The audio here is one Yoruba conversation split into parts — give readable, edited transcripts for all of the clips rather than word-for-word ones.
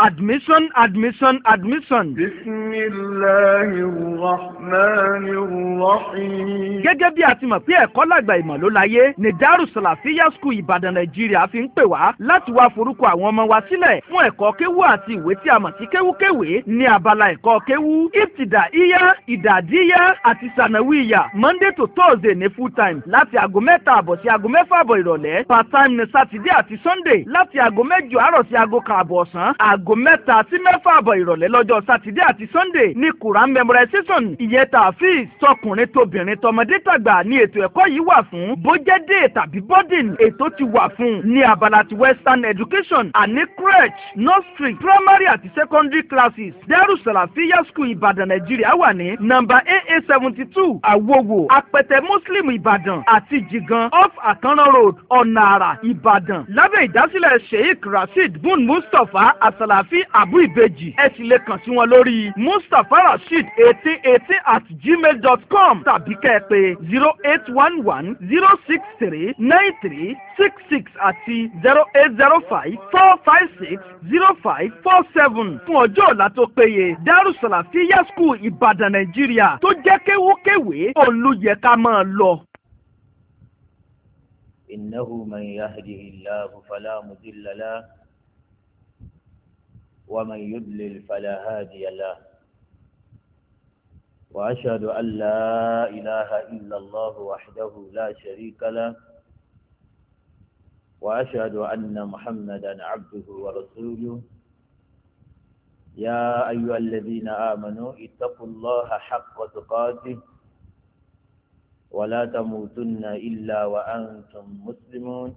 Admission, admission, admission. Bismillahirrahmanirrahim. Gẹ́gẹ́ bí a ti mọ̀ pé ẹ̀kọ́ làgbà ìmọ̀ ló láyé, ní Darussalafiyya School Ìbàdàn Nàìjíríà fi ń pè wá láti wá forúkọ àwọn ọmọ wa sílẹ̀ fún ẹ̀kọ́ kéwú àti ìwé tí a mọ̀ sí kéwúkéwé ní abala ẹ̀kọ́ kéwú. Ibtidaiya, Idadiya àti Sanawiya. Monday to Thursday ní full time láti aago 3 àbọ̀ sí aago 6 àbọ̀ ìrọ̀lẹ́. Part time ní Saturday àti Sunday láti aago 8 àárọ̀ sí aago 1 àbọ̀ ọ̀sán. Aago 3 sí 6 àbọ̀ ìrọ̀lẹ́ lọ́jọ́ Saturday àti Sunday ní Quran memorization. Ìyẹn tààfíìs tọkùnrin tóbìnrin tọmọdé tàgbà ní ètò ẹ̀kọ́ yìí wà fún. Bójẹ́dé tàbí boarding ètò ti wà fún ní abala ti Western education àní crèche, nursery, primary àti secondary classes. Darussalafiyya School Ìbàdàn Nàìjíríà wà ní nọ́mbà AA 72 Àwòwò Apẹtẹ Muslim Ìbàdàn àti Jigan off Àkànrán Road Ọ̀nà Àrà Ìbàdàn lábẹ́ ìdásílẹ̀ Sheikh Rasheed Bun Mustapha Asalafi Abu Ibeji. Ẹ sì lè kàn sí wọn lórí mustafarasheed1818@gmail.com tàbí kẹ́ ẹ pè 08110639366 àti 08054560547 fún ọjọ́ ọ̀la tó péye. Darussalafiyya School Ìbàdàn Nàìjíríà tó jẹ́ kéwúkéwé olùyẹ ká máa lọ. إنه من يهده الله فلا مضل له ومن يضلل فلا هادي له وأشهد أن لا إله إلا الله وحده لا شريك له وأشهد أن محمدا عبده ورسوله يا أيها الذين آمنوا اتقوا الله حق تقاته ولا تموتن إلا وأنتم مسلمون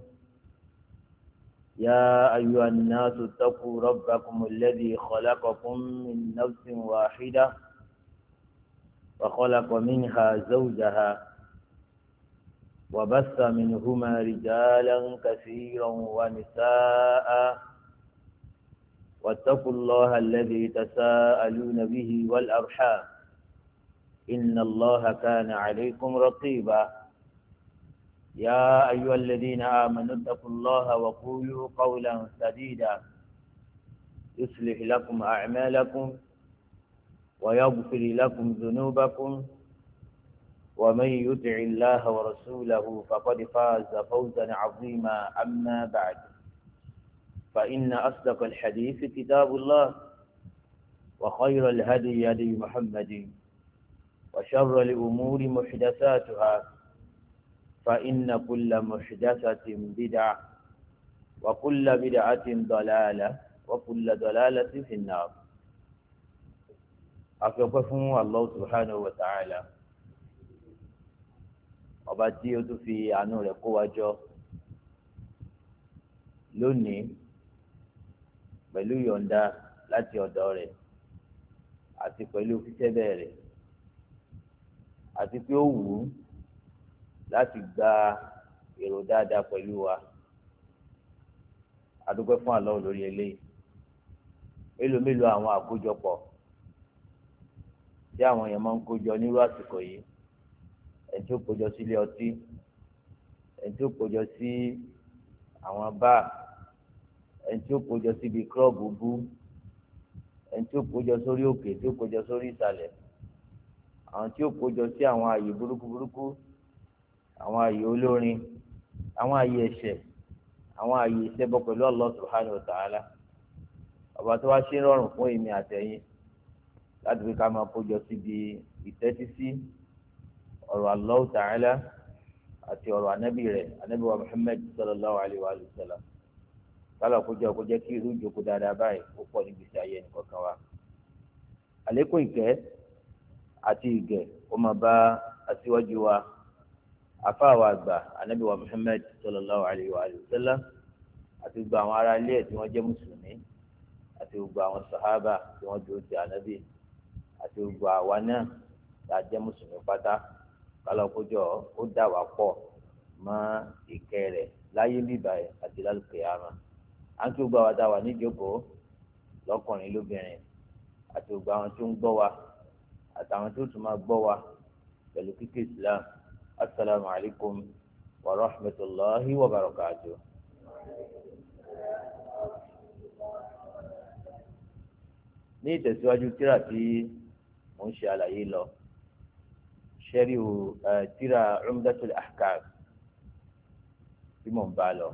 يا أيها الناس اتقوا ربكم الذي خلقكم من نفس واحدة وخلق منها زوجها وبث منهما رجالا كثيرا ونساء واتقوا الله الذي تساءلون به والأرحام إن الله كان عليكم رقيبا يا أيها الذين آمنوا اتقوا الله وقولوا قولا سديدا يصلح لكم أعمالكم ويغفر لكم ذنوبكم ومن يطع الله ورسوله فقد فاز فوزا عظيما أما بعد فإن أصدق الحديث كتاب الله وخير الهدي هدي محمد وشر الأمور محدثاتها فإن كل محدثة بدعة وكل بدعة ضلالة وكل ضلالة في النار. أكبر الله سبحانه وتعالى ọba tí ó tún fi àánú rẹ̀ kó wa jọ lónìí pẹ̀lú yọ̀ǹda láti ọ̀dọ̀ rẹ̀ àti pẹ̀lú fífẹ́ rẹ̀ àti pé ó wù ú láti gba èrò dáadáa pẹ̀lú wa. A dúpẹ́ fún Allah lórí eléyìí. Mélòó àwọn àkójọpọ̀ tí àwọn èèyàn máa ń kójọ nírú àsìkò yìí, ẹni tí ó kójọ sílé ọtí, ẹni tí ó kójọ sí àwọn báà, ẹni tí ó kójọ síbi klọ́ọ̀bù bú, ẹni tí ó kójọ sórí òkè, tí ó kójọ sórí ìsàlẹ̀, àwọn tí ó kójọ sí àwọn ààyè burúkú, àwọn ààyè olórin, àwọn ààyè ẹ̀ṣẹ̀, àwọn ààyè ìṣẹ́bọ pẹ̀lú Allah subhanahu wa ta'ala. Ọba tó wá ṣe rọrùn fún èmi àtẹ̀yin láti fi ká máa kójọ síbi ìtẹ́tísí ọ̀rọ̀ Allah ta'ala àti ọ̀rọ̀ ànábì rẹ̀, ànábì wa Muhammad sallallahu alayhi wa sallam. Kálọ̀ kó jẹ́ kí irú ìjókòó dáadáa báyìí ó pọ̀ níbi iṣẹ́ ayé nìkan wa. Àlékún ìkẹ́ àti ìgẹ̀ ó máa bá aṣíwájú wa, àfáà wa àgbà, ànábì wa Muhammad sallallahu alayhi wa sallam, àti gbogbo àwọn ará ilé ẹ̀ tí wọ́n jẹ́ mùsùlùmí, àti gbogbo àwọn sàhábà tí wọ́n dúró ti ànábì, àti gbogbo àwa náà tá a jẹ́ mùsùlùmí pátá. Kálọ̀ kójọ ó dà wá pọ̀ mọ́ ìkẹ́ rẹ̀ láyé bíbáyìí àti lálùkìyámà. À ń kí gbogbo àwọn tá a wà níjókòó lọ́kùnrin lóbìnrin, àti gbogbo àwọn tó ń gbọ́ wa àtàwọn tó tún máa gbọ́ wa pẹ̀lú kíkí Islam. Assalamu alaikum wa rahmatullahi wa barakatuh. ní ìtẹ̀síwájú tírà tí mo ń ṣe àlàyé lọ ṣẹ́ríù tírà Umdatul Ahkam tí mo ń bá lọ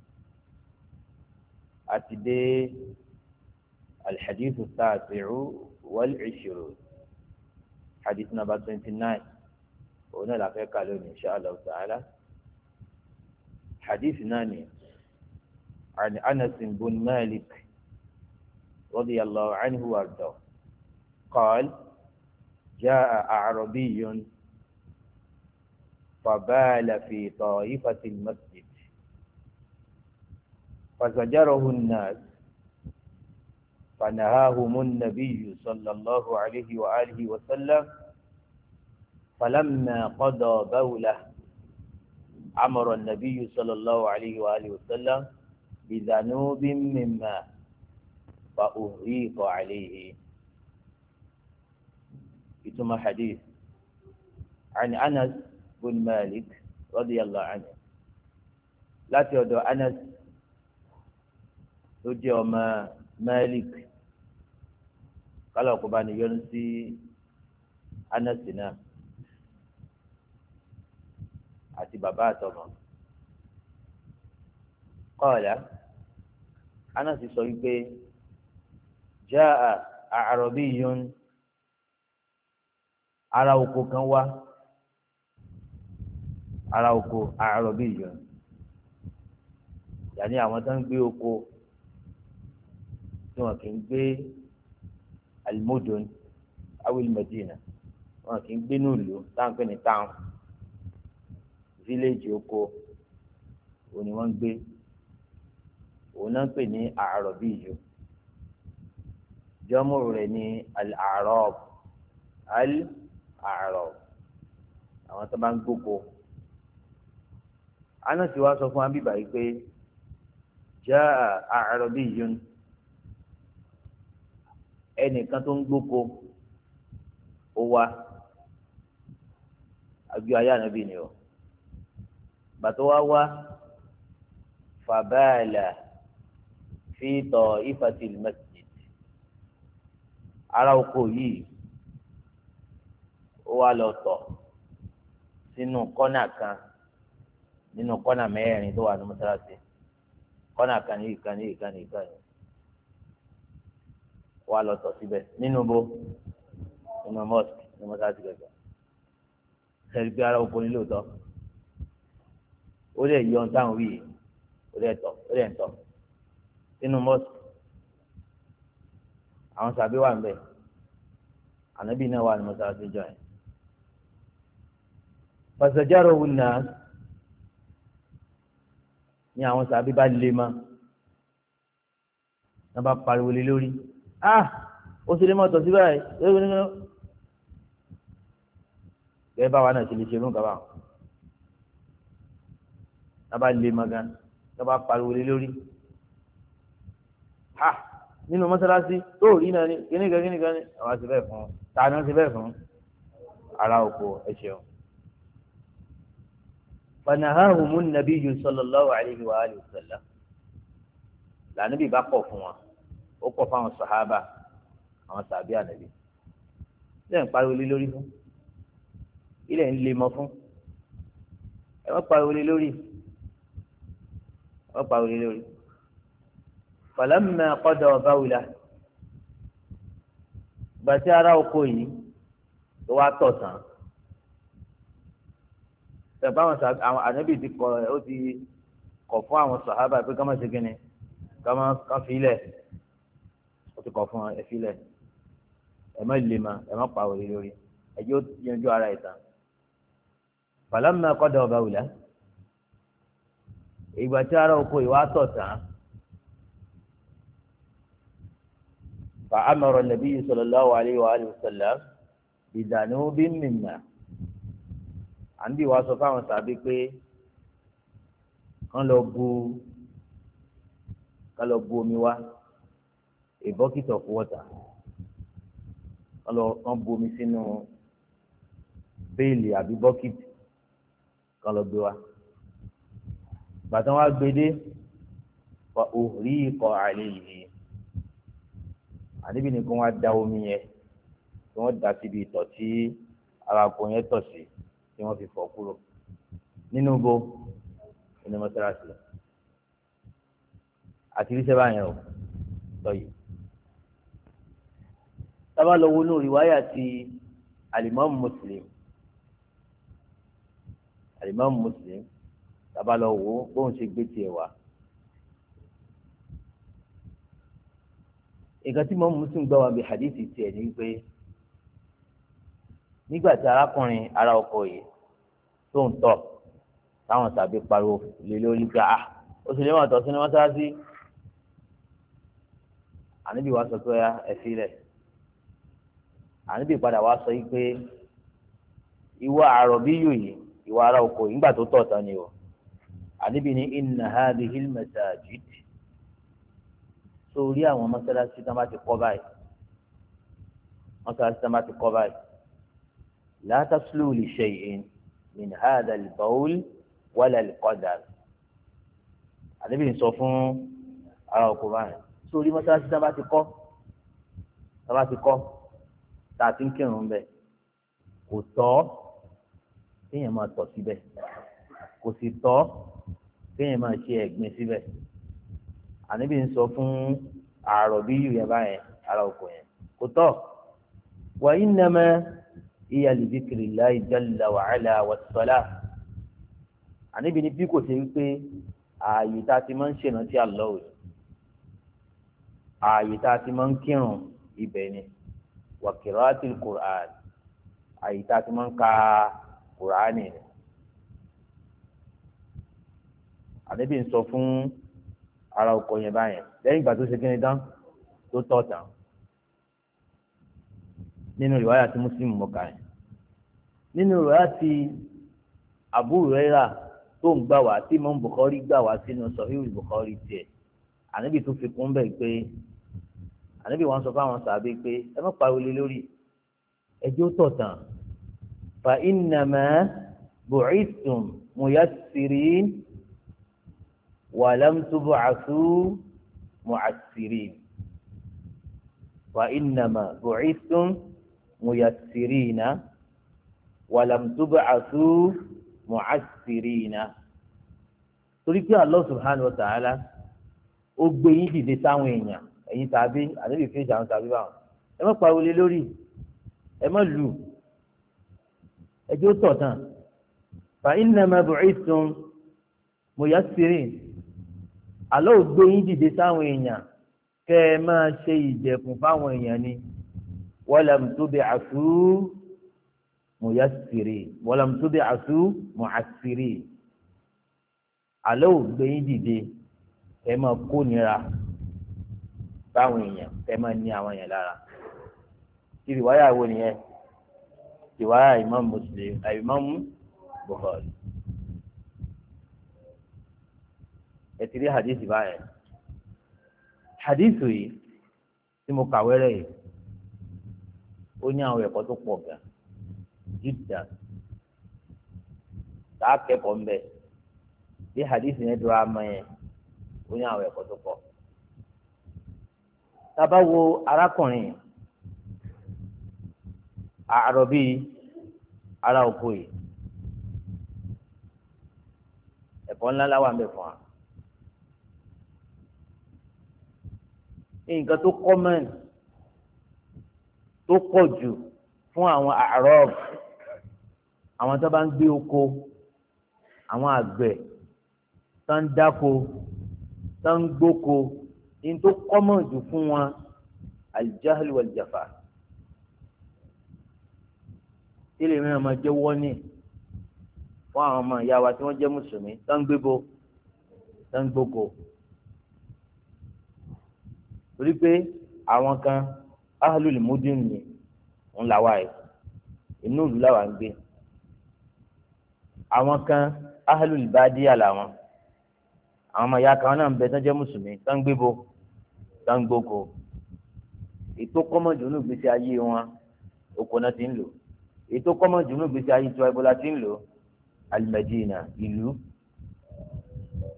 àti dé alhadithu tasi'u wal 'ishrun hadith number 29 òun náà la fẹ́ kà lónìí insha Allah ta'ala hadith náà ni عن أنس بن مالك رضي الله عنه وارضاه قال جاء أعربي فبال في طائفة المسجد فزجره الناس فنهاهم النبي صلى الله عليه وآله وسلم فلما قضى بوله أمر النبي صلى الله عليه وآله وسلم بذنوب من ماء فأهريق عليه. ثم حديث عن أنس بن مالك رضي الله عنه لا تودع أنس تودع مالك قالوا قبان ينسي أنسنا أتي باباتهم قال أنس صيبه جاء أعربي ara oko kan wá ara oko àròbí yìí yàní àwọn tó ń gbé oko tí wọn kì í gbé alimodon awil medina wọn kì í gbé nílùú táǹpẹ ní táwọn fíléèjì oko òun ni wọn ń gbé òun náà ń pè ní àròbí yìí jọmọ rẹ̀ ní al-a'rab àárọ̀ àwọn tó bá ń gbóko Anasi wa sọ fún abíbà yìí pé jaa a'rabiyyun ẹnìkan tó ń gbóko ó wá àjọ ayé ànábì ni o bàtọ́ wá fabala fi ta'ifatil masjid ara oko yìí ó wá lọ tọ̀ sínú kọ́nà kan nínú kọ́nà mẹ́rin tó wà ní mọ́sálásí kọ́nà kan ní ìkànnì ó wá lọ tọ̀ síbẹ̀ nínú bó nínú mọ́sálásí ní mọ́sálásí gẹ́gẹ́ sẹ́ni pé ara oko ní lóòótọ́ ó lè yọ ohun táwọn wí yìí ó lè ń tọ̀ sínú mọ́sálásí àwọn sàbí wà ń bẹ̀ ànábì náà wà ní mọ́sálásí jọ yẹn. Fasajaro wunna ní àwọn sàbí bá lè ma náà bá pariwo lé lórí ó sì lè mọ tọ̀ sí báyìí bẹ́ẹ̀ báwa náà sì lè ṣe fún kaba náà bá lè ma gan náà bá pariwo lé lórí nínú mọ́sálásí tó rí náà ní kíníkan ní àwọn àti bẹ́ẹ̀ fún ta ni wọ́n ti bẹ́ẹ̀ fún ara oko ẹ̀ṣẹ̀ o. فنهاهم النبي صلى الله عليه وآله وسلم lànà bí bá kọ̀ fún wọn ó kọ̀ fún àwọn sàhábà àwọn sàbí ànàbí ilẹ̀ ń pariwo lé lórí fún ilẹ̀ ń lé mọ́ fún ẹ má pariwo lé lórí falamma qada bawla gbàtí ara oko yìí tó wá tọ̀ tán tẹ̀bá àwọn ànábì ti kọ̀ ó ti kọ̀ fún àwọn sàhábà pé ká má ṣe kíni ká fi ilẹ̀ ó ti kọ̀ fún ẹ fi ilẹ̀ ẹ má lè ma ẹ má pa òrì lórí ẹjọ́ yanjú ara ẹ̀ tán. falamma qada bawla ìgbà tí ara oko ìwà tọ̀ tán fa amara an-nabiy sallallahu alayhi wa alihi wa sallam bi dhanubin min ma' àǹdí wa sọ fáwọn sàbí pé kán lọ bu omi wá a bucket of water kán bu omi sínú béèlì àbí bucket kán lọ gbé wá bàtà wọn gbé dé fa uhriqa alayhi àníbi ni kí wọ́n da omi yẹn kí wọ́n da síbi ìtọ̀ tí ara oko yẹn tọ̀ sí tí wọ́n fi fọ̀ kúrò nínú bo inú mọ́sálásí àti ríṣẹ́ báyẹn o lọ́yìí. tábà lọ wo inú rìwáyà ti alimami Muslim tábà lọ wo bóun ṣe gbé tiẹ̀ wá. nǹkan tí mọ́mú Muslim gbọ́ wa bí hadithi tiẹ̀ ní pé nígbà tí arákùnrin ará oko yìí tó ń tọ̀ táwọn tàbí pariwo lé lórí pé ó sì lè máa tọ̀ sínú mọ́sálásí àníbì wa sọ pé ẹ fi rẹ̀ àníbì padà wá sọ yìí pé ìwọ àrọ̀bíyù yìí ìwọ ará oko yìí nígbà tó tọ̀ tán ni o àníbì ní inna hadhihi al-masajid sórí àwọn mọ́sálásí tí wọ́n bá ti kọ́ báyìí la taslu li shay'in min hadha al-bawl wala al-qadar àníbì ń sọ fún ará oko báyìí sórí mọ́sálásí tí wọ́n bá ti kọ́ tá a ti ń kírun bẹ́ẹ̀ kò tọ́ kéèyàn máa tọ̀ síbẹ̀ kò sì tọ́ kéèyàn máa ṣe ẹ̀gbin síbẹ̀ àníbi ń sọ fún àròbí yẹn báyẹn ara oko yẹn kò tọ́ wa innama iya li dhikrillahi jalla wa ala was-salah àníbi ní bí kò ṣe wípé ààyè tá a ti máa ń ṣèrántí Allah òye ààyè tá a ti máa ń kírun ibẹ̀ ni wa qira'atil Qur'an ààyè tá a ti máa ń ka Qur'ani ni àníbi ń sọ fún ara oko yẹn báyẹn lẹ́yìn ìgbà tó ṣe kíni tán tó tọ̀ tán nínú ìwáyà tí Muslim mọ̀ká yẹn nínú ìwáyà tí Abu Hurairah tó ń gbà wá tí Imam Bukhari gbà wá sínú Sahih Bukhari tiẹ̀ ànábì tó fi kún bẹ́ẹ̀ pé ànábì wọn sọ fáwọn sàbẹ̀ pé ẹ má pariwo lé lórí ẹjọ́ tọ̀ tán fa innama bu'ithtum muyassirin ولم تبعثوا معسرين وإنما بعثتم ميسرين ولم تبعثوا معسرين torí pé Allah subhanahu wa ta'ala ó gbé yín dìde sáwọn èèyàn ẹ̀yin tàbí àdébì fèsì àwọn tàbí báwọn ẹ má pariwo lé lórí ẹ má lù ẹjọ́ tọ̀ tán fa innama bu'ithtum muyassirin àlọ́ ò gbé yín dìde sáwọn èèyàn kẹ́ ẹ máa ṣe ìjẹ̀kùn fáwọn èèyàn ni walam tub'athu muyassirin walam tub'athu mu'assirin àlọ́ ò gbé yín dìde kẹ́ ẹ máa kó nira fáwọn èèyàn kẹ́ ẹ máa ní àwọn èèyàn lára tí ìwáyà wo nìyẹn ìwáyà Imam Muslim Imam Bukhari. ẹtìrí hadith báyẹn hadith yìí tí mo kàwé rẹ̀ yìí ó ní àwọn ẹ̀kọ́ tó pọ̀ gan jìdá tá a kẹ́kọ̀ọ́ ń bẹ bí hadith yẹn dúró àmọ́ yẹn ó ní àwọn ẹ̀kọ́ tó pọ̀ tá a bá wo arákùnrin àròbí ará oko yìí ẹ̀kọ́ ńlá láwà ń bẹ fún wa. nǹkan tó kọ́mọ̀n tó pọ̀ jù fún àwọn Arab àwọn tó bá ń gbé oko àwọn àgbẹ̀ tó ń dáko tó ń gbóko ní tó kọ́mọ̀n jù fún wọn al-jahl wal-jafa ilé mìíràn máa jẹ́ wọ́nì fún àwọn ọmọ ìyá wa tí wọ́n jẹ́ mùsùlùmí tó ń gbébo tó ń gbóko torí pé àwọn kan ahlul mudin ni ń la wáyé inú ìlú làwọn ń gbé àwọn kan ahlul badiya làwọn àwọn ọmọ ìyá kan náà ń bẹ tó jẹ́ mùsùlùmí tó ń gbébo tó ń gbóko ètò kọ́mọ̀jù ní ìgbésí ayé wọn oko náà ti ń lò ètò kọ́mọ̀jù ní ìgbésí ayé tiwa ibola ti ń lò al-Madina ìlú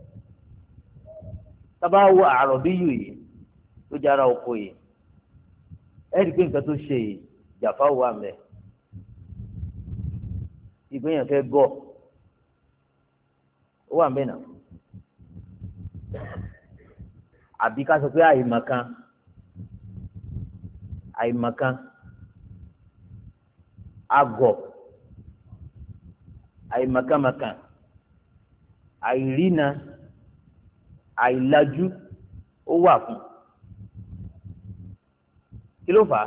tábà wo àròbíyù yìí tó jára oko yìí ẹ̀rí pé nǹkan tó ṣe yìí jàfá wà mẹ́ ìgbéyàn fẹ́ gọ̀ ó wà mẹ́ náà àbí ká sọ pé àìmọ̀kan agọ̀ àìmọ̀kànmọ̀kàn àìrínà àìlajú ó wà fún kí ló fà á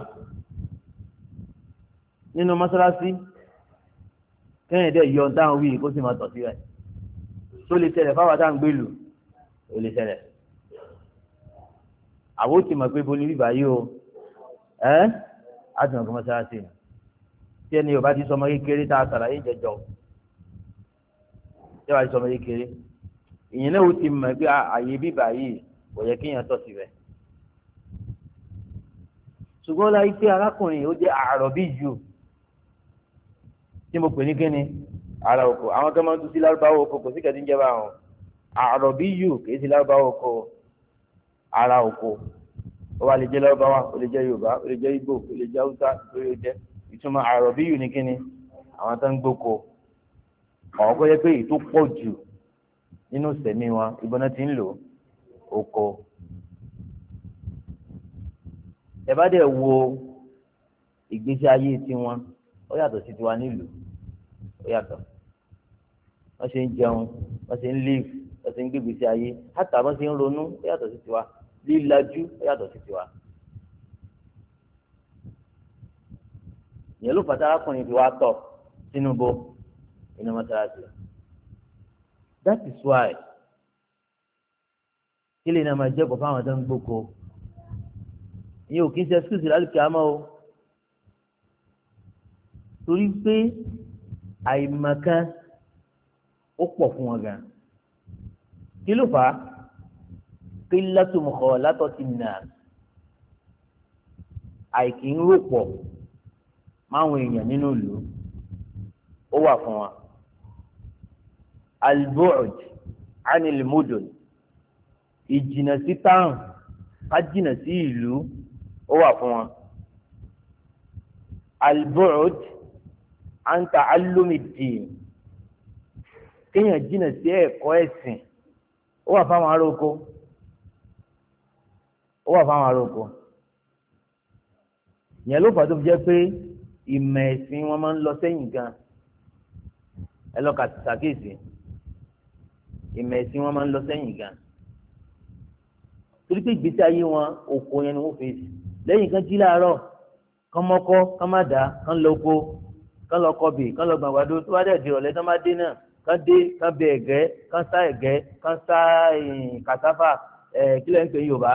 nínú mọ́sálásí kẹ́hìn dẹ́ yọ dáhùn wí kó sì máa tọ̀ sí rẹ̀ tó lè ṣẹlẹ̀ fáwọn táwọn gbé lù ó lè ṣẹlẹ̀ àwọn ò ti mọ̀ pé bo ní bíbá yìí o á ti mọ̀ pé mọ́sálásí ni tí ẹni yorùbá ti sọmọ kékeré tá a sàlàyé jẹjọ tí wàá ti sọmọ kékeré ìyẹn náà ó ti mọ̀ pé àyè bíbá yìí kò yẹ kéèyàn tọ̀ sí rẹ̀ ṣùgbọ́n láyé pé arákùnrin yìí ó jẹ́ àrọ̀bí jù tí mo pè ní kíni ara oko àwọn kan máa ń tún sí lárúbáwò oko kò sí kẹ́tí ń jẹ́ báwọn àrọ̀bí jù kìí sí lárúbáwò oko ara oko ó wà lè jẹ́ lárúbáwá ó lè jẹ́ yorùbá ó lè jẹ́ ìgbò ó lè jẹ́ haúsá lórí ó jẹ́ ìtumọ̀ àrọ̀bí jù ní kíni àwọn tó ń gbóko àwọn kò yẹ pé èyí tó pọ̀ jù nínú sẹ̀mí wọn ìbọn náà ti ń lò oko. ẹ bá dẹ̀ wo ìgbésí ayé tiwọn ó yàtọ̀ sí tiwa nílùú ó yàtọ̀ wọ́n ṣe ń jẹun wọ́n ṣe ń live wọ́n ṣe ń gbé ìgbésí ayé hátà wọ́n ṣe ń ronú ó yàtọ̀ sí tiwa lílajú ó yàtọ̀ sí tiwa. ìyẹn ló fàtà arákùnrin fi wá tọ̀ sínú bo inú mọ́sálásí that is why kí lè náà máa jẹ́ kó fáwọn tó ń gbóko ìyẹn ò kí ń ṣe excuse lálùkì àmọ́ o torí pé àìmọ̀kan ó pọ̀ fún wọn gan kí ló fà á qillatu mukhalatati nnas àìkí ń rò pọ̀ máwọn èèyàn nínú ìlú ó wà fún wa al-bu'd 'anil mudun ìjìnà sí táwọn ká jìnà sí ìlú ó wà fún wa al-bu'd 'an ta'allumi ad-din kéèyàn jìnà sí ẹ̀kọ́ ẹ̀sìn ó wà fáwọn aróko ìyẹn ló fà tó fi jẹ́ pé ìmọ̀ ẹ̀sìn wọn máa ń lọ sẹ́yìn gan ẹ lọ kà sàkíyèsí ìmọ̀ ẹ̀sìn wọn máa ń lọ sẹ́yìn gan torí pé ìgbésí ayé wọn oko yẹn ni wọ́n fi lẹ́yìn kan jí láàárọ̀ kán mọ́kọ́ kán má dá kán lọ oko kán lọ kọbì kán lọ gbàgbàdo tó bá dẹ̀ di ìrọ̀lẹ́ tán bá dé náà kán dé kán bẹ ẹ̀gẹ́ kán sá ẹ̀gẹ́ kán sá kàsáfà kílẹ̀ ń pè Yorùbá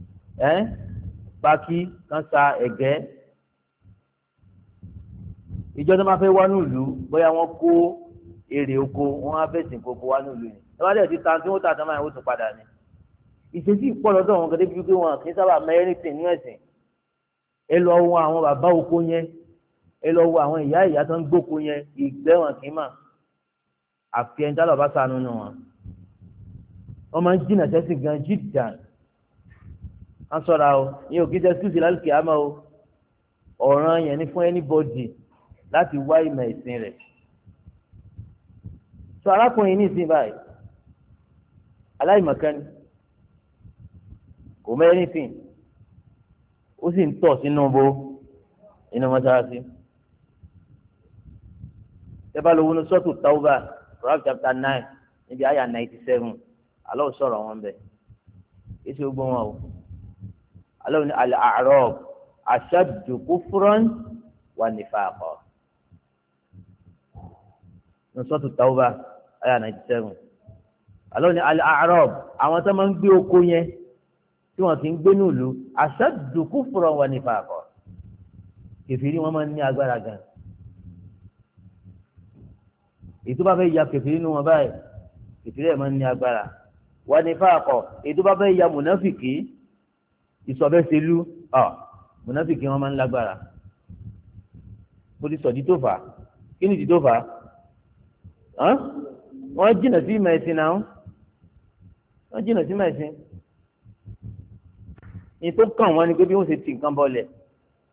pákí kán sá ẹ̀gẹ́ ìjọ tó máa fẹ́ wá nílùú bóyá wọ́n kó èrè oko wọ́n á fẹ́ sìn kókó wá nílùú yìí tó bá dẹ̀ ti ta tí wọ́n ta tán máa ń tún padà ní. ìṣesí ìpọ́lọ́dọ̀ wọn kẹ́tẹ́ bí pé wọn kì í sábà mẹ́rìntì ní ẹ̀sìn ẹ lọ wo àwọn bàbá oko yẹn ẹ lọ wo àwọn ìyá tó ń gbóko yẹn ìgbẹ́ wọn kì í mà àfi ẹni tálọ̀ bá sànú nù wọn. wọ́n máa ń jìnà sẹ́sìn gan jìdà á sọ̀ra o ìyẹn ò kí jẹ́ sísì lálùkì àmọ́ o ọ̀ràn yẹn ni fún anybody láti wá ìmọ̀ ìsìn rẹ̀. sọ arákùnrin ní ìsìn báyìí aláìmọ̀kan ni kò mọ anything ó sì ń tọ̀ sínú bo inú mọ́sálásí. ẹ bá lọ wọnú sọ́ọ̀tù Tawba Quran chapter 9 níbi àyà 97 Allah sọ̀rọ̀ wọn bẹ̀ èsì gbogbo wọn o Allah ní al-a'rab ashaddu kufran wa nifaqa nusratu Tawba aya 97 Allah ní al-a'rab àwọn tó máa ń gbé oko yẹn tí wọ́n ti ń gbé nílùú ashaddu kufran wa nifaqa kèfèrí wọn máa ń ní agbára gan ètò bá fẹ́ ya kèfèrí nínú wọn báyìí kèfèrí ẹ̀ máa ń ní agbára wa nifaqa ètò bá fẹ́ ya mùnáfìkì ìsọ̀bẹ́sẹ̀lú mùnáfìkì wọn máa ń lágbára mo ti sọ di tó fà kí ni di tó fà wọ́n jìnnà sí ìmọ̀ ẹ̀sìn náà wọ́n jìnnà sí ìmọ̀ ẹ̀sìn ní tó kàn wọ́n ni pé bí wọ́n ṣe ti nǹkan bọ́lẹ̀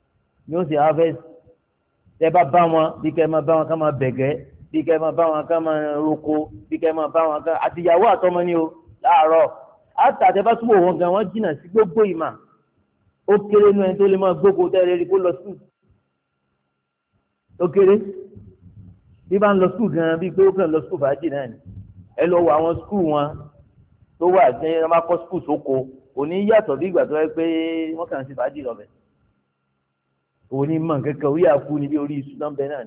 ni ó sì harvest. Tẹ́ bá bá wọn bí kẹ́ máa bá wọn ká máa bẹ̀gẹ́, bí kẹ́ máa bá wọn ká máa roko, bí kẹ́ máa bá wọn ká àtìyàwó àtọmọ ni o láàárọ̀. Àtàtẹ́ bá túbọ̀ wọn gan wọ́n jìnnà sí gbogbo ìmà. Ó kéré nú ẹni tó lè máa gbóko tẹ́lẹ̀ rí kó lọ sùn. Ó kéré bí bá ń lọ sùn gan bí pé ó kàn lọ sùn fàájì náà ni. Ẹ lọ wo àwọn skul wọn tó wà ní ẹ máa kọ́ skul sóko òní yàtọ̀ bí ìgbà tó yẹ pé wọ́n kàn sí fàájì lọ́bẹ̀. Òní mọ̀ kẹ́kẹ́ orí àkú ni bí orí iṣu nọ́mbẹ náà ni.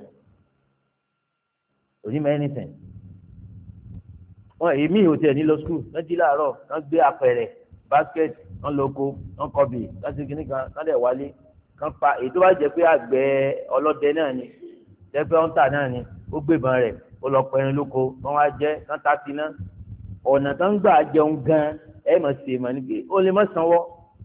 Òní mọ̀ anything. Wọ́n èmi ò tiẹ̀ ní lọ skul wọ́n jí láàárọ̀ wọ́n gbé apẹ̀rẹ̀ basket wọ́n lóko wọ́n kọbì wọ́n ti kíní kan wọ́n dẹ̀ wálé wọ́n pa èyí tó bá jẹ́ pé àgbẹ̀ ọlọ́dẹ náà ni jẹ́ pé ọ̀ǹtà náà ni ó gbébọn rẹ̀ ó lọ pẹ̀rin lóko wọ́n wá jẹ́ wọ́n ta sí náà ọ̀nà tó ń gbà jẹun gan ẹ̀ mọ̀ sí èèmọ̀ níbi ó lè mọ̀ sanwó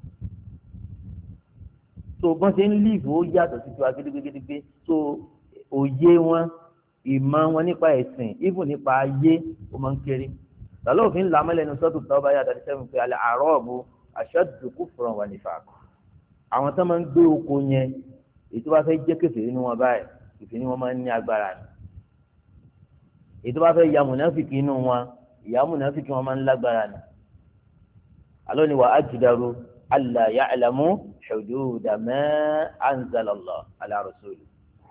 tó bọ́n ṣe ń líìfù ó yàtọ̀ sí tiwa gidigidigbe tó òye wọn ìmọ̀ wọn nípa ẹ̀sìn even nípa ayé ó máa ń kéré lọ́lọ́ òfin làmọ́lẹ́nu sọ́tù tọ́ba yá 37 pé alẹ́ àrọ́ọ̀bù ashaddu kufran wa nifaq àwọn tó máa ń gbé oko yẹn èyí tó bá fẹ́ jẹ́ kèfèrí nínú wọn báyìí kèfèrí ni wọ́n máa ń ní agbára ni èyí tó bá fẹ́ ya mùnáfìkì nínú wọn ìyá mùnáfìkì wọn máa ń lágbára ni alọ́ ni wà á jùdàrú alla ya'lamu hududa ma anzala Allah ala rasuli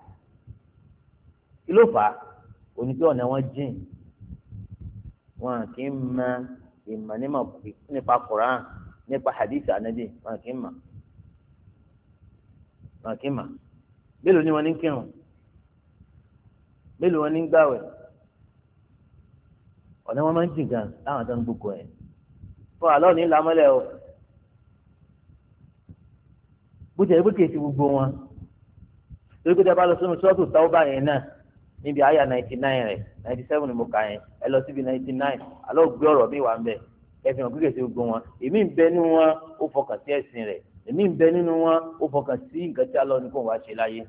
kí ló fà á oníkẹ́ ọ̀nà wọn jìn wọn kì í mọ ìmọ̀ nípa Quran nípa hadith anabi wọn kì í mọ̀ mélòó ni wọn ní kírun mélòó wọn ní gbàwẹ̀ ọ̀nà wọn máa ń jìn gan láwọn tó ń gbókò ẹ̀ fún àlọ́ ní lámọ́lẹ̀ o bó ti ẹ̀ pé kèsì gbogbo wọn torí pé dábàá lọ sínú sọ́ọ̀tù Tawba yẹn náà níbi àyà 99 rẹ̀ 97 ni mo kà yẹn ẹ lọ síbi 99 àlọ́ gbé ọ̀rọ̀ mi wà ń bẹ̀ ẹ fi hàn pé kèsì gbogbo wọn èmi ń bẹ nínú wọn ó fọkàn sí ẹ̀sìn rẹ̀ èmi ń bẹ nínú wọn ó fọkàn sí nǹkan tí alọ́ ní kò wá ṣe láyé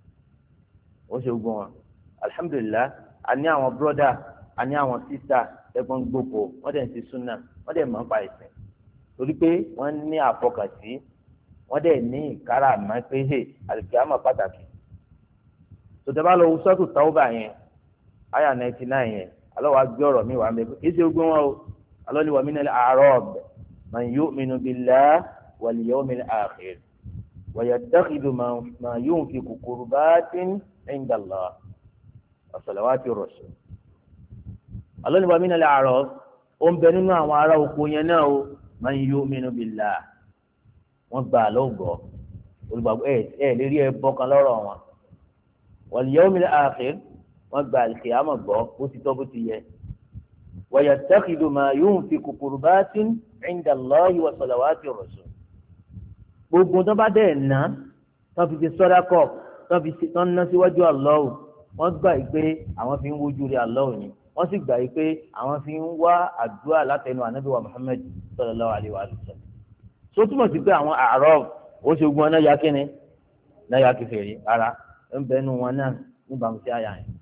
ó ṣe gbogbo wọn alhamdulillah a ní àwọn brọ́dà a ní àwọn sísà ẹ̀gbọ́n gbogbo wọ́n dẹ̀ ń ṣe súnà wọ́n dẹ̀ máa ń pa ẹ̀sìn torí pé wọ́n ní àfọkànsí wọ́n dẹ̀ ní ìkárà àmọ́ pé àlùkìyámọ̀ pàtàkì tòtẹ́bá lọ sọ́tù Tawba yẹn àyà 99 yẹn alọ́ wa gbé ọ̀rọ̀ mi wà ń bẹ kí ṣe gbé wọn o alọ́ ni wa minal a'rab man yu'minu billahi wal yawmil akhir wa yattakhidhu ma yunfiqu qurbatin 'inda Allah wa salawati rasul alọ́ ni wa minal a'rab ó ń bẹ nínú àwọn ará oko yẹn náà o man yu'minu billahi wọ́n gbà lọ́gbọ̀ olùgbàgbọ́ ẹ̀ lérí ẹ bọ́kan lọ́rọ̀ wọn wal yawmil akhir wọ́n gba al-qiyamah gbọ́ bó ti tọ́ bó ti yẹ wa yattakhidhu ma yunfiqu qurbatin 'inda Allahi wa salawati rasul gbogbo tó bá dẹ̀ ná tó fi ti sọ́dákọ̀ tó ń ná síwájú Allah wọ́n gbà yìí pé àwọn fi ń wojú rí Allah ni wọ́n sì gbà yìí pé àwọn fi ń wá àdúrà látẹnu ànábì wa Muhammad sallallahu alaihi wa sallam so túmọ̀ sí pé àwọn àárọ̀ ó ṣe gbọ́n náà yá kíni náà yá kèfèrí ara ń bẹ nu wọn náà níbàámu sí àyà yẹn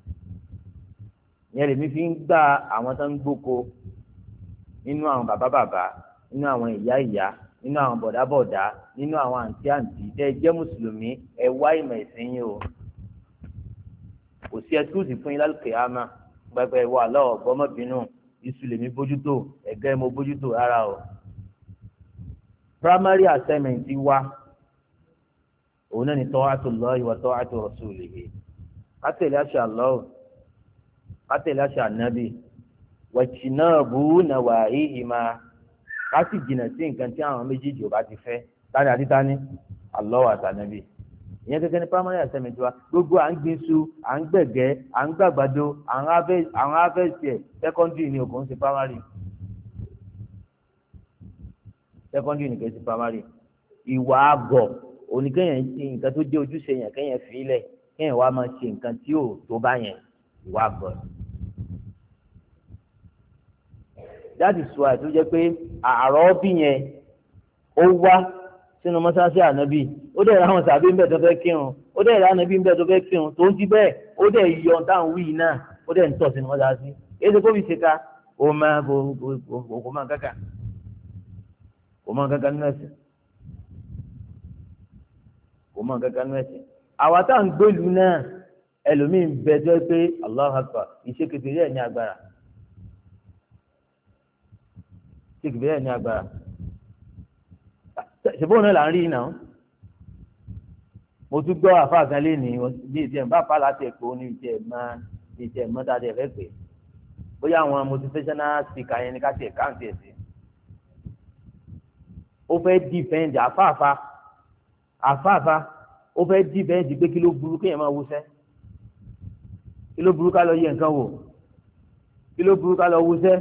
ìyẹn lèmi fi ń gbà àwọn tó ń gbóko nínú àwọn bàbá nínú àwọn ìyá nínú àwọn bọ̀dá nínú àwọn àǹtí tẹ́ jẹ́ mùsùlùmí ẹ wá ìmọ̀ ẹ̀sìn yín o kò sí ẹtúùsì fún yín lálùkè ámà gbẹgbẹ ìwọ àlọ́ ọ̀gbọ́mọbìnú iṣu lèmi bójútó ẹ̀gẹ́ mo bójútó ara o primary assignment wa òun náà ni ta'atullahi wa ta'atu rasulihi kátẹ̀lé àṣà Allah kátẹ̀lé àṣà ànábì wajtinabu nawahihima ká sì jìnnà sí nǹkan tí àwọn méjèèjì ò bá ti fẹ́ tani àti tani Allah àti ànábì ìyẹn gẹ́gẹ́ ní primary assignment wa gbogbo à ń gbin iṣu à ń gbẹ̀gẹ́ à ń gbàgbàdo àwọn harvest ẹ̀ secondary ni òkò ń ṣe primary secondary ni kò ń ṣe primary ìwà àgọ̀ oníkẹ́yìn ṣe nǹkan tó jẹ́ ojúṣe yẹn kẹ́yìn fìlẹ̀ kẹ́yìn wá máa ṣe nǹkan tí ò tó bá yẹn ìwà àgọ̀ that is why tó jẹ́ pé àárọ̀ bí yẹn ó wá sínú mọ́sáàsì ànábì ó dẹ̀ ráwọn sàbí ń bẹ̀ tó fẹ́ kírun ó dẹ̀ ráwọn ànábì ń bẹ̀ tó fẹ́ kírun tó ń ti bẹ́ẹ̀ ó dẹ̀ yọ táwọn wíì náà ó dẹ̀ ń tọ̀ sínú mọ́sáàsì èyí tó kó fi ṣe ká ó máa kò máa kankan kò máa kankan nínú ẹ̀sìn kò mọ kankan nú ẹ̀sìn. àwa tá à ń gbèlú náà ẹlòmíín bẹ jọ pé Allahu Akbar ìṣe kékeré ẹ̀ ní agbára ṣe kékeré ẹ̀ ní agbára ṣùgbọ́n náà là ń rí náà mo tún gbọ́ àfáà kan lé ní bí ìtẹ̀ bá pa láti ẹ̀kọ́ ní ìtẹ̀ mọ́ tá a tẹ̀ fẹ́ pè bóyá àwọn motivational speaker yẹn ní ká tiẹ̀ káàntì ẹ̀ sí ó fẹ́ dìfẹ́ǹdì àfáàfá ó fẹ́ dìfẹ́ǹdì pé kí ló burú kéèyàn máa wúṣẹ́ kí ló burú ká lọ yẹ nǹkan wò kí ló burú ká lọ wúṣẹ́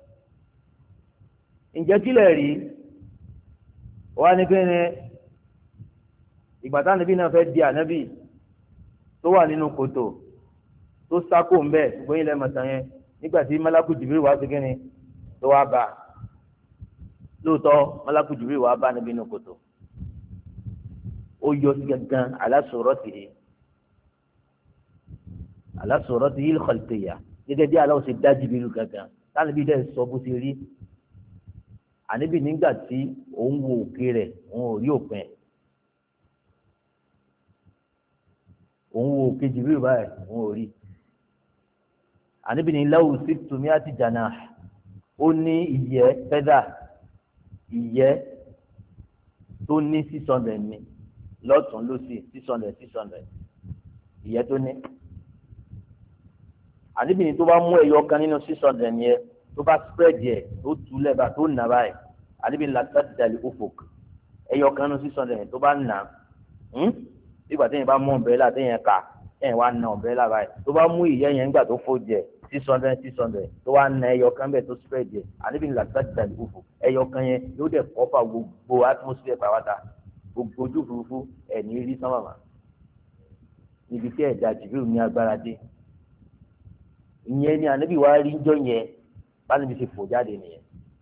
ǹjẹ́ kílẹ̀ rí wá ní kéne ìgbà táwọn níbí náà fẹ́ di ànábì tó wà nínú kòtò tó sákò ń bẹ̀ ṣùgbọ́n ilẹ̀ mọ̀tàn yẹn nígbà tí malaku Jibril wá sí kéne tó wá bá lóòótọ́ malaku Jibril wá bá níbi inú kòtò ó yọ sí gangan ala suratihi al-khalqiyya gẹ́gẹ́ bí aláwọ̀ ṣe dá Jibril gangan táwọn níbí dẹ́ sọ bó ṣe rí àníbi nígbà tí òun wo òkè rẹ̀ òun ò rí òpin ẹ̀ òun wo òkè Jibril báyìí òun ò rí àníbi ní lahu sittu mi'ati janah ó ní ìyẹ́ fẹ́dà ìyẹ́ tó ní 600 ní lọ́tún lósì 600 ìyẹ́ tó ní àníbi ní tó bá mú ẹyọ kan nínú 600 yẹn tó bá spread yẹ tó tu lẹ́bàá tó nà báyìí àníbi làtàdàlì ufuk ẹyọ kan nínú 600 yẹn tó bá nà nígbà téèyàn bá mú ọ̀bẹ́là téèyàn kà téèyàn wá na ọ̀bẹ́là báyìí tó bá mú ìyẹ́ yẹn nígbà tó fò jẹ 600 tó wá na ẹyọ kan bẹ́ẹ̀ tó spread yẹ àníbi làtàdàlì ufuk ẹyọ kan yẹn yóò dẹ̀ kọ́fà gbogbo atmosphere pàwátà gbogbo ojú òfurufú ẹ̀ ní rí sánmàmà níbi tí ẹ̀dá Jibril ní agbára dé ìyẹn ni ànábì wa rí jọ yẹn bá níbi ṣe fò jáde nìyẹn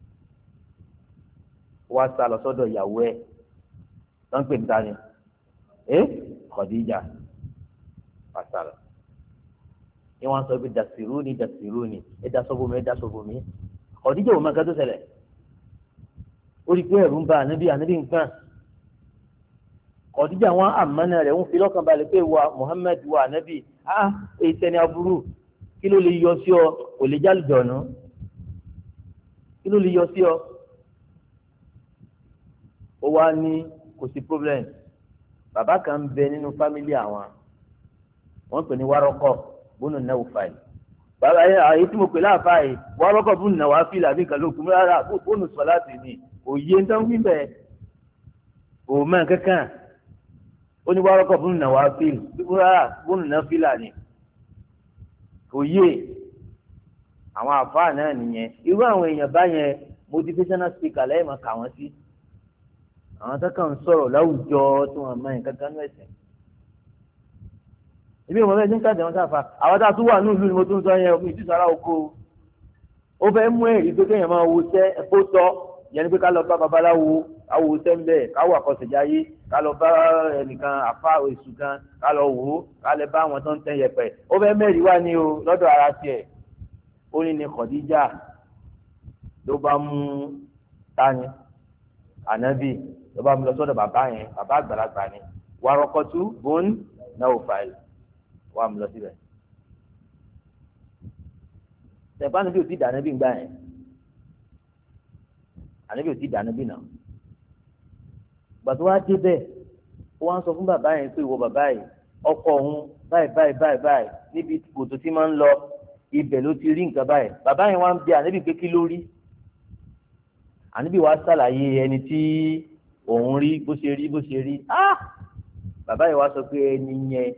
wá sá lọ sọ́dọ̀ ìyàwó ẹ̀ tó ń pè níta ni Khadija wá sá lọ ni wọ́n sọ pé dàsírúni ẹ dasọ́bù mi Khadija òun mẹ́ka tó ṣẹlẹ̀ ó rí pé ẹ̀rù ń ba ànábì ń gbọ́n Khadija wọn àmọ́nà rẹ̀ ń fi lọ́kàn balẹ̀ pé wa Muhammad wa ànábì èyí tẹ́ni aburú kí ló lè yọ sí ọ kò lè jálù jọ̀nù kí ló lè yọ sí ọ ó wá ní kò sí problem bàbá kan ń bẹ nínú fámìlì àwọn wọ́n pè ní Warọ́kọ̀ bónú náwó fàì bàbá yẹn àyè tí mo pè láàfáà yìí Warọ́kọ̀ bónú náwó àfìlà bí nǹkan ló kú rárá bónú sọ láti ní òye ń tán wíbẹ̀ òmọ̀ kankan ó ní Warọ́kọ̀ bónú náwó àfìlà rárá bónú náwó fìlà ni òye àwọn àfáà náà nìyẹn irú àwọn èèyàn báyẹn motivational speaker lẹ́yìn máa kà wọ́n sí àwọn tó kàn ń sọ̀rọ̀ láwùjọ tí wọ́n máa ń kankan ní ẹ̀sìn ibi ìmọ̀ bẹ́ẹ̀ ní káàdì wọn sáfà àwọn tá a tún wà ní ìlú ni mo tún sọ yẹn omi ìtúsọ ara oko ó fẹ́ mú ẹ̀rí pé kéèyàn máa wo sẹ́ ẹ̀kọ́ tọ́ yẹn ni pé ká lọ bá babaláwo káwo sẹ́ ń bẹ̀ káwọ àkọsẹ̀jáyé ká lọ bá ẹnìkan àfa èṣù kan ká lọ wò ó ká lè bá àwọn tó ń tẹ́ yẹpẹ̀ ó fẹ́ mẹ́rin wá ní o lọ́dọ̀ ara tiẹ̀ ó ní ní Khadija ló bá mú tani ànábì ló bá mú lọ sọ́dọ̀ bàbá yẹn bàbá àgbàlagbà ni Warọ́kọ̀tù bón Nawfal wà mú lọ síbẹ̀ tẹ̀fọ́ ànábì ò tí dà ànábì ńgbà yẹn ànábì ò tí dà ànábì náà gbàtọ́ wá dé bẹ́ẹ̀ ó wá ń sọ fún bàbá yẹn pé ìwọ bàbá yìí ọkọ òun báyìí níbi kòtò tí máa ń lọ ibẹ̀ ló ti rí nǹkan báyìí bàbá yẹn wá ń bi ànábì pé kí ló rí ànábì wá ṣàlàyé ẹni tí òun rí bó ṣe rí bàbá yẹn wá sọ pé ẹni yẹn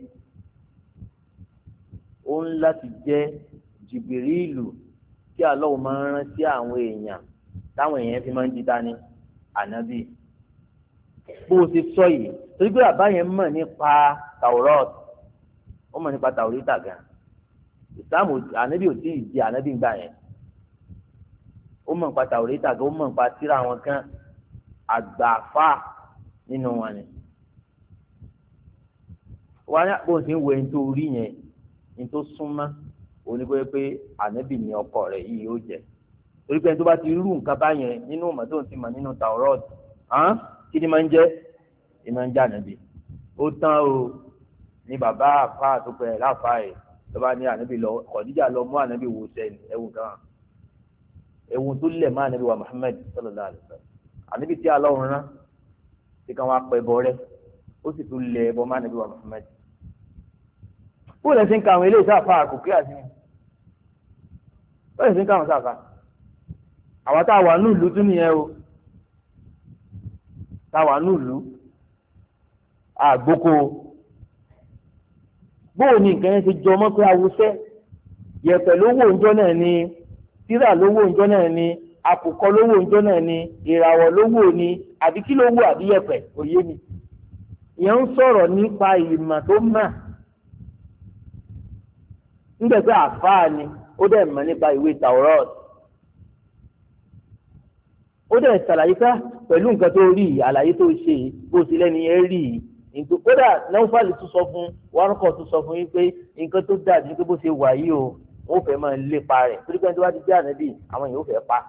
ó ń láti jẹ́ Jìbìrìlù tí Allah máa ń rán sí àwọn èèyàn táwọn èèyàn fi máa ń jí dání ànábì bó o ṣe sọ yìí torí pé bàbá yẹn mọ̀ nípa Taurat ó mọ̀ nípa Taurita gan ìsàmù ànábì ò tí ì di ànábì gbà yẹn ó mọ̀ nípa Taurita gan ó mọ̀ nípa tírà wọn kan àgbàfà nínú wọn ni wọn á bó o ṣe ń wo ẹni tó rí yẹn ní tó súnmọ́ onígbé pé ànábì ní ọkọ rẹ̀ yìí yóò jẹ́ torí pé ẹni tó bá ti rú nǹkan báyẹn nínú ìmọ̀ tó ń ti mọ̀ nínú Taurat kí ni máa ń jẹ́ ìmọ̀ ń jẹ́ ànábì ó tán o ní bàbá àfa àtúpẹ̀ láfa ẹ̀ tó bá ní ànábì lọ Khadija lọ mú ànábì wò sẹ́ni ẹ̀wù kan ẹ̀wù tó lẹ̀ mọ́ ànábì wa Muhammad sallallahu alaihi wasallam ànábì tí Ọlọ́run rán tí kan wá pẹ́ bọ́ rẹ́ ó sì tún lẹ̀ ẹbọ mọ́ ànábì wa Muhammad. bóòlù ẹ̀sìn ka àwọn eléyìí sáfà kò kí àti bóòlù ẹ̀sìn ka àwọn sáfà àwọn tá a wà ní ìlú tún nìyẹn o tá a wà ní ìlú àgbókò bóò ní nǹkan yẹn ti jọ mọ́ pé awusẹ́ yẹ̀pẹ̀ lówó òǹjọ́ náà ni tírà lówó òǹjọ́ náà ni àkùkọ lówó òǹjọ́ náà ni ìràwọ̀ lówó ni àbí kí lówó àbí yẹ̀pẹ̀ òye ni ìyẹn ń sọ̀rọ̀ nípa ìmọ̀ tó mà nígbà pé àfáà ni ó dẹ̀ mọ̀ nípa ìwé Taurat ó dẹ̀ ṣàlàyé ká pẹ̀lú nǹkan tó rí àlàyé tó ṣe bó ti lẹ́ni ẹ rí nǹkan kódà náufàlì tún sọ fún wárúkọ tún sọ fún yín pé nǹkan tó dájú pé bó ṣe wà yìí o wọn ò fẹ́ máa lépa rẹ̀ torí pé ẹni tó bá ti jẹ́ ànábì àwọn èèyàn ò fẹ́ pa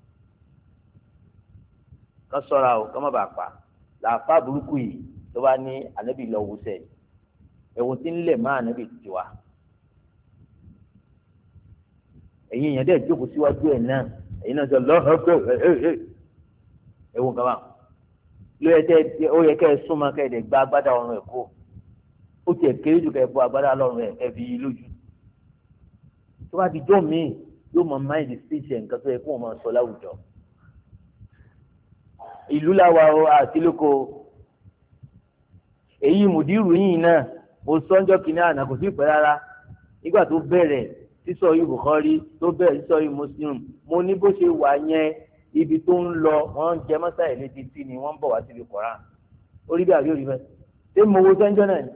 kán sọ́ra o kán má bàa pa làáfà burúkú yìí tó bá ní ànábì lọ wùsẹ̀ ẹ̀wọ̀n tí ń lẹ̀ má ànábì ti wá ẹ̀yin èèyàn dẹ̀ jókòó síwájú ẹ̀ náà ẹ̀yin náà sọ lọ́họ́gbẹ́ ẹ̀wọ̀n kan báwọn ó yẹ kẹ́ ẹ súnmọ́ kẹ́ ẹ dẹ̀ gba agbádá ọrùn ẹ̀ kó ó tiẹ̀ kéré jù kẹ́ ẹ bọ́ agbádá lọ́rùn ẹ̀ kẹ́ fi yí lójú tó bá ti jọ́ míì yóò mọ máìlì stage ẹ̀ nǹkan tó yẹ kó wọn máa sọ láwùjọ ìlú làwa o àti lóko èyí mùdírù yìí náà mo sọ́njọ́ kìíní àná kò sí pẹ́ rárá nígbà tó bẹ̀rẹ̀ sísọ yìí Bukhari tó bẹ̀rẹ̀ sísọ yìí Muslim mo ní bó ṣe wà yẹn ibi tó ń lọ wọ́n ń jẹ mọ́sáì létí tí ni wọ́n ń bọ̀ wá síbi Koran orí bí àbí orí bẹ́ẹ̀ ṣé mo wo sẹ́ńjọ́ náà ni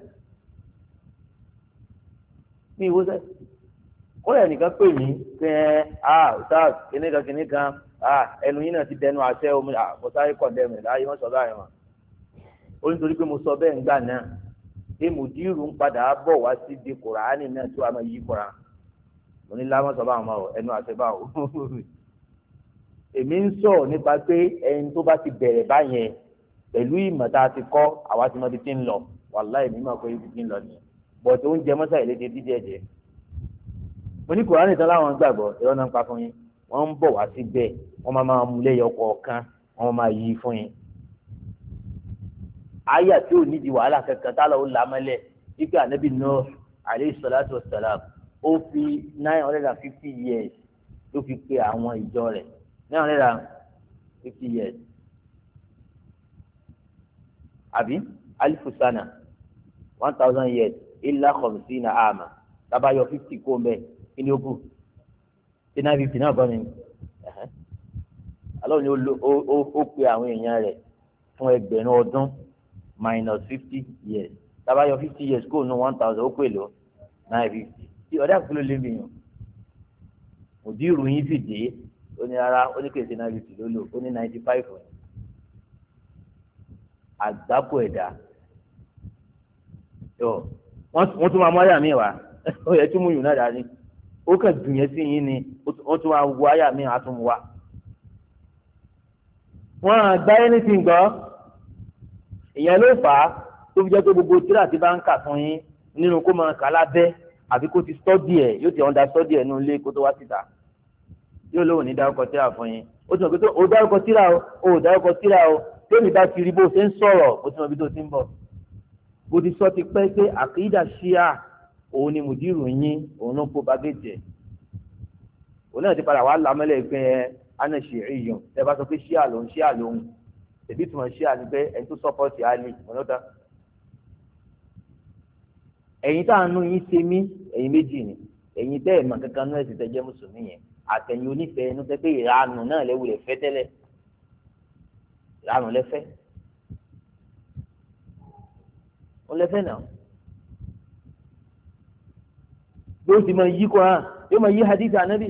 mi ìwo sẹ́ kọ́lẹ̀ nìkan pè mí pé ustaz kìnìkan ẹnu yín náà ti dẹnu àṣẹ omi àkọsáyé kọ̀ndẹ́mì láyé wọ́n sọ báyìí wọn ó nítorí pé mo sọ bẹ́ẹ̀ ńgbà náà pé mùdírù ń padà bọ̀ wá síbi Kùránì náà tí wàá máa yí Kùránì mo ní láwọn sọ báwọn máa ẹnu àṣẹ báwọn èmi ń sọ nípa pé ẹni tó bá ti bẹ̀rẹ̀ báyẹn pẹ̀lú ìmọ̀ tá a ti kọ́ àwa ti mọ ibi tí ń lọ wàláì mi máa kọ́ ibi tí ń lọ nìyẹn bọ̀dé oúnjẹ mọ́sá ìlédè dídí ẹ̀jẹ̀ mo ní Kùránì tán láwọn gbàgbọ́ ìrọ́ náà ń pa fún yín wọ́n ń bọ̀ wá síbẹ̀ wọ́n máa mú lẹ́yọ kọ̀ọ̀kan wọ́n máa yí fún yín àyà tí ò nídìí wàhálà kankan tá lọ́wọ́ làmọ́lẹ̀ wípé ànábì Nuh alayhi salatu wassalam ó fi 950 years ló fi pe àwọn ìjọ rẹ̀ 950 years àbí alifusana 1000 years illa khamsina ama tabayọ 50 kó mbẹ kí ni ó kù tí 950 náà bọ́ mi alọ́ ni ó pe àwọn èèyàn rẹ̀ fún ẹgbẹ̀rún ọdún minus 50 years tabayọ 50 years kó nu 1000 ó pè lọ 950 tí ọ̀dà kúló lé mi yàn òdì ìròyìn sì dé ó ní ara ó ní kèsì 950 ló lò ó ní 95 rẹ̀ àgbákò ẹ̀dá wọ́n tún máa mú àyà mi wá ó yẹ tí mo yùn náà dání ó kàn dùn yẹn sí yín ni wọ́n tún máa wo àyà mi àtún wá. wọ́n àgbá anything gbọ́ ìyẹn ló fà á tó fi jẹ́ pé gbogbo tíra tí bá ń kà fún yín nínú kó máa kà lábẹ́ àbí kó ti study ẹ̀ yóò ti under study ẹ̀ nínú ilé kó tó wá síta yóò lóun ní dárúkọ tíra fún yín ó ti mọ̀ pé tó o dárúkọ tíra o dárúkọ tíra o tẹ́mi bá ti rí bó ṣe ń sọ̀rọ̀ ó ti mọ̀ bí tó ti ń bọ̀ bó ti sọ ti pẹ́ pé àkídà ṣíà òun ni mùdírù yín òun ló kó bagéjì òun náà ti padà wá lámẹ́lẹ̀ pé ana ṣìírí yàn ẹ bá sọ pé ṣíà lòun tẹ̀bí tí wọ́n ṣíà ni pé ẹni tó sọ́pọ̀tì á ní ọ̀nọ́ta ẹ̀yin tá à ń nú yín ṣe mí ẹ̀yin méjì ni ẹ̀yin tẹ́ ẹ̀ mọ̀ kankan náà ẹ̀sìn tẹ́ jẹ́ mùsùlùmí yẹn àtẹ̀yìn onífẹ̀ẹ́ inú tẹ́ pé ìranù náà lẹ́wù rẹ̀ fẹ́ tẹ́lẹ̀ ìranù lẹ́fẹ́ ó lẹ́fẹ́ náà bí ó ti máa yí Kùránì yóò máa yí hadith anabi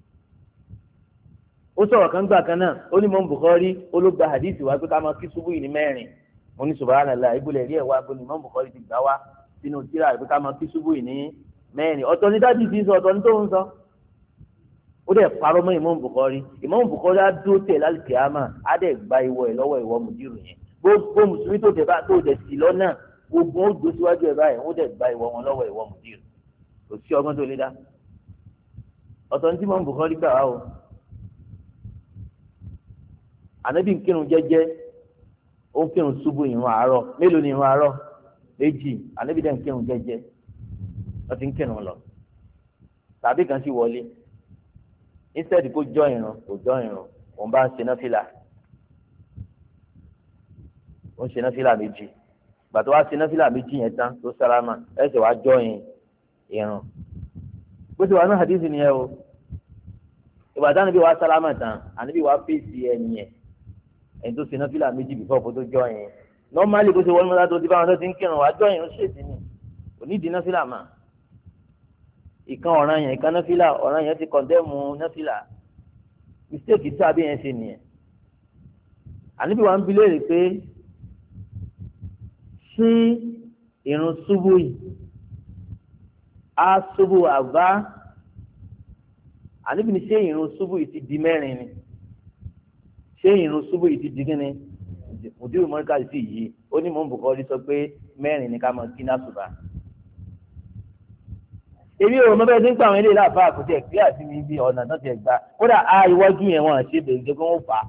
ó sọ̀rọ̀ kan gbà kan náà ó ní mọ́ Bukhari ó ló gba hadith wá pé ká máa kí ṣubú yìí ní mẹ́rin mo ní subhanallah ìbúlẹ̀ rí ẹ̀ wá pé ní mọ́ Bukhari ti gbà wá sínú tíra pé ká máa kí ṣubú yìí ní mẹ́rin ọ̀tọ̀ ní dájú ti sọ ọ̀tọ̀ ní tó ń sọ ó dẹ̀ parọ́ mọ́ Imam Bukhari á dúró tẹ̀ lálùkìyámà á dẹ̀ gba ìwọ ẹ̀ lọ́wọ́ ìwọ mùdírù yẹn gbogbo mùsùlùmí tó dẹ̀ sí lọ́nà gbogbo ó dó síwájú ẹ̀ báyìí wọ́n dẹ̀ gba ìwọ wọn lọ́wọ́ ìwọ mùdír kò sí ọgbọ́n tó lé dá ọ̀tọ̀ ní tí mo ń Bukhari gbà wá o ànábì ń kírun jẹ́jẹ́ ó ń kírun ṣubú ìrun àárọ̀ mélòó ni ìrun àárọ̀ méjì ànábì dẹ̀ ń kírun jẹ́jẹ́ ó ti ń kírun lọ tàbí kan sì wọlé instead kó jọ ìrun kò jọ ìrun òun bá ń ṣe náfìlà ó ń ṣe náfìlà méjì gbàtọ wá ṣe náfìlà méjì yẹn tán tó sálámà ẹsẹ wàá jọ ìrun bó ti wà ní hadith nìyẹn o ìgbà táwọn níbi wàá sálámà tán àníbi wàá fèsì ẹni yẹn ẹni tó ṣe náfìlà méjì bìfọ kó tó jọ yẹn normally bó ṣe wọlé mọ́tà tó ti bá wọn tó ti ń kírun wàá jọ ìrun ṣèṣì ni onídìí náfìlà mà ìkan ọ̀ràn yẹn ìkan náfìlà ọ̀ràn yẹn ti kọ̀ndẹ́mù náfìlà mistake tí abẹ́ yẹn ṣe nìyẹn àníbi wàá ń bi léèrè pé ṣé ìrun ṣubú yìí á ṣubú àbá àníbi ni ṣé ìrun ṣubú yìí ti di mẹ́rin ni ṣé ìrun ṣubú yìí ti di kíni mùdírù mọ́ríkà sí yìí ó ní mò ń Bukhari sọ pé mẹ́rin ni ká máa kí náà ṣùgbọ́n èmi ò mọ bẹ́ẹ̀ tí ń pa àwọn ilé ìlàfà àkùtì ẹ̀kí àti ibi ọ̀nà tó ti ẹ̀ gbà kódà á iwájú yẹn wọn àti ìbèrè jẹ́ pé wọ́n fà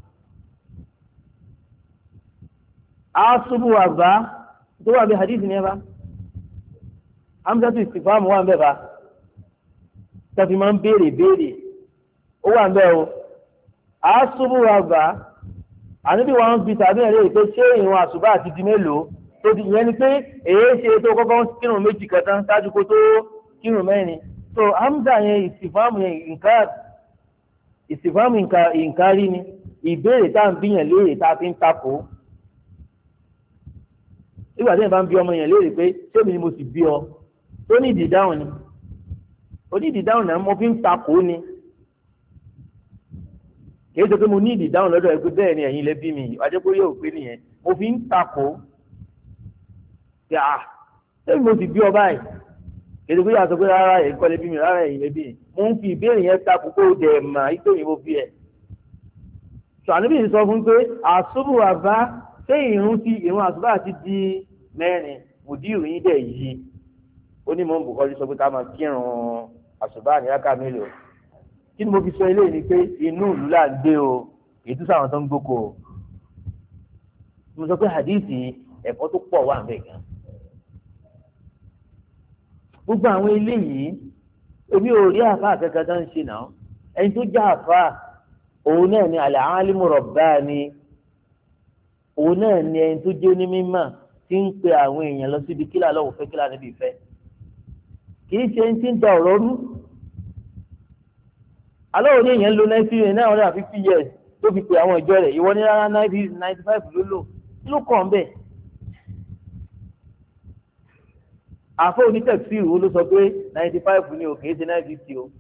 á ṣubú àbá tó wà bí hadith ni ẹ bá amúsátù ìsìfàmù wà ń bẹ bá tàbí máa ń béèrè ó wà ń bẹ o àásùbù àgbà àníbi wọn fi tàbí ẹ̀rẹ́ pé ṣé ìrun àsùbá àti di mélòó tó di ìyẹn ni pé èyí ṣe tó kọ́kọ́ kírun méjì kẹta ṣáájú kó tó kírun mẹ́rin so hamza yẹn ìsìfàmù yẹn ìsìfàmù ìǹkárí ni ìbéèrè tá à ń bíyàn léèrè tá a fi ń takò nígbà tí yẹn bá ń bí ọmọ yẹn léèrè pé ṣé mi ni mo sì bí ọ tó ní ìdí dáhùn ni onídìí dáhùn náà mo fi ń takò ni kìí ṣe pé mo ní ìdí dáhùn lọ́dọ̀ ẹ pé bẹ́ẹ̀ ni ẹ̀yin lẹ bí mi wájú pé yóò pé nìyẹn mo fi ń takò kí a ṣé mo sì bí ọ báyìí kìí ṣe pé yàtọ̀ pé rárá ẹ̀yin kọ́ lẹ bí mi rárá ẹ̀yin lẹ bí mi mo ń fi ìbéèrè yẹn takò kó o dẹ̀ mà ìtò òyìnbó bí ẹ. sànúbì sọ fún pé àṣùbù àbá ṣé ìrun àṣùbà ti di mẹ́rin mùdírù yín dẹ̀ yìí ó ní mò ń Bukhari sọ pé ká máa kírun àṣùbà ní rákà mélòó kí ni mo fi sọ eléyìí ni pé inú ìlú là ń gbé o èyí tó sáwọn tó ń gbóko o mo sọ pé hadithi ẹ̀kọ́ tó pọ̀ wà níbẹ̀ gan gbogbo àwọn eléyìí èmi ò rí àfa àkẹ́kẹ́ tó ń ṣe náà ẹni tó já àfa òun náà ni al-alimu rabbani òun náà ni ẹni tó jẹ́ onímọ̀ tí ń pe àwọn èèyàn lọ síbi kílà lọ́wọ́ fẹ́ kílà níbi ìfẹ́ kìí ṣe ń tí ń da ọ̀rọ̀ rú aláwọ̀ ní èèyàn lo 950 years tó fi pè àwọn ìjọ rẹ̀ ìwọ ní rárá 95 ló lò ló kàn bẹ́ẹ̀ àfọ́ onítẹ̀síìrù wo ló sọ pé 95 ni o kìí ṣe 950 o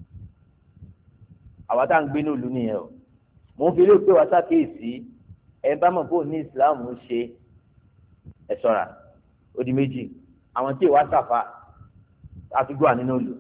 àwa tá à ń gbé ní ìlú nìyẹn o mò ń fi lè pé wá sákèésí ẹ bá mọ̀ pé òní Islam ń ṣe ẹ ṣọ́ra ó di méjì àwọn tí ìwà sàfà àfigbó ànínú lò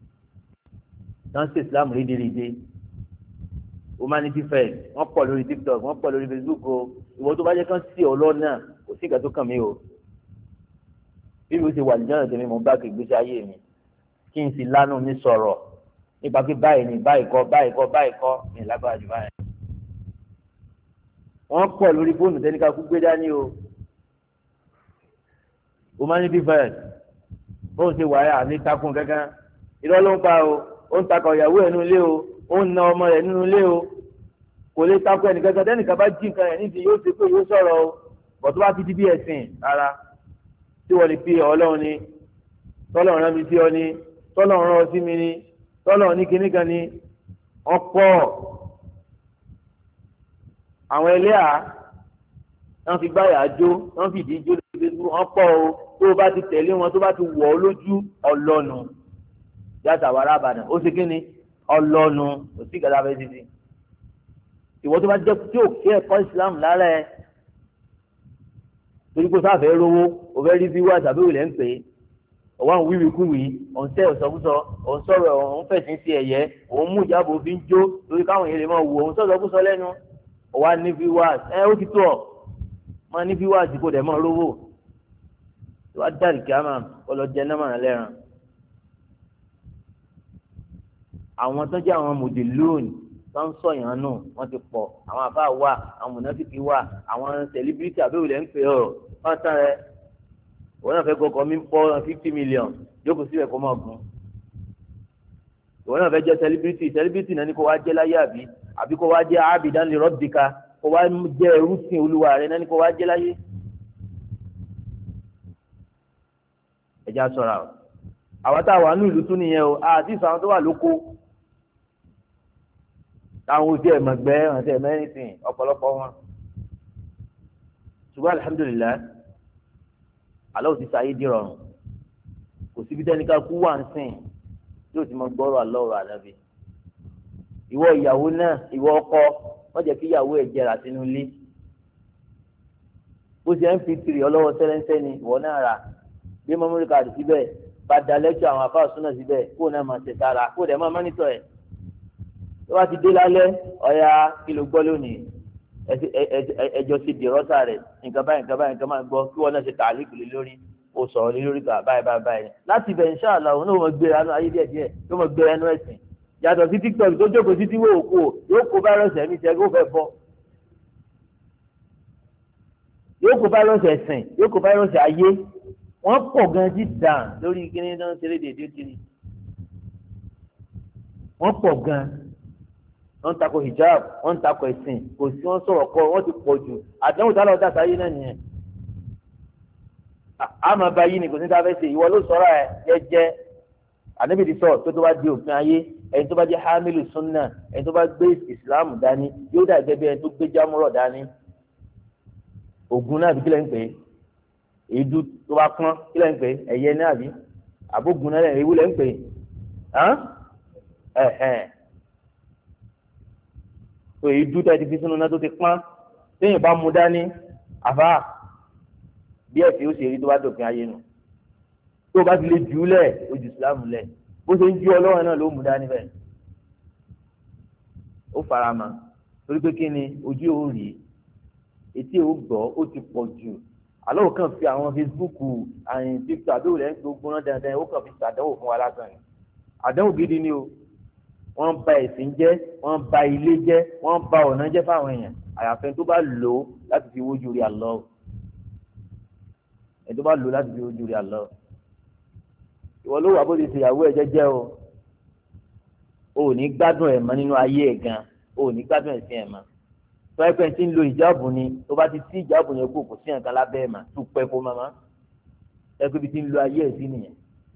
dáńsì Islam rédèrèdè humanity first wọ́n pọ̀ lórí TikTok wọ́n pọ̀ lórí Facebook o ìwọ tó bá jẹ́ kán sí ọlọ́nà kò sí ìgbà tó kàn mí o bí mo ṣe wà lìjọ́nà tèmi mo bá kí ìgbésí ayé mi kí n sì lánàá mi sọ̀rọ̀ nípa pé báyìí ni báyìí kọ́ ní lágbára jù báyìí wọ́n pọ̀ lórí fóònù tẹ́níkà kú gbé dání o humanity first bóun ṣe wáyà ní takùn kankan irọ́ ló ń pa o ó ń takọ̀ ìyàwó ẹ̀ nínú ilé o ó ń na ọmọ rẹ̀ nínú ilé o kò lè takọ̀ ẹnì kankan tẹ́nìkan bá jí nǹkan rẹ̀ nídìí yóò ṣe pé yóò sọ̀rọ̀ o bọ̀ tó bá ti di bí ẹ̀sìn rárá tí wọ́n lè fi ọlọ́run ni tọ́lọ́run rán mi sí ọ ni tọ́lọ́run rán ọ sí mi ni tọ́lọ́run ní kinní kan ni wọ́n pọ̀ àwọn ẹlẹ́à wọ́n fi gbáyà jó wọ́n fi ìdí jó lórí wọ́n pọ̀ o tó o bá ti tẹ̀lé wọn tó bá ti wọ̀ ọ́ lójú ọlọ́nu yàtọ̀ àwọn arábàdàn ó ṣe kí ni ọlọ́nu kò sí ìgbàlá fẹ́ títí ìwọ tó bá jẹ́ tí ò kí ẹ̀kọ́ Islam lára ẹ̀ torí kó sáfẹ́ rówó o fẹ́ rí fíwá tàbí òlẹ̀ ń pè é ọwọ́ àwọn wíwíkúwì òun tẹ́ ọ̀sọ́kúsọ òun sọ̀rọ̀ òun fẹ̀sìn sí ẹ̀yẹ òun mú ìjábọ̀ òfin jó lórí káwọn èèyàn lè máa wò òun sọ̀sọ́kúsọ lẹ́nu ọwọ́ ní fíwá ó ti tó ọ̀ máa ní fíwá àti kò dẹ̀ máa rówó tó wá dárì kíámà ọlọ́jẹ náà mọ̀ràn lẹ́ran. àwọn tó jẹ́ àwọn mòdì lónìí tó ń sọ̀yàn nù wọ́n ti pọ̀, àwọn àbá wà, àwọn mùnáfíkì wà, àwọn sẹ̀líbírìtì àbẹ̀wòlẹ̀ ń pè ọ́ wọ́n tán rẹ̀ wọ́n náà fẹ́ kọ́kọ́ mi pọ́ 50 million jókòó síbẹ̀ kó máa gùn. ìwọ́n náà fẹ́ jẹ́ sẹ̀líbírìtì náà ní kó wá jẹ́ láyé àbí kó wá jẹ́ ábìdán lè rọ́bìkà, kó wá jẹ́ ẹrúsìn olúwa rẹ̀ náà ní kó wá jẹ́ láyé. ẹja ṣọ́ra o àwọn tá a wà ní ìlú tún nìyẹn o àti ìsọ àwọn tó wà lóko táwọn ojú ẹ̀ mọ̀gbẹ́ àti ẹ̀ mẹ́rìnsìn ọ̀pọ̀lọpọ̀ wọn. ṣùgbọ́n alihamudulilayi aláwọ̀ ti sáyé di rọrùn, kò síbi tẹ́ni ká kú wà ń sìn yóò ti mọ gbọ́rọ̀ alọ́rọ̀ ànábì. ìwọ ìyàwó náà ìwọ ọkọ wọ́n jẹ́ kí ìyàwó ẹ̀ jẹrà sínú ilé, bó ṣe mp3 ọlọ́wọ́ sẹ́lẹ́ńsẹ́ ni ìwọ náà rà, bí mọ́mọ́rí káàdì síbẹ̀, bá da lẹ́kṣọ̀ àwọn afáà súnà síbẹ̀, kó náà máa tẹ̀ sára, kó dẹ̀ máa mọ́nítọ̀ ẹ̀. tó bá ti dé lálẹ́ ọ̀ya kí ló gbọ́ lónìí, ẹjọ́ ṣe dìrọ́sà rẹ̀, nǹkan báyìí máa gbọ́, kí wọ́n náà ṣe tààlíkù lé lórí, ó sọ̀rọ̀ lé lórí kà báyìí. láti ibẹ̀ inshallah òun náà mọ̀ gbéra ẹnu ayé díẹ̀ yóò mọ̀ gbéra ẹnu ẹ̀sìn. yàtọ̀ sí tiktok tó jókòó sí tí wọ́n kó yóò kó fáírọ̀sì ẹ̀mí tẹ́ kó fẹ́ bọ́, yóò kó fáírọ̀sì ẹ̀sìn, yóò kó fáírọ̀sì ayé. wọ́n pọ̀ gan jíjà lórí kíní náà ṣeré dèdè kiri, wọ́n pọ̀ gan, wọ́n ń takò hijab, wọ́n ń takò ẹ̀sìn, kò sí wọ́n sọ̀rọ̀ kọ́, wọ́n ti pọ̀ jù. àdánwò tá a lọ dá sáyé náà nìyẹn. àmọ́ báyìí ni kò ní ká fẹ́ ṣe, ìwọ ló sọ̀rọ̀ ẹ̀ jẹ́jẹ́. ànábì ti sọ tó bá di òfin ayé, ẹni tó bá jẹ́ hamilu sunna, ẹni tó bá gbé ìsìlámù dání yóò dà gẹ́gẹ́ bí ẹni tó gbé jámúrọ̀ dání. ògùn náà bí kílẹ̀ ń pè é, èédú tó bá pọ́n kílẹ̀ ń pè é, ẹ̀yẹ náà bí àbógun náà ewu lẹ́ ń pè é. tó èédú tó ẹ ti fi sínú náà tó ti pọ́n téèyàn bá mú dání àbá bí ẹ̀sìn ó ṣe rí tó bá dòpin ayé nu. tó bá ti lè jù ú lẹ̀ ojú ìsìlámù lẹ̀, bó ṣe ń jú ọlọ́run náà ló mú dání bẹ́ẹ̀. ó fara mọ́ torí pé kí ni ojú ò rí, etí ò gbọ́, ó ti pọ̀ jù. àlọ́ kàn fi àwọn Facebook àyìn TikTok àbẹ̀wò lẹ́yìn gbogbo náà dandan ó kàn fi ṣàdánwò fún wa lásán ni. àdánwò gidi ni o, wọ́n bà ẹ̀sìn jẹ́, wọ́n bà ilé jẹ́, wọ́n bà ọ̀nà jẹ́ fáwọn èèyàn. àyàfẹ́ tó bá lò ó láti fi wójú rí Allah, ẹ̀ tó bá lò ó láti fi wójú rí Allah. ìwọ ló wà bó ti ṣèyàwó ẹ jẹ́jẹ́ o, ò ní gbádùn ẹ̀ mọ́ nínú ayé ẹ̀ gan, ò ní gbádùn ẹ̀ sí ẹ̀ mọ́. tó ẹ pẹ́ tí ń lo ìjáàbù ni, tó bá ti sí ìjáàbù yẹn kó kò sí nǹkan lábẹ́ ẹ̀ mà tó pẹ́ kó máa ẹ pé bí ti ń lo ayé ẹ̀ sí nìyẹn.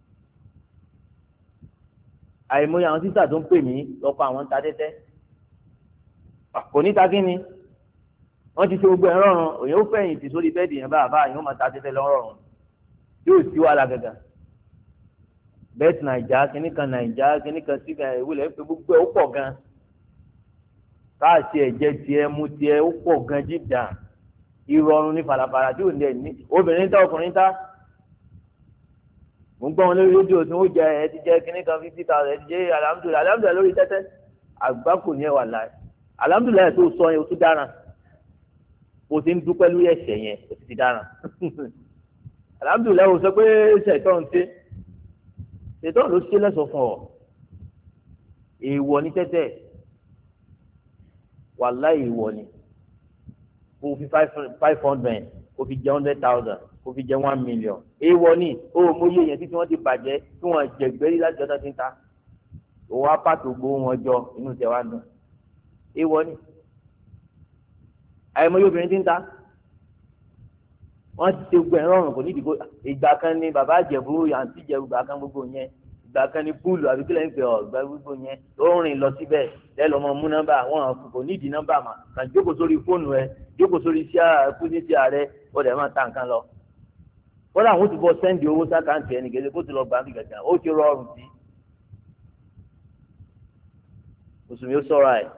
àìmọye àwọn sísà tó ń pè mí lọ́kọ̀ àwọn ta tẹ́tẹ́, kò ní ta kí ni wọ́n ti ṣe gbogbo ẹ̀ rọrùn, òyìn ó fẹ̀yìn tì sórí bẹ́ẹ̀dì yẹn bá àyìn ó máa ta tẹ́tẹ́ lọ́rọ̀rùn, yóò sí wàhálà gàgà. bẹ́ẹ̀t nàìjà kìnnìkan síga ìwúlẹ̀ ń pe gbogbo ẹ̀ ó pọ̀ gan, káàsì ẹ̀jẹ̀ tiẹ̀ mú tiẹ̀ ó pọ̀ gan jíjà. ìrọ̀rùn ní falafala tí ò ní ẹ̀ ní obìnrin ta ọkùnrin ta. mo ń gbọ́ wọn lórí rédíò tí wọ́n jẹ ẹ ti jẹ kìnnìkan 50,000 ẹ ti jẹ alhamdulilayi lórí tẹ́tẹ́. àgbá kò ní ẹ wà láì alhamdulilayi tó sọ yẹn o tún dáràn, o ti ń dúpẹ́ lórí ẹ̀ṣẹ̀ yẹn o ti dáràn. alhamdulilayi o sọ pé ṣètò ń tẹ́ ṣètò ló ṣe lẹ́sọ̀ fún ọ. èèwọ̀ ní tẹ́tẹ́, wàláhì èèwọ̀ ni. kò fi 500 kò fi jẹ 100,000 kò fi jẹ 1 million. èèwọ̀ ni o mọ iye yẹn títí wọ́n ti bàjẹ́ tí wọ́n jẹ̀gbẹ́rí láti ọjọ́ tí ń ta. òun á pàtó gbowó wọn jọ inú tẹ̀ wá dùn. èèwọ̀ ni. àìmọye obìnrin tí ń ta wọ́n ti ṣe gbogbo ẹ̀ rọrùn, kò ní ìdìbò. ìgbà kan ni bàbá àjẹ̀bú àǹtí ìjẹ̀bú ìgbà kan gbogbo yẹn, ìgbà kan ni púùlù àbí kílẹ̀ ń pè ọ́ ìgbà gbogbo yẹn ó rìn lọ síbẹ̀ lẹ́lọ́ ọmọ mú nọ́mbà wọn kò ní ìdí nọ́mbà mà kàn jókòó sórí fóònù ẹ, jókòó sórí kúndínsì ààrẹ ó dẹ̀ máa ta nǹkan lọ. wọ́n làwọn ti bọ́ sẹ́ndì owó sákàǹtì ẹnì gẹ́gẹ́ kó ti lọ gbàǹdì gàgà ó ti rọrùn sí. mùsùlùmí ó sọ̀rọ̀ ẹ̀,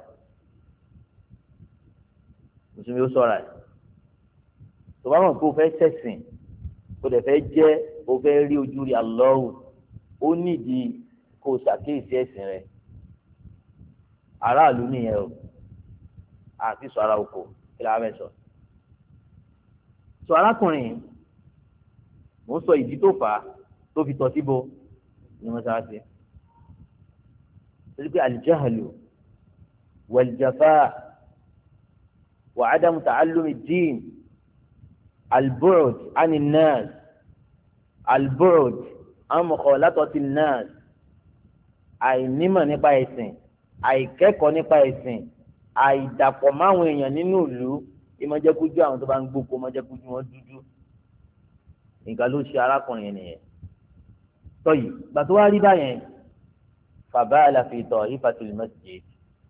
mùsùlùmí ó sọ̀rọ̀ ẹ̀. tó bá mọ̀ pé o fẹ́ ṣẹ̀sìn o dẹ̀ fẹ́ jẹ́ o fẹ́ rí ojú rí Allahu, ó nídìí kó o ṣàkíyèsí ẹ̀sìn rẹ̀. aráàlú nìyẹn o, àti sọ ara oko kí la fẹ́ sọ. sọ arákùnrin mo ń sọ ìdí tó fà á tó fi tọ̀ síbo ní mọ́sálásí. torí pé al-jahlu wal-jafaa wa 'adamu ta'allumi ad-din al-bu'd 'ani an-nas al-bu'd 'an mukhalatati an-nas àìnímọ̀ nípa ẹ̀sìn àìkẹ́kọ̀ọ́ nípa ẹ̀sìn àìdàpọ̀ máwọn èèyàn nínú ìlú ìmọ̀jẹ́kújú àwọn tó bá ń gbóko mọ̀jẹ́kújú wọn dúdú nǹkan ló ṣe arákùnrin yẹn nìyẹn tọ́yì gbàtó wá rí báyẹn fàbá àlàfíìtọ̀ ìfàtúlì masjid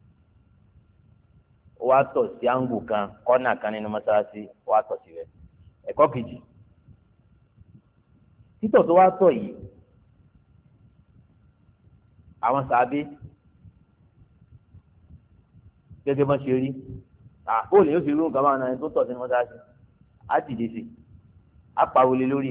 wá tọ̀ sí áńgù kan kọ́nà kan nínú mọ́sálásí wá tọ̀ síbẹ̀ ẹ̀kọ́ kejì títọ̀ tó wá tọ̀ yìí àwọn sàábé gẹ́gẹ́ bọ́n ṣe rí bóòlù yóò fi rú nǹkan máa náà tó tọ̀ sínú mọ́sálásí á dìde sí á pariwo lórí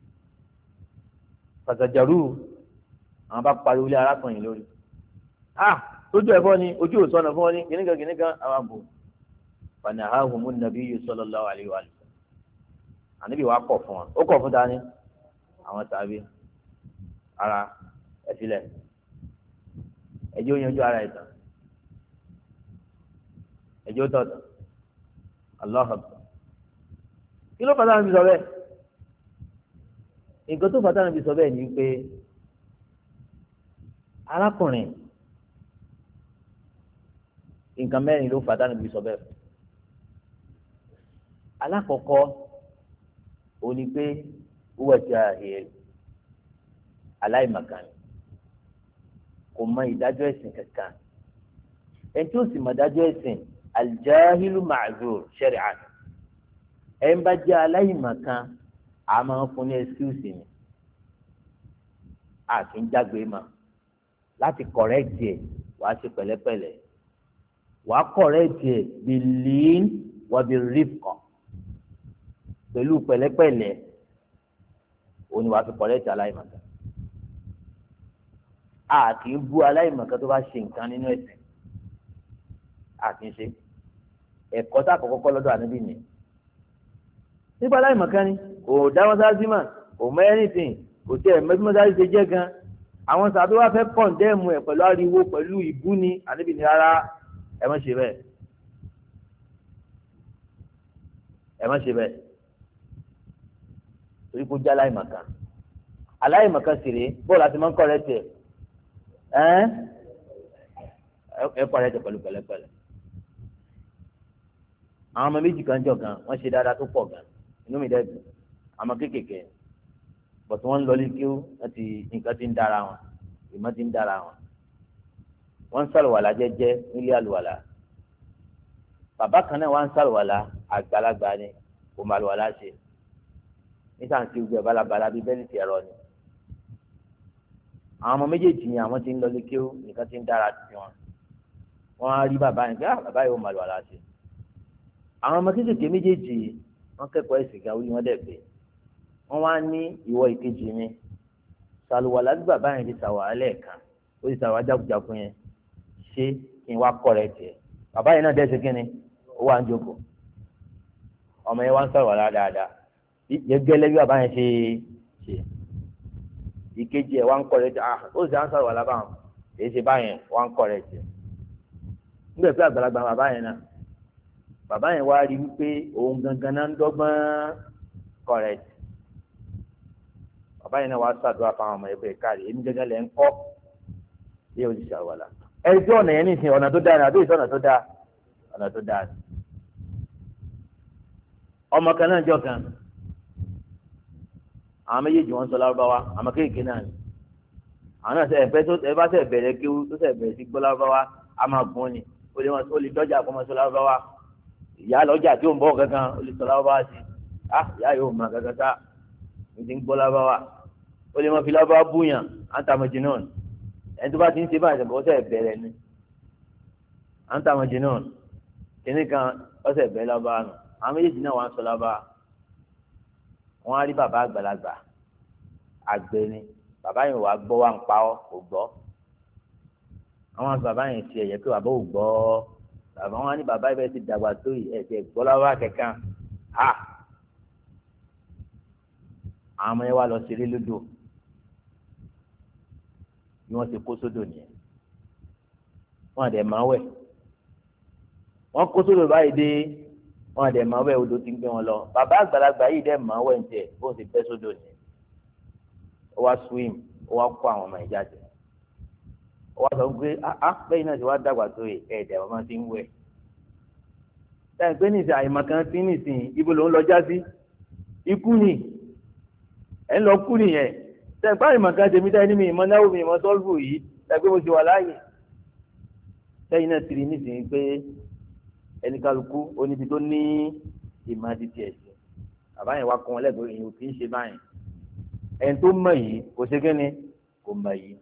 pàtàkìrú àwọn bá pariwo lé arákùnrin lórí tójú ẹ̀fọ́ ni ojú ò sọnà fún wọn ní kìnnìkan àwọn àbò fanahahumu nabiyyu sallallahu alaihi wa sallam àníbi wàá kọ̀ fún wọn ó kọ̀ fún dání àwọn sàábé ara ẹ̀sílẹ̀ ẹjọ́ yanjú ara ẹ̀ tán ẹjọ́ tọ̀tọ̀ Allahu Akbar kí ló fàtà níbi sọ bẹ́ẹ̀ nǹkan tó fàtà níbi sọ bẹ́ẹ̀ ni pé arákùnrin nǹkan mẹ́rin ló fàtà níbi sọ bẹ́ẹ̀ alákọ̀ọ́kọ́ ó ní pé wúwẹ̀ tí a hìí aláìmọ̀kan kò mọ ìdájọ́ ẹ̀sìn kankan ẹni tí ó sì mọ ìdájọ́ ẹ̀sìn aljahilu ma'zur shari'an ẹni bá jẹ́ aláìmọ̀kan a máa ń fún ní ẹsíùsì ni a kì í jágbe mọ́ láti kọ̀rẹ́ẹ̀tì ẹ̀ wàá ṣe pẹ̀lẹ́pẹ̀lẹ́ wàá kọ̀rẹ́ẹ̀tì ẹ̀ bil-lin wa bir-rifqa pẹ̀lú pẹ̀lẹ́pẹ̀lẹ́ òun ni wàá fi kọ̀rẹ́ẹ̀tì aláìmọ̀kan a kì í bú aláìmọ̀kan tó bá ṣe nǹkan nínú ẹ̀sìn a kì í ṣe ẹ̀kọ́ tá a kọ́kọ́ lọ́dọ̀ ànábì ni nípa aláìmọ̀kan ni kò dá mọ́sáàsì mà kò mọ anything kò tí ẹ̀ mẹ́tí mọ́sáàsì ṣe jẹ́ gan àwọn sàbí wá fẹ́ kọ̀ǹdẹ́ẹ̀mù ẹ̀ pẹ̀lú ariwo pẹ̀lú ìbú ni ànábì ni rárá ẹ má ṣe bẹ́ẹ̀ ẹ má ṣe bẹ́ẹ̀ torí kó jẹ́ aláìmọ̀kan sì rèé bóòlù àti máa ń kọ́ rẹ̀ tiẹ̀ ẹ kọ́ rẹ̀ tiẹ̀ pẹ̀lú pẹ̀lẹ́pẹ̀lẹ́ àwọn ọmọ méjì kan jọ gan wọ́n ṣe dáadáa tó pọ̀ gan inú mi dẹ́gbẹ̀ àmọ́ kéékèèké bọ̀tún wọ́n ń lọlé kí wọ́n ti nǹkan ti ń dára wọn ìmọ̀ ti ń dára wọn wọ́n ń sàlùwàlà jẹ́jẹ́ nílé àlùwàlà bàbá kan náà wọ́n ń sàlùwàlà àgbàlagbà ni kò má àlùwàlà ṣe nísàǹtì gbẹ balabala bíi bẹ́ẹ̀ ní ti ẹ̀rọ ni àwọn ọmọ méjèèjì ni àwọn ti ń lọlé kí nǹkan ti ń dára sí wọn wọ́n á rí bàbá yẹn pé bàbá yìí ó má àlùwàlà ṣe àwọn ọmọ kéékèèké méjèèjì wọ́n kẹ́kọ̀ọ́ ẹ̀sìn gan orí wọn dẹ̀ pé wọ́n wá ní ìwọ ìkejì mi ṣàlùwàlá bí bàbá yẹn ti ṣàwàlá lẹ́ẹ̀kan ó ti ṣàwàlá jákujákun yẹn ṣé kí n wá kọ́ rẹ̀ tiẹ̀ bàbá yẹn náà dẹ́sẹ̀ kí ni ó wà ń jókòó ọmọ yẹn wá ń ṣàlùwàlá dáadáa gẹ́gẹ́ bí bàbá yẹn ṣe ṣe ìkejì ẹ̀ wá ń kọ́ rẹ̀ tiẹ̀ ó sì á ń ṣàlùwàlá báwọn èyí ṣe báyẹn wá ń kọ́ rẹ̀ tiẹ̀ nígbà pé àgbàlagbà bàbá yẹn náà bàbá yẹn wá rí wípé òun gangan náà ń dọ́gbọ́n correct bàbá yẹn náà wá ṣàdúrà fáwọn ọmọ ẹgbẹ́ káàrí èmi gangan lẹ́ ń kọ́ yóò ti ṣàwàlà ẹni tí ọ̀nà yẹn nìsín ọ̀nà tó dáa ni àbí ìṣe ọ̀nà tó dáa ọ̀nà tó dáa ni. ọmọ kan náà jọ kan àwọn méjèèjì wọn sọ lárúbáwá àmọ́ kéèké náà ni àwọn náà ẹ bá sẹ bẹ̀rẹ̀ kéwú tó sẹ bẹ̀rẹ̀ sí gbọ́ lárúbáwá á máa gún ni ó lè dọ́jà kó máa sọ lárúbáwá ìyá lọ́jà tí ó ń bọ̀ kankan ó lè sọ lárúbáwá sí ìyá yóò máa kankan ká ní ti ń gbọ́ lárúbáwá ó lè máa fi lárúbáwá búyàn àǹtàmọ̀jì náà ẹni tó bá ti ń ṣe báyìí ọ̀sẹ̀ bẹ̀rẹ̀ ni àǹtàmọ̀jì náà kìnnì kan ọ̀sẹ̀ bẹ̀rẹ̀ lárúbáwá nù àwọn méjèèjì náà wà ń sọ lárúbáwá wọn á rí bàbá àgbàlagbà àgbẹ̀ ni bàbá yẹn wà gbọ́ wà ń pa ọ́ kò gbọ́ àwọn bàbá yẹn ti ẹ̀yẹ pé bàbá ò gbọ́ bàbá wọn ní bàbá yìí bẹ́ẹ̀ ti dàgbà tó yìí ẹ̀jẹ̀ gbọ́ lárúbáwá kẹ̀kẹ́ ha àwọn ọmọ yẹn wá lọ ṣeré lódò bí wọ́n ti kó sódò nìyẹn wọ́n àdẹ̀ máa wẹ̀ wọ́n kó sódò báyìí dé wọ́n àdẹ̀ máa wẹ̀ odò ti ń gbé wọn lọ bàbá àgbàlagbà yìí dẹ̀ máa wẹ̀ ń tẹ̀ bó ti bẹ́ sódò nìyẹn ó wá swim ó wá kó àwọn ọmọ yẹn jáde ó wá sọ pé bẹ́ẹ̀ náà ti wá dàgbà tó ẹ̀ẹ́dẹ̀ ọmọ ti ń wẹ̀ táyì pé nìsín àyèmọ̀ kan ti nìsín ibo ló ń lọ já sí ikú ni ẹ̀ ń lọ kú nìyẹn táyì pé àyèmọ̀ kan tèmi táyì ní mi ìmọ̀ náwó mi ìmọ̀ sọ́ọ̀lù yìí táyì pé mo ti wà láàyè táyì náà ti rí nìsín pé ẹni kálukú oníbi tó ní ìmọ̀ àdìtì ẹ̀sìn àbáyẹn wá kọ́ wọn lẹ́gbẹ̀ẹ́ èèyàn kì í ṣe báyìí ẹni tó mọ̀ yìí kò ṣe kí ni kò mọ̀ yìí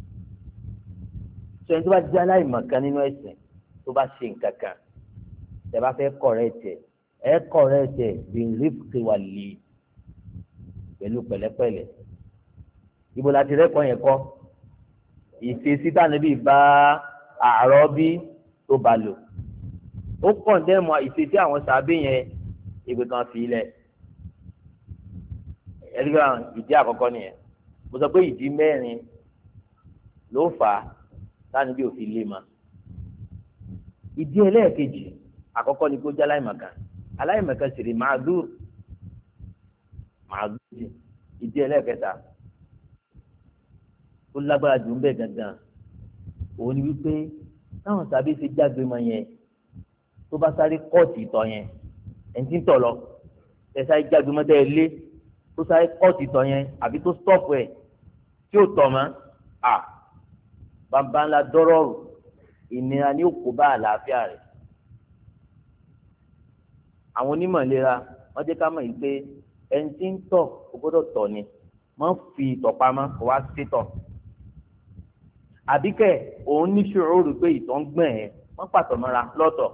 sọ ẹni tó bá jẹ́ aláìmọ̀kan nínú ẹ̀sìn tó bá ṣe nǹkan kan tẹ́ bá fẹ́ kọ̀rẹ́ẹ̀tì ẹ kọ̀rẹ́ẹ̀tì bìrìfì wà lè pẹ̀lú pẹ̀lẹ́pẹ̀lẹ́ ibo láti rẹ́kọ̀ọ́ yẹn kọ́ ìfèsì tánibí bá àárọ̀ bí tó bá lò ó kàn dẹ́mu ìfèsì àwọn sàbẹ̀ yẹn ibi kan fi lẹ̀ ẹ̀ríkà ìdí àkọ́kọ́ nìyẹn mo sọ pé ìdí mẹ́rin ló fà á tánibí òfin lé ma ìdí ẹlẹ́ẹ̀kejì àkọ́kọ́ ni kó jẹ́ aláìmọ̀kan sì rí màdúr ìdí ẹlẹ́ẹ̀kẹta ó lágbára jù ń bẹ̀ gangan òun ni wípé táwọn sábẹ ṣe jágbe mọ yẹn tó bá sáré kọ́ọ̀tì ìtọ̀ yẹn ẹni tí ń tọ̀ lọ ẹ sáré jágbe mọ́ tẹ́ ẹ lé tó sáré kọ́ọ̀tì ìtọ̀ yẹn àbí tó stọ́ọ̀pù ẹ̀ tí ò tọ̀ mọ́ bàbá ńlá dọ́rọ̀rù ìnira ní òkú bá àlàáfíà rẹ̀ àwọn onímọ̀ ìlera wọ́n jẹ́ ká mọ̀ yìí pé ẹni tí ń tọ̀ kò gbọ́dọ̀ tọ̀ ni má fi ìtọ̀ pamọ́ kó wá sí tọ̀ àbíkẹ́ òun ní ṣòro pé ìtọ̀ ń gbọ̀n ẹ̀ wọ́n pàtó mọ́ra lọ́tọ̀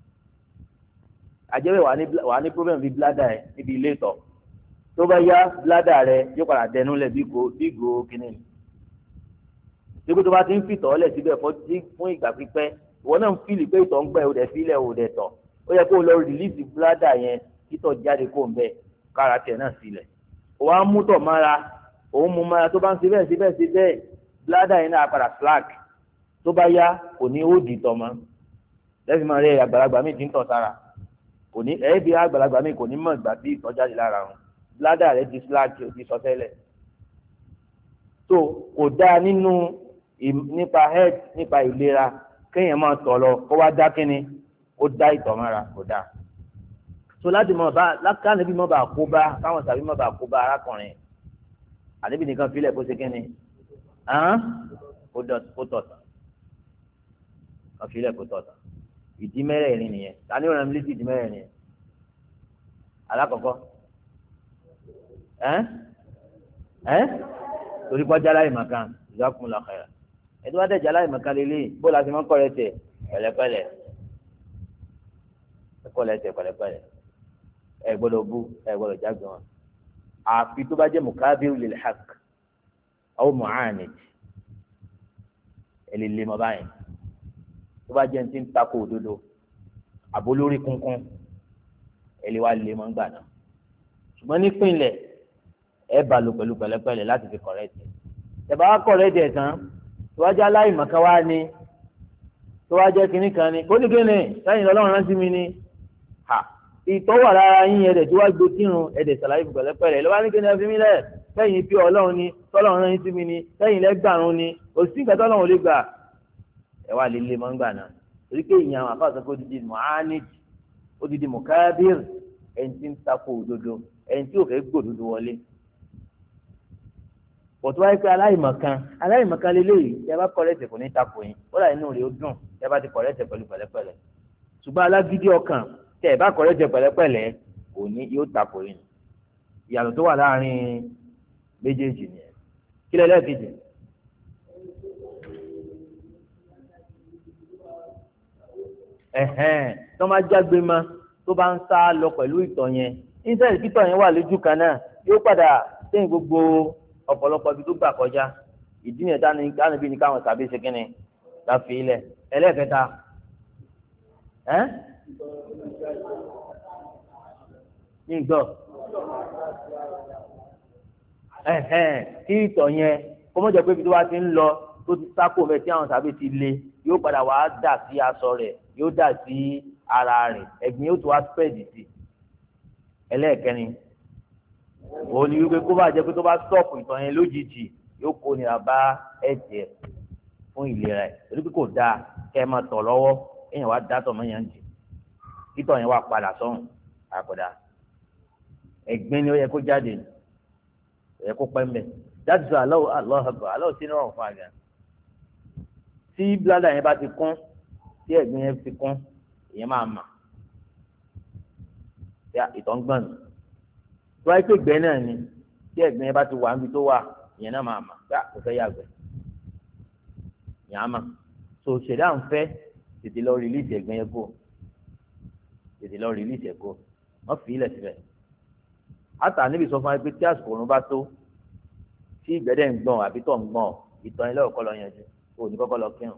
àjẹwẹ̀ wà ní problem bíi bládà ẹ̀ níbi ilé ìtọ̀ tó bá yá bládà rẹ̀ yóò padà dẹnu lẹ̀ bí ìgò kínní dípò tó bá ti ń fìtọ̀ ọ́lẹ̀ síbẹ̀ fún ìgbà pípẹ́ ìwọ náà ń fìlì pé ìtọ̀ ń gbọ̀n ẹ̀ ò dẹ̀ fílẹ̀ ò dẹ̀ tọ̀ ó yẹ kó lọ rìlíìsì bládà yẹn títọ̀ jáde kó ń bẹ̀ kára tiẹ̀ náà sílẹ̀ òun á mú tọ̀ mára òun mú mára tó bá ń síbẹ̀ bládà yẹn náà padà slack tó bá yá kò ní ó dì tọ̀ mọ́ lẹ́sìn máa rẹ àgbàlagbà mi ti ń tọ̀ sára kò ní ẹ̀ẹ́bí àgbàlagbà mi kò ní mọ̀ ìgbà tí ìtọ̀ jáde lára wọn bládà rẹ ti slack ó ti sọ tẹ́lẹ̀ tó kò dáa nípa health nípa ìlera kéèyàn máa tọ̀ lọ kó wá dá kínni ó dá ìtọ̀ mára kò dáa so láti mọ̀ bá lákànnìbí mọ̀ bá kó bá káwọn sàbí mọ̀ bá kó bá arákùnrin àníbi nìkan filẹ̀ kó ṣe kínni kó tọ̀tàn kan filẹ̀ kó tọ̀tàn ìdí mẹ́rẹ̀ẹ̀rin nìyẹn tani ó ràn mí létí ìdí mẹ́rẹ̀ẹ̀rin nìyẹn alákọ̀ọ́kọ́ torí kọjá láì màkàn jazakumullahu khairan ẹni wá dẹ̀jà láì màkàn lélẹ̀ bó la ti máa ń kọ́ rẹ tẹ̀ pẹ̀lẹ́pẹ̀lẹ́ ẹ̀kọ́ rẹ tẹ̀ pẹ̀lẹ́pẹ̀lẹ́ ẹ gbọ́dọ̀ bú ẹ gbọ́dọ̀ jágbe wọn àfi tó bá jẹ́ mukabiru lil haqq aw mu'anid ẹ lè lè mọ báyìí tó bá jẹ́ ní ti ń takò òdodo àbólórí kúnkún ẹ lè wá lè mọ ńgbà náà ṣùgbọ́n nípìnlẹ̀ ẹ bá lò pẹ̀lú pẹ̀lẹ́pẹ̀lẹ́ láti fi kọ̀rẹ́tì ẹ bá wá kọ̀rẹ́tì ẹ̀ tán tó wá jẹ́ aláìmọ̀kan wá ní tó wá jẹ́ kinní kan ní kó ní kíni sẹ́yìn lọ́lọ́run rántí mi ní ìtọ́ wà lára yín ẹ̀dẹ̀ tí wá gbé kírun ẹ̀dẹ̀ sàlàyé fún pẹ̀lẹ́pẹ̀lẹ́ lọ́wọ́ ní kíni ẹ fi mí lẹ̀ sẹ́yìn bí ọlọ́run ni tọ́lọ́run rán yín sí mi ni sẹ́yìn lẹ́gbàrún ni òsì nǹkan tọ́lọ́run ò lè gbà ẹ wá lè lé mọ́ ńgbà náà torí pé ìyàn àfàṣọ kó didi mu'anid ó didi mukabir ẹni tí ń takò òdodo ẹni tí ò fẹ́ gbòdodo wọlé pọ̀tù wáyé pé aláìmọ̀kan lélẹ́yìí ẹ bá kọ̀rẹ́tẹ̀ kò ní takò yín ó là inú rẹ̀ ó dùn ẹ bá ti kọ̀rẹ́tẹ̀ pẹ̀lú pẹ̀lẹ́pẹ̀lẹ́ ṣùgbọ́n alágídí ọkàn tẹ ẹ bá kọ̀rẹ́tẹ̀ pẹ̀lẹ́pẹ̀lẹ́ kò ní yóò takò yín ìyàtọ̀ tó wà láàrin méjèèjì nìyẹn kí lẹ́lẹ́kejì tó máa jágbe ma tó bá ń sá lọ pẹ̀lú ìtọ̀ yẹn nítorí títọ̀ yẹn wà lójú kan náà yóò padà sẹ́yìn gbogbo ọ̀pọ̀lọpọ̀ ibi tó gbà kọjá ìdí nìyẹn táwọn ibi ní káwọn tàbí ṣe kínni la fi ilẹ̀ ẹlẹ́ẹ̀kẹta ní ìgbọ́ kí ìtọ̀ yẹn kó mọ̀ jẹ́ pé ibi tó bá ti ń lọ tó ti sáko mẹ́ tí àwọn tàbí ti le yóò padà wá dà sí aṣọ rẹ̀ yóò dà sí ara rẹ̀ ẹ̀gbin yóò tó wá spẹ́ẹ̀dì sí. ẹlẹ́ẹ̀kẹrin òun ni wípé kó bá jẹ́ pé tó bá stọ́ọ̀pù ìtọ̀ yẹn lójijì yóò kó nira bá ẹ̀jẹ̀ fún ìlera ẹ̀ torí pé kò dáa kẹ́ ẹ máa tọ̀ lọ́wọ́ èèyàn wá dá tọ̀ mọ́ yẹn jì títọ̀ yẹn wá padà sọ́hùn àkọ́dá ẹ̀gbin ni ó yẹ kó jáde ó yẹ kó pẹ́ mbẹ́ jáde sọ aláwọ̀ sínú ọ̀rùn fún àgbà tí bládà yẹn bá ti kún tí ẹ̀gbin yẹn ti kún èèyàn máa mà ìtọ̀ ń gbọ̀n nù tó wáyé pé gbẹ́ náà ni tí ẹ̀gbin yẹn bá ti wà níbi tó wà èèyàn náà máa mà kò fẹ́ yàgbẹ́ èèyàn á mà so ṣẹ̀dá ń fẹ́ tètè lọ rìlíìsì ẹ̀gbin yẹn kó tètè lọ rìlíìsì ẹ̀ kó wọ́n fi ilẹ̀ síbẹ̀ àtà níbi sọ fún wa pé tí àsìkò òrùn bá tó tí ìgbẹ́dẹ̀ ń gbọ̀n àbí tọ̀ ń gbọ̀n ìtọ̀ ilé ọ̀kọ́ lọ yanjú kò ní kọ́kọ́ lọ kírun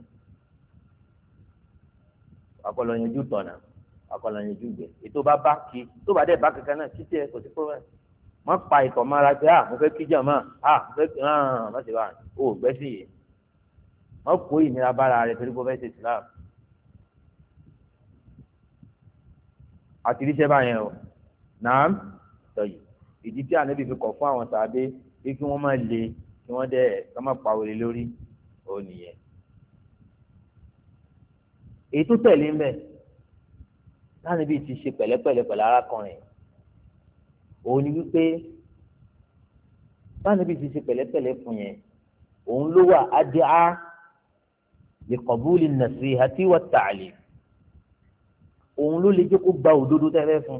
akọ́ lọ yanjú tọ̀nà akọ́ lọ yanjú gbẹ ètò bá bá kí tó bá dẹ̀ bá kankan náà títí ẹ kò sí problem wọ́n pa ìtọ̀ mọ́ra pé mo fẹ́ kíjà mọ́ mo fẹ́ kí wọ́n ti wá o gbẹ́ sí yìí wọ́n kó ìnira bára rẹ̀ torí kó fẹ́ ṣe Islam àti ríṣẹ́ báyẹn o nàám tọ̀yì ìdí tí ànábì fi kọ̀ fún àwọn sàábé pé kí wọ́n má le kí wọ́n dẹ̀ ká má pa wọlé lórí ó nìyẹn. èyí tó tẹ̀lé ń bẹ̀ ànábì ti ṣe pẹ̀lẹ́pẹ̀lẹ́ pẹ̀lú arákùnrin òun ni wípé ànábì ti ṣe pẹ̀lẹ́pẹ̀lẹ́ fún yẹn òun ló wà ad'a li qabuli an-nasihati wat-ta'lim òun ló lè jẹ́ kó gba òdodo tẹ́lẹ̀ fún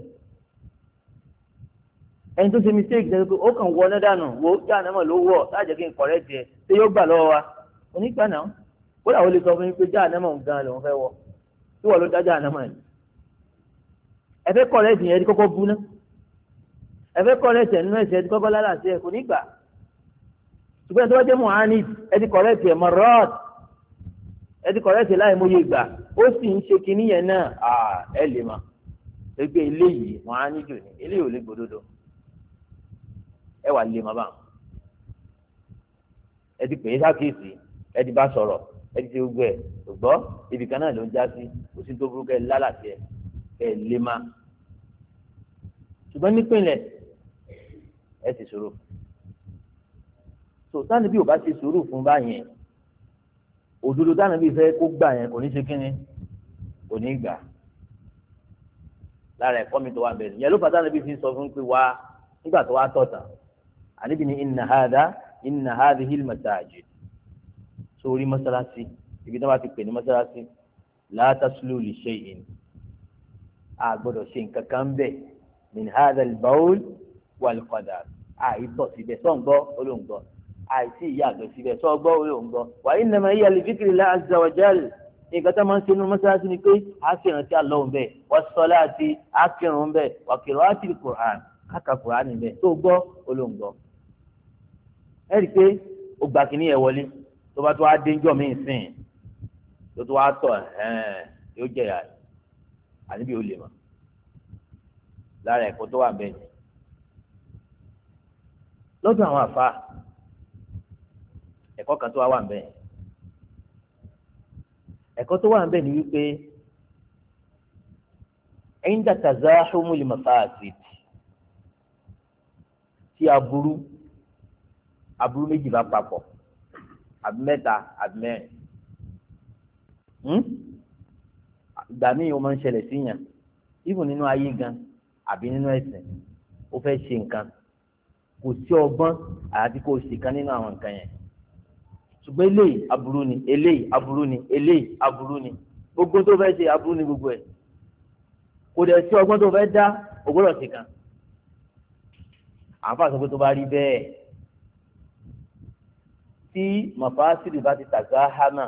ẹni tó ṣe mistake ṣe pé ó kàn wọ ọ́nà dànù wo jáànámọ̀ ló wọ̀ láàjẹ́ kí n correct ẹ ṣé yóò gbà lọ́wọ́ wa onígbà náà kódà ó lè sọ fún yín pé jáànámọ̀ gan lòun fẹ́ wọ tí wọ́n ló dá jáànámọ̀ yìí ẹ fẹ́ correct yẹn ẹni kọ́kọ́ bú ná ẹ fẹ́ correct ẹ̀ nínú ẹ̀sẹ̀ ẹni kọ́kọ́ lálàsí ẹ̀ kò ní gbà ṣùgbọ́n tó wá jẹ́ muhanid ẹ ti correct ẹ̀ marrat ẹ ti correct ẹ̀ láì mọye gbà ó sì ń ṣe kinní yẹn náà ẹ lè mọ̀ pé eléyìí muhanid ni eléyìí ò lè gbòdodo ẹ wà lè má bá ẹ ti pè é sákèsì ẹ ti bá sọ̀rọ̀ ẹ ti ṣe gbogbo ẹ gbọ́ ibì kan náà ló ń já sí kò sí tó burúkú ẹ lálàsì ẹ lè má ṣùgbọ́n nípìnlẹ̀ ẹ ti sọ̀rọ̀ tó táni bí o bá ti sọ̀rọ̀ fún báyẹn òdodo táni bí fẹ́ kó gbà yẹn kò ní ṣe kínní kò ní gbà lára ẹ̀kọ́ mi tó wà bẹ̀rẹ̀ yẹn ló fà táni bí fi sọ fún pé wá nígbà tó wá tọ̀ tán àníbi ni inna hadhihi al-masajid sórí mọ́sálásí ibi tí wọ́n bá ti pè ní mọ́sálásí la taslu li shay'in a gbọ́dọ̀ ṣe nǹkan kan bẹ́ẹ̀ min hadha al-bawl wal-qadar àìtọ́ síbẹ̀ sọ́ǹgbọ́ olóńgbọ́ àìsí ìyá àgbẹ̀ síbẹ̀ sọ́ǹgbọ́ olóńgbọ́ wa innama hiya li dhikrillah azza wa jal nǹkan tó máa ń ṣe nínú mọ́sálásí ni pé a fi ìrántí Ọlọ́run bẹ́ẹ̀ was-salati a kírun bẹ́ẹ̀ wa qira'ati al-Qur'an káka Qur'an bẹ́ẹ̀ tó gbọ́ olóńgbọ́ ẹ rí i pé ó gbà kínní yẹn wọlé tó bá tó wá dé ńjọ́ mi sìn tó tó wá tọ̀ yóò jẹ̀yà àníbi ó lè mọ̀ lára ẹ̀kọ́ tó wà bẹ́ẹ̀ lọ́dọ̀ àwọn àfa ẹ̀kọ́ kan tó wà bẹ́ẹ̀ ẹ̀kọ́ tó wà bẹ́ẹ̀ ni wípé inda tazahumul mafasid tí aburú méjì bá papọ̀ àbí mẹ́ta àbí mẹ́rin ìgbà míì ó máa ń ṣẹlẹ̀ síyàn even nínú ayé gan àbí nínú ẹ̀sìn ó fẹ́ ṣe nǹkan kò sí ọgbọ́n àti kò sí kan nínú àwọn nǹkan yẹn ṣùgbọ́n eléyìí aburú ni eléyìí aburú ni eléyìí aburú ni gbogbo tó fẹ́ ṣe aburú ni gbogbo ẹ̀ kò dẹ̀ sí ọgbọ́n tó fẹ́ dá ògbọ́dọ̀ sí kan àǹfààní sọ pé tó bá rí bẹ́ẹ̀ tí mọ̀fásìlì bá ti tàgbà hánà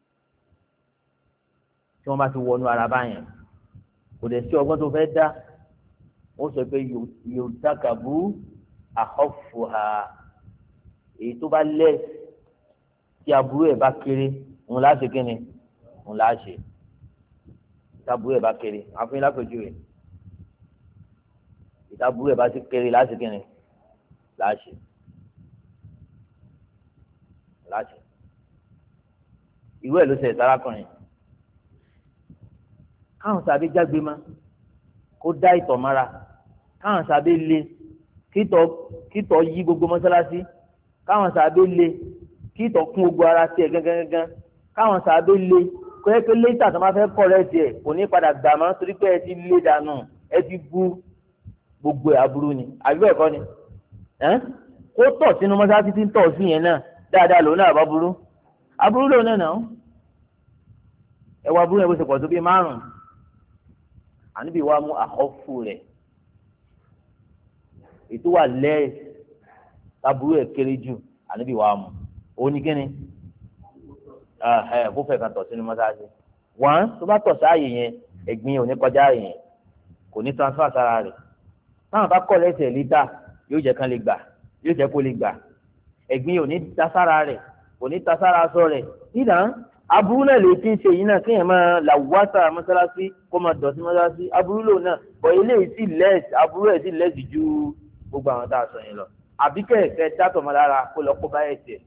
tí wọ́n bá ti wọnú ara báyẹn kò dẹ̀ sí ọgbọ́n tó fẹ́ dá wọ́n sọ pé yòótàkàbú àhọ́fùhà èyí tó bá lẹ̀ tí aburú ẹ̀ bá kéré òun láṣẹ kínni òun láṣẹ tí aburú ẹ̀ bá kéré àfihàn lápẹjù rẹ̀ tí aburú ẹ̀ bá ti kéré láṣẹ kínni láṣẹ láti ìwé ẹ̀ ló ṣe ìtarakùnrin káwọn sàbí jágbe má kó dá ìtọ̀ mára káwọn sàbí le kítọ̀ yí gbogbo mọ́sálásí káwọn sàbí le kítọ̀ kún gbogbo ara tiẹ̀ gángan káwọn sàbí le kó yẹ pé létà tó máa fẹ́ kọ́ rẹ̀ tiẹ̀ kò ní padà gbà mọ́ torí pé ẹ ti lé dànù ẹ ti bú gbogbo ẹ̀ aburú ni àbí bẹ́ẹ̀ kọ́ ni kó tọ̀ sínú mọ́sálásí tí ń tọ̀ sí yẹn náà dáadáa lòun náà bá burú aburú lòun náà náà ẹ wá burú yẹn bó ṣe pọ̀ tó bíi 5 àníbi wa mú àkọ́fù rẹ̀ ètò wà lẹ́ẹ̀ taburú ẹ̀ kéré jù àníbi wa mú òun ní kíni kó fẹ́ kan tọ̀ sínú mọ́sálásí wọ́n tó bá tọ̀ sáàyè yẹn ẹ̀gbin ò ní kọjá ààyè yẹn kò ní transfer sára rẹ̀ táwọn bá kọ̀ lẹ́sẹ̀ lítà yóò jẹ́ kán lè gbà yóò jẹ́ kó lè gbà ẹ̀gbin ò ní ta sára rẹ̀ kò ní ta sára aṣọ rẹ̀ nígbà aburú náà lè ti ń ṣe yìí náà kéèyàn máa làwùwásà mọ́sálásí kó máa dọ̀tí mọ́sálásí aburú lòun náà bọ̀ eléyìí sì lẹ́ẹ̀sì aburú ẹ̀ sì lẹ́ẹ̀sì ju gbogbo àwọn tá a sọ yẹn lọ àbí kẹ̀kẹ́ dátọ̀ mọ́ lára kó lọ kó bá ẹ̀ tiẹ̀.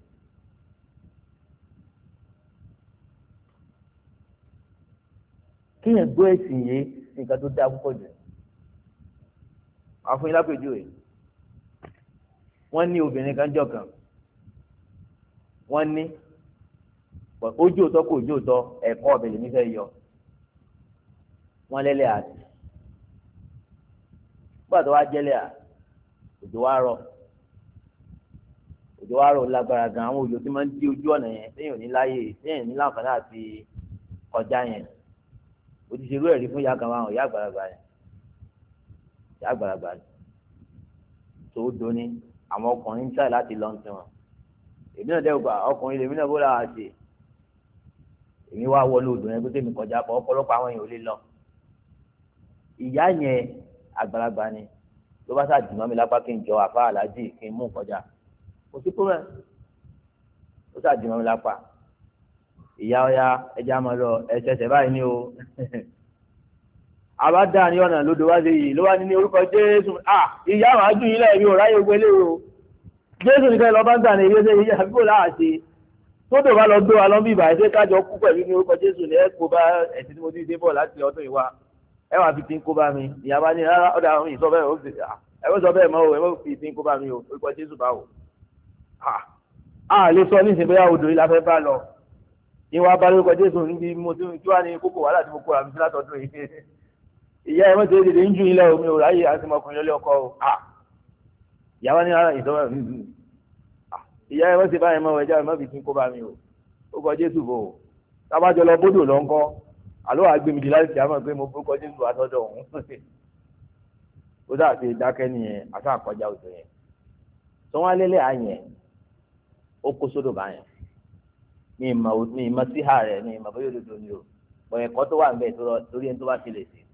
kéèyàn gbọ́ ẹ̀sìn yìí nǹkan tó dáa púpọ̀ jù àwọn fún yín lápèjúwe wọ́n ní obìnrin kan jọ kan wọ́n ní ojú òótọ́ kò ojú òótọ́ ẹ̀kọ́ ọ̀bẹ lèmi fẹ́ yọ wọ́n lẹ́lẹ́ àti gbọ́dọ̀ wá jẹ́lẹ̀ à òjò wá rọ̀ lágbára gan àwọn òjò tí máa ń dí ojú ọ̀nà yẹn lẹ́yìn òní láyè lẹ́yìn òní láǹfààní àti kọjá yẹn òtíṣerú ẹ̀rí fún ìyá kan wá hàn ìyá àgbàlagbà ni tó dóní àwọn ọkùnrin ń tà láti lọ sí wọn èmi náà dẹ́gbà ọkùnrin lèmi náà bó lára ṣe èmi wá wọlé odò yẹn pé tèmi kọjá pọ̀ ọ̀pọ̀lọpọ̀ àwọn èèyàn ò lè lọ ìyá yẹn àgbàlagbà ni ló bá ṣàdùnmọ́ mi lápá kí n jọ àfa àlájì kí n mú kọjá kò sí pọ́nmẹ́ ó ṣàdùnmọ́ mi lápá ìyá ọya ẹja máa lọ ẹsẹsẹ báyìí ni o àbádá ní ọ̀nà lódò wá sí yìí ló wá ní orúkọ Jésù ìyá àwọn àdùn yìí lẹ́ẹ̀mí ò ráyè gbélé o Jésù nìkan lọ bá ń gbà ní ìrẹsẹ̀ yìí àbíkò láàṣẹ tódò bá lọ gbé wa lọ bí ìbà ẹsẹ kájọ kú pẹ̀lú ní orúkọ Jésù ní ẹ kó bá ẹ̀sìn tí mo ti dé bọ̀ láti ọdún ìwà ẹ wà fi ti ń kó bá mi ìyá bá ní rárá ọ̀dà àwọn ìsọ bẹ́ẹ̀ ó ẹ wọ́n sọ bẹ́ẹ̀ mọ́ o ẹ wọ́n fi ti ń kó bá mi o orúkọ Jésù bá wò á lè sọ nísìnyí bóyá odò yìí la fẹ́ bá lọ ìwà balùwẹ̀ Jésù níbi mo ti wá ní kókó wàhálà tí mo kó àmì sí látọ̀dún yìí ìyá ẹ̀ mọ́tò èdè ń ju ilẹ̀ omi ò ráyè àti ọmọkùnrin lọ́lẹ́ ọkọ o ìyá wa ní ara ìsọ́wọ́ ìyá ẹ̀ mọ́tò báyìí mọ́ ẹja ẹ̀ mọ́ fi kí n kó bá mi o ó kọ Jésù bò ó tábàjọ lọ bódò lọ ńkọ́ àlọ́ àgbèmìdì láti àmọ́ pé mo kọ Jésù àtọ́jọ́ òun ó dà sí dákẹ́ nìyẹn àti àkọjá òjò yẹn tó wọn lélẹ̀ àyẹn ó kó sódò báyẹn ní ìmọ̀ síhà rẹ̀ ní ìmọ̀ bóyá òdodo ni o bọ̀ ẹ̀kọ́ tó wà ń bẹ̀ torí ẹni tó bá ti lè sí.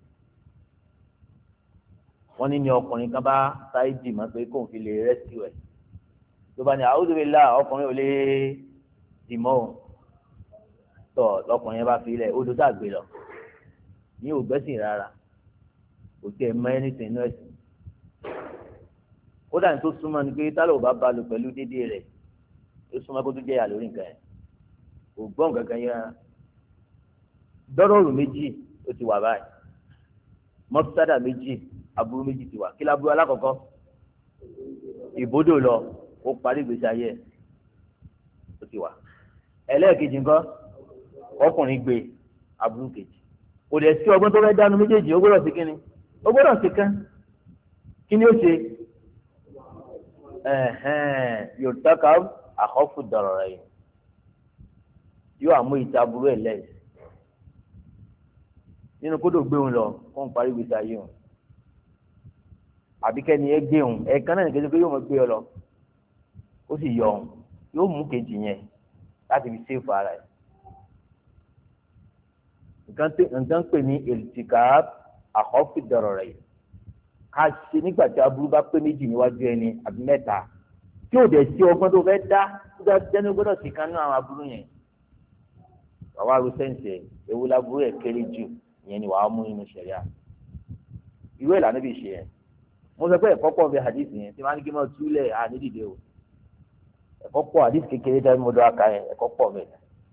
wọ́n ní ọkùnrin kan bá sáyé dì mọ́ pé kóun fi lè rẹ́síù ẹ̀ tó bá ní a'udhu billah ọkùnrin ò lè dì mọ́ òun tọ̀ lọkùnrin yẹn bá fi ilẹ̀ odò dàgbé lọ ní ògbẹ́sìn rárá kò tiẹ̀ mọ ẹni sìn inú ẹ̀sìn kódà ní tó súnmọ́ ni pé tálọ̀ ò bá ba lò pẹ̀lú déédéé rẹ̀ ó súnmọ́ kó tó jẹ́ yà lórí nǹkan yẹn kò gbọ́n kankan yẹn dọ́rọ̀rù méjì ó ti wà báyìí mọ́tàdà méjì aburú méjì ti wà kí láburú alákọ̀ọ́kọ́ ìbódò lọ ó parí ìgbésí ayé ẹ̀ ó ti wà ẹlẹ́ẹ̀kejì ńkọ́ ọkùnrin gbé aburú kejì kò dẹ̀ sí ọgbọ́n tó fẹ́ dánú méjèèjì ó gbọ́dọ̀ sí kínní ó gbọ́dọ̀ sí kán kí ni ó ṣe yorùbá ká àkọ́fù dọ̀rọ̀ rẹ̀ yìí yóò àmú ìta burú ẹ̀ lẹ́yìn nínú kódò gbé òun lọ kó ń parí gbèsè ayé òun àbíkẹ́ni ẹ gbé òun ẹ̀ẹ̀kan náà nìkan tó yóò mọ̀ gbé ọ lọ ó sì yọ òun yóò mú kejì yẹn láti fi séèfù ara ẹ̀ nǹkan pè ní èlìtìkà àkọ́fù dọ̀rọ̀ rẹ̀ yìí ká ṣe nígbà tí aburú bá pé méjì níwájú ẹni àbí mẹ́ta tí ò dẹ̀ sí ọgbọ́n tó fẹ́ dá tó dẹ́nu gbọ́dọ̀ sí kan náà àwọn aburú yẹn wàá ru sẹ́ǹsì ẹ̀ ewu laburú ẹ̀ kéré jù ìyẹn ni wàá mú inú ṣẹ̀ríà ìwé ìlànà bí ṣe yẹn mo sọ pé ẹ̀kọ́ pọ̀ bí hadith yẹn tí wọ́n á ní kí n máa túlẹ̀ ànídìde o ẹ̀kọ́ pọ̀ àdìsí kékeré tẹ́ mo dọ́ aka yẹn ẹ̀kọ́ pọ̀ bẹ́ẹ̀.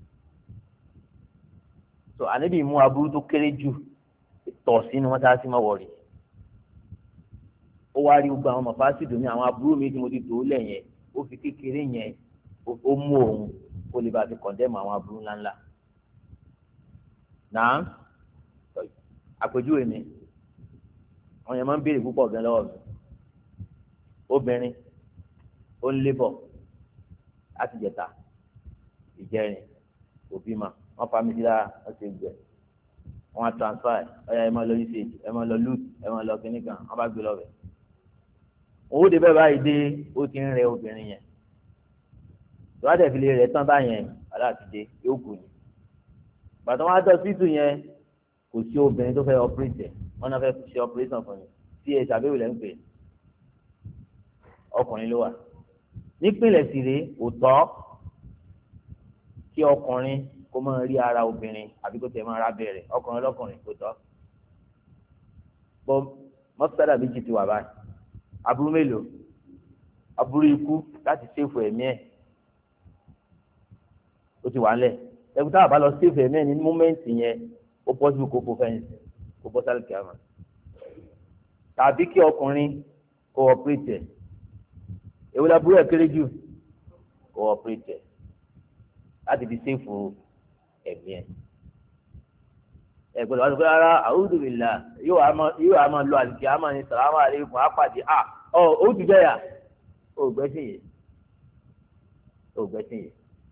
so ànábì mú aburú tó kéré jù tọ̀ sínú mọ́sálásí má wọ̀rì. ó wá rí gbogbo àwọn mọ̀fásídùn ní àwọn aburú mi tí mo ti tò ó lẹ̀ yẹn ó fi kékeré yẹn ó mú òun kó lè bá fi kọ̀ndẹ́mù àwọn aburú ńláńlá. náà àpèjúwe mi àwọn yẹn máa ń béèrè púpọ̀ gan lọ́wọ́ mi. obìnrin ó ń lébọ̀ láti jẹta ìjẹrin òbí ma wọ́n fa mi sí lára wọ́n ti gbẹ wọ́n á transfer ọ̀yà ẹ̀ máa lọ usage ẹ̀ máa lọ loot ẹ̀ máa lọ kíní kan wọ́n bá gbé lọ bẹ̀. owó de bẹ́ẹ̀ báyìí dé ó ti ń rẹ obìnrin yẹn ìwádìí ìfìlẹ̀ rẹ̀ tán báyẹn wàhálà ti dé yóò kù ní. bàtà wọn á tọ́ síìtù yẹn kò sí obìnrin tó fẹ́ operate wọn náà fẹ́ ṣe operation fún mi tí ẹ ṣàbẹ̀wò lẹ́ ń pè ọkùnrin ló wà. nípìnlẹ̀ sì rèé kò tọ́ kí ọkùnrin kó máa rí ara obìnrin àbí kó tẹ̀ máa ra bẹ̀rẹ̀ ọkùnrin lọ́kùnrin kò tọ́. bọ́ mọ́sálà méjì ti wà báyìí aburú mélòó aburú ikú láti ṣèfù ẹ̀mí ẹ̀ ó ti wà ń lẹ̀ ẹ̀kú táwọn bá lọ ṣèfù ẹ̀mí ẹ̀ ní mọ́mẹ́ǹtì yẹn ó bọ́ síbi kókó fẹ́ǹsì kó bọ́ sálẹ̀ kíámà tàbí kí ọkùnrin kó ọ̀pẹ́rẹ́tì ẹ̀ èwo la burú ẹ̀ kéré jù kó ọ̀pẹ́rẹ́tì ẹ̀ láti fi ṣèfù ẹ̀mí ẹ̀ ẹ̀gbọ́n lọ́wọ́ rárá a'udhu billah yóò á máa lọ àlùkí á máa ní sàlámù alaykum àpàdé ó ti bẹ́yà ògbẹ́sìn yìí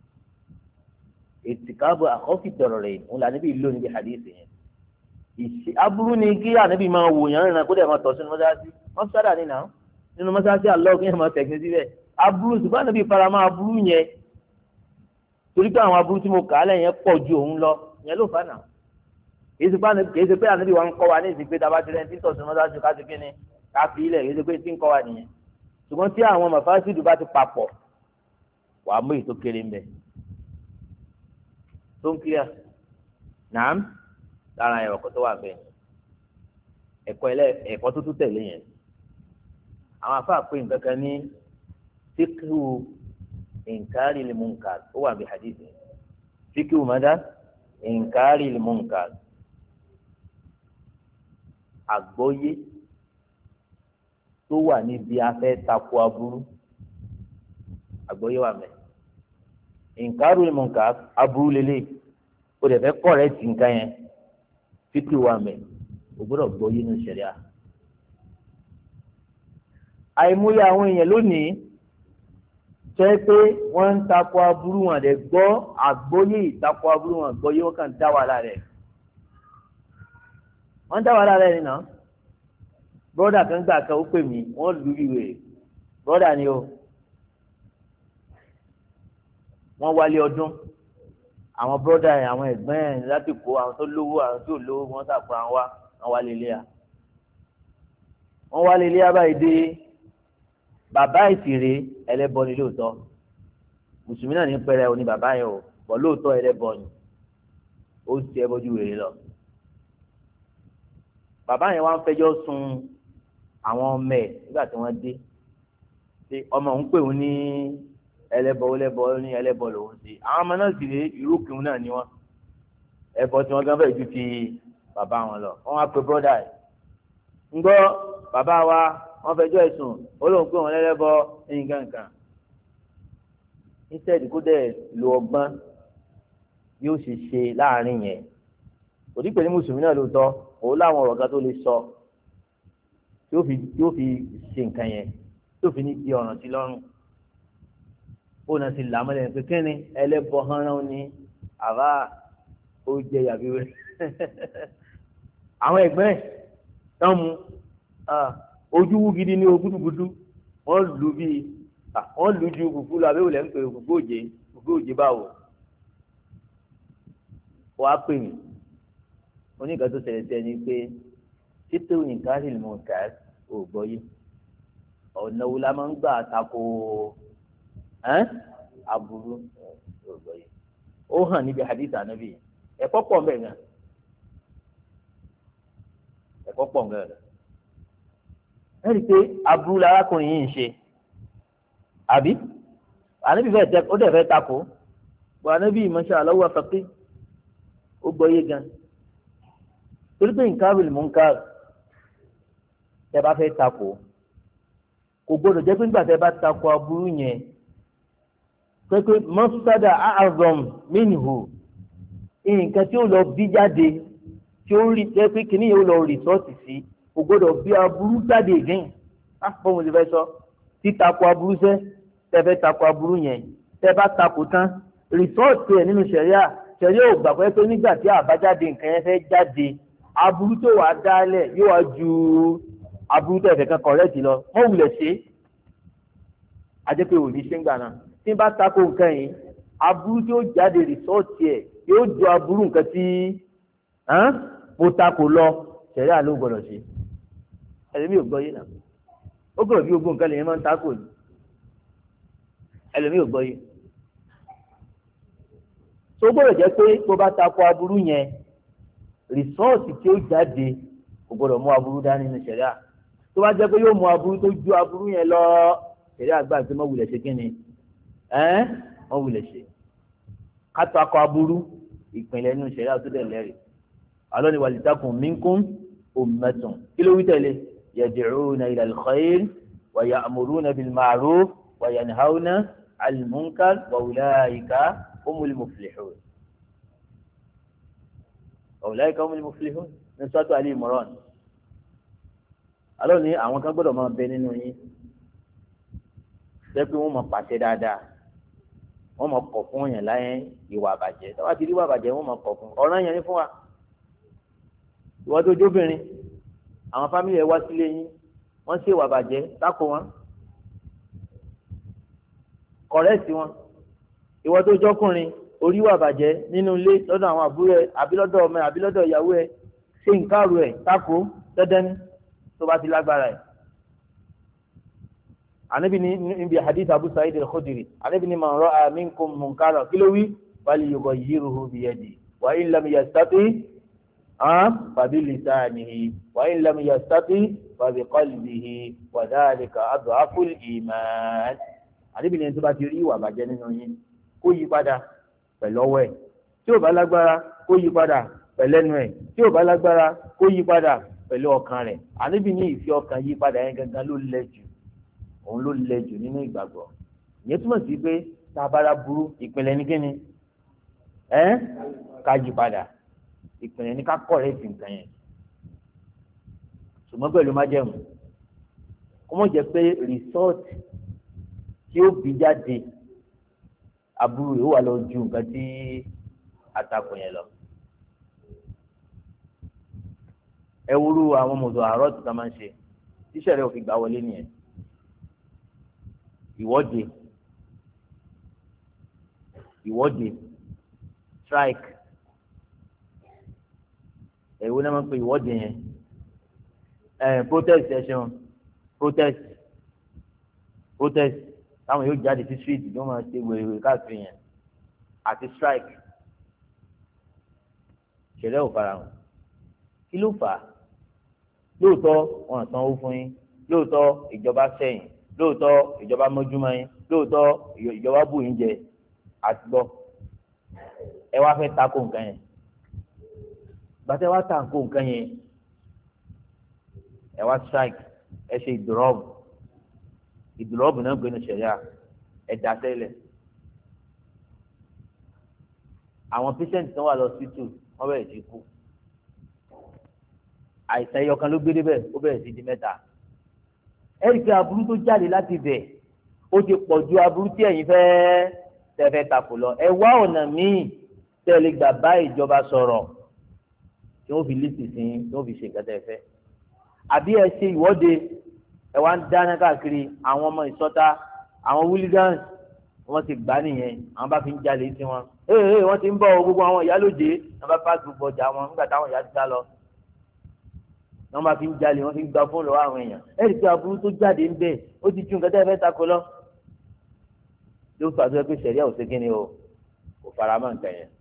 ètìkábọ̀ àkọ́fì tọ̀rọ̀ rẹ̀ ń là níbi ìlú níbi hadith yẹn ìṣe aburú ni kí ànábì máa wò yàn rìnrìn kó dẹ̀ máa tọ̀ sínú mọ́sáàsì mọ́sáàdà nínà nínú mọ́sáàsì àlọ́ kí yẹn máa tẹ̀gbìn síbẹ̀ aburú ṣùgbọ́n ànábì fara máa aburú yẹn torí pé àwọn aburú tí mo kà á lẹ́yìn yẹn pọ̀ ju òun lọ yẹn ló fà náà kìí ṣe pé ànábì wa ń kọ́ wa ní ìsìn pé tá a bá ti rẹ́ tí tọ̀ sínú mọ́sáàsì ká ti kí ni ká fi ilẹ̀ kìí ṣe pé tí ń kọ́ wa nìyẹn ṣùgbọ́n tí àwọn màfásídù bá ti papọ̀ wàá mú èyí tó kéré ń bẹ tó ń kílíà nàám lára ẹ̀kọ́ tó wà bẹ́ẹ̀ ẹ̀kọ́ tó tún tẹ̀lé yẹn àwọn afá pé nǹkan kan ní fíkìú ìǹkárì lil munkar ó wà bí hadith yẹn fíkìú mọ́dá ìǹkárì lil munkar àgbọ́yé tó wà níbi afẹ́ tako aburú àgbọ́yé wà mẹ́ ìǹkárì lil munkar aburú lélẹ̀ o dẹ̀ fẹ́ kọ́rẹ́tì nǹkan yẹn fíkì wà mẹ́ o gbọ́dọ̀ gbọ́ yé ní ṣẹ̀ríà. àìmọye àwọn èèyàn lónìí jẹ́ pé wọ́n ń takò aburú wọn dẹ̀ gbọ́ àgbọ́yé ìtakò aburú wọn gbọ́ yé wọ́n kàn dá wàhálà rẹ̀ wọ́n dá wàhálà rẹ̀ nìyẹn bọ́dà kan gbà kan ó pè mí wọ́n lù ìwé bọ́dà ni o wọ́n wálé ọdún àwọn bọ́dà yẹn àwọn ẹ̀gbọ́n yẹn láti kó àwọn tó lówó àwọn tó lówó wọ́n sàkó àwọn wá wọ́n wálé iléyà wọ́n wálé iléyà báyìí dé bàbá ìsìrè ẹlẹ́bọ ni lóòótọ́ mùsùlùmí náà ní pẹ́rẹ́ òní bàbá yẹn o bọ̀ lóòótọ́ ẹlẹ́bọ ni ó ti ẹ bọ́jú wèrè lọ bàbá yẹn wá ń fẹjọ́ sùn àwọn ọmọ ẹ̀ nígbà tí wọ́n dé ọmọ òun pè wọ́n ní ẹlẹ́bọ ní ẹlẹ́bọ lòun sí àwọn ọmọ náà sì rí irú kìún náà ni wọ́n ẹbọ tí wọ́n gán fẹ́ ju ti bàbá wọn lọ wọ́n wá pe bọ́dà ẹ̀ ń gbọ́ bàbá wa wọ́n fẹjọ́ ẹ̀sùn ó lóun pé wọ́n lẹ́lẹ́bọ nǹkan nǹkan instead kó dẹ̀ lo ọgbọ́n yóò ṣe ṣe láàrin yẹn òdì pé ní mùsùlùmí náà lóòótọ́ òun láwọn ọ̀rọ̀ kan tó lè sọ tí ó fi ṣe nǹkan yẹn tí ó fi ní di ọ̀ràn sí lọ́rùn ó náà ti là mọ́lẹ̀ pé kí ni ẹlẹ́bọ hánrán ni àbá ó jẹ yàbí wẹ́ àwọn ẹ̀gbẹ́ tán mu ojú wú gidi ní ogúdúgudú wọ́n lù ju kùkú lọ abẹ́wò lẹ́ ń pè kùkú òjé báwo wọ́n á pè mí oníkan tó ṣẹlẹ̀ sí ẹni pé títí nǹkan sì mọ̀ ká ò gbọ́ yìí ọ̀nà wo la máa ń gbà tako aburú ò gbọ́ yìí ó hàn níbi hadith anabi ẹ̀kọ́ pọ̀ mbẹ́ gan ẹ̀kọ́ pọ̀ mbẹ́ gan ẹ̀rí pé aburú larákùnrin yìí ń ṣe àbí ànábì fẹ́ tẹ ó dẹ̀ fẹ́ takò bọ́ ànábì masha Allah wà faqih ó gbọ́ yé gan torí pé inkarul munkar tẹ bá fẹ́ takò kò gbọdọ̀ jẹ́ pé nígbà tẹ bá takò aburú yẹn pé mafsada a'zam minhu nǹkan tí ó lọ bí jáde tí ó rí jẹ́ pé kìíní yóò lọ rìsọ́ọ̀tì sí kò gbọdọ̀ bí aburú jáde again fún mi ti fẹ́ sọ títakò aburú sẹ́ tẹ fẹ́ takò aburú yẹn tẹ bá takò tán rìsọ́ọ̀tì ẹ̀ nínú ṣẹ̀ríà ò gbà pé nígbà tí àbájáde nǹkan yẹn fẹ́ jáde aburú tó wà dálẹ̀ yóò wá ju aburú tó ẹ̀fẹ̀ kan kọ̀rẹ́ẹ̀tì lọ wọ́n wulẹ̀ ṣe ajẹ́ pé òní ṣe ń gbà náà tí n bá takò nǹkan yìí aburú tí ó jáde rìsọ́ọ̀tì ẹ̀ yóò ju aburú nǹkan tí mo takò lọ ṣẹ̀ríà ló gbọ́dọ̀ ṣe ẹlòmíì ò gbọ́ yé náà ó gbọ́dọ̀ bí gbogbo nǹkan lèyìn máa ń takò ní ẹlòmíì ò gbọ́ yé tó gbọ́dọ̀ jẹ́ pé tó bá takò aburú yẹn rìsọ́ọ̀tì tí ó jáde kò gbọ́dọ̀ mú aburú dání ní ṣẹ̀ríà tó bá jẹ́ pé yóò mú aburú tó ju aburú yẹn lọ ṣẹ̀ríà gbà pé mọ́ wulẹ̀ ṣe kí ni mọ́ wulẹ̀ ṣe kátó akọ aburú ìpínlẹ̀ nínú ṣẹ̀ríà tó dẹ̀ lẹ́rìí alọ́ni walitakun minkum ummatun kí ló wí tẹ̀lé yad'una ila al-khayr wa ya'muruna bil ma'ruf wa yanhauna 'anil munkar wa ulaika humul muflihun. أولئك هم المفلحون ní sọ́tò Ali Imran alọ́ ní àwọn kan gbọ́dọ̀ máa bẹ nínú yín jẹ́ pé wọ́n máa pàṣẹ dáadáa wọ́n máa kọ̀ fún yẹn láyé ìwà àbàjẹ́ tọ́wọ́ ti rí ìwà àbàjẹ́ wọ́n máa kọ̀ fún ọ̀ràn yẹn ní fún wa ìwọ tó jóbìnrin àwọn fámìlì ẹ̀ wá sílé yín wọ́n ṣe ìwà àbàjẹ́ tako wọn kọ̀rẹ́ẹ̀tì wọn ìwọ tó jọkùnrin orí wà bàjẹ́ nínú ilé lọ́dọ̀ àwọn àbúrò ẹ̀ àbí lọ́dọ̀ ọmọ ẹ̀ àbí lọ́dọ̀ ìyàwó ẹ̀ ṣe nǹkaru ẹ̀ tako dandan tó bá ti lágbára ẹ̀. ànábì ní níbi hadith Abu Sa'id al-Khudri ànábì ní man ra'a minkum munkaran kí ló wí falyughayyirhu biyadihi wa in lam yastati' fa bilisanihi wa in lam yastati' fa biqalbihi wa dhalika ad'aful iman. ànábì ní tó bá ti rí ìwà bàjẹ́ nínú yín kó yí padà pẹ̀lú ọwọ́ ẹ̀ tí ò bá lágbára kó yí padà pẹ̀lú ẹnu ẹ̀ tí ò bá lágbára kó yí padà pẹ̀lú ọkàn rẹ̀ àníbi ní ìfẹ́ ọkàn yí padà yẹn gangan ló lẹ jù òun ló lẹ jù nínú ìgbàgbọ́ ìyẹn túmọ̀ sí pé tá a bára burú ìpìlẹ̀ ní kíni ká yí padà ìpìlẹ̀ ní ká kọ̀rẹ́tì nǹkan yẹn ṣùgbọ́n pẹ̀lú májẹ̀mú kó mọ̀ jẹ́ pé rìsọ́ọ̀tì tí ó bí jáde aburú yìí wà lọ ju nǹkan tí atakùn yẹn lọ. ẹ wúrú àwọn mọ̀tò àárọ̀ tó ká máa ń ṣe tíṣẹ̀ rẹ̀ ò fi gbà wọlé nìyẹn. ìwọ́de strike èwo náà máa ń pe ìwọ́de yẹn protest ẹ̀ṣẹ̀ protest táwọn yóò jáde sí street yóò máa ṣe wèrèwèrè káàkiri yẹn àti strike ṣẹlẹ̀ ò fara hàn kí ló fà á lóòótọ́ wọn sanwó fún yín lóòótọ́ ìjọba sẹ́yìn lóòótọ́ ìjọba mọ́júmọ́ yín lóòótọ́ ìjọba bù yín jẹ àti gbọ́ ẹ wá fẹ́ takò nǹkan yẹn bàtẹ́ wá takò nǹkan yẹn ẹ wá strike ẹ ṣe ìdúrọ́bù náà gbénu ṣẹ̀yà ẹ̀dá tẹ́lẹ̀ àwọn patient tó wà lọ hospital wọ́n bẹ̀rẹ̀ sí kú àìsàn ẹyọkan ló gbé débẹ̀ ó bẹ̀rẹ̀ sí di mẹ́ta ẹ̀rí pé aburú tó jáde láti bẹ̀ ó ti pọ̀ ju aburú tí ẹ̀yin fẹ́ takò lọ ẹ wá ọ̀nà míì tẹ́lẹ̀ gbà bá ìjọba sọ̀rọ̀ tí wọ́n fi lísì sí tí wọ́n fi ṣe nǹkan tẹ́ fẹ́ àbí ẹ ṣe ìwọ́de ẹ wá ń dáná káàkiri àwọn ọmọ ìsọta àwọn hooligans wọ́n ti gbà nìyẹn àwọn bá fi ń jalè sí wọn wọ́n ti ń bọ̀ gbogbo àwọn ìyálòjé wọ́n bá pàṣẹ gbogbo ọjà wọn nígbà táwọn ìyá ti sá lọ wọ́n bá fi ń jalè wọ́n fi ń gba fóònù lọ́wọ́ àwọn èèyàn ẹ̀rí pé aburú tó jáde ń bẹ̀ ó ti ju nǹkan tẹ́ fẹ́ takò lọ ló fà tó yẹ pé sẹ̀ríà ò sí kí ni o kò fara mọ́ nǹkan yẹn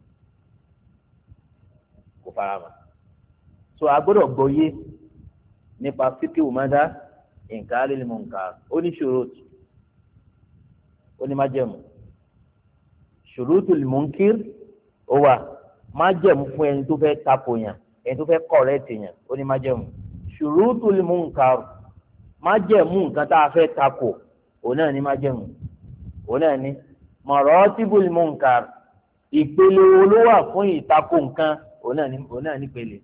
kò fara mọ́ so a gbọ́dọ̀ gbọ́yé nípa fíkìwù mọ́dá nǹkan alẹ́lẹ́mọ̀ nǹkan oníṣòro onímájẹ̀mú ṣurutul munkir ó wà májẹ̀mú fún ẹni tó fẹ́ tako yàn ẹni tó fẹ́ kọ̀rẹ́tì yàn ó ní májẹ̀mú ṣurutul munkar májẹ̀mú nǹkan tá a fẹ́ tako òun náà ní májẹ̀mú òun náà ní maratibul munkar ìpele wo ló wà fún ìtako nǹkan òun náà nípele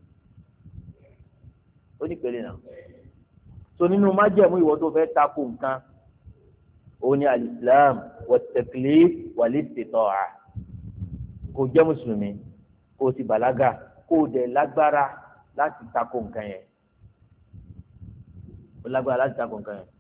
ó nípele náà so nínú májẹ̀mú ìwọ tó fẹ́ tako nǹkan òun ni al-islam wat-taklif wal-istita'a kó jẹ́ mùsùlùmí kó o ti bàlágà kó o dẹ̀ lágbára láti tako nǹkan yẹn ó lágbára láti tako nǹkan yẹn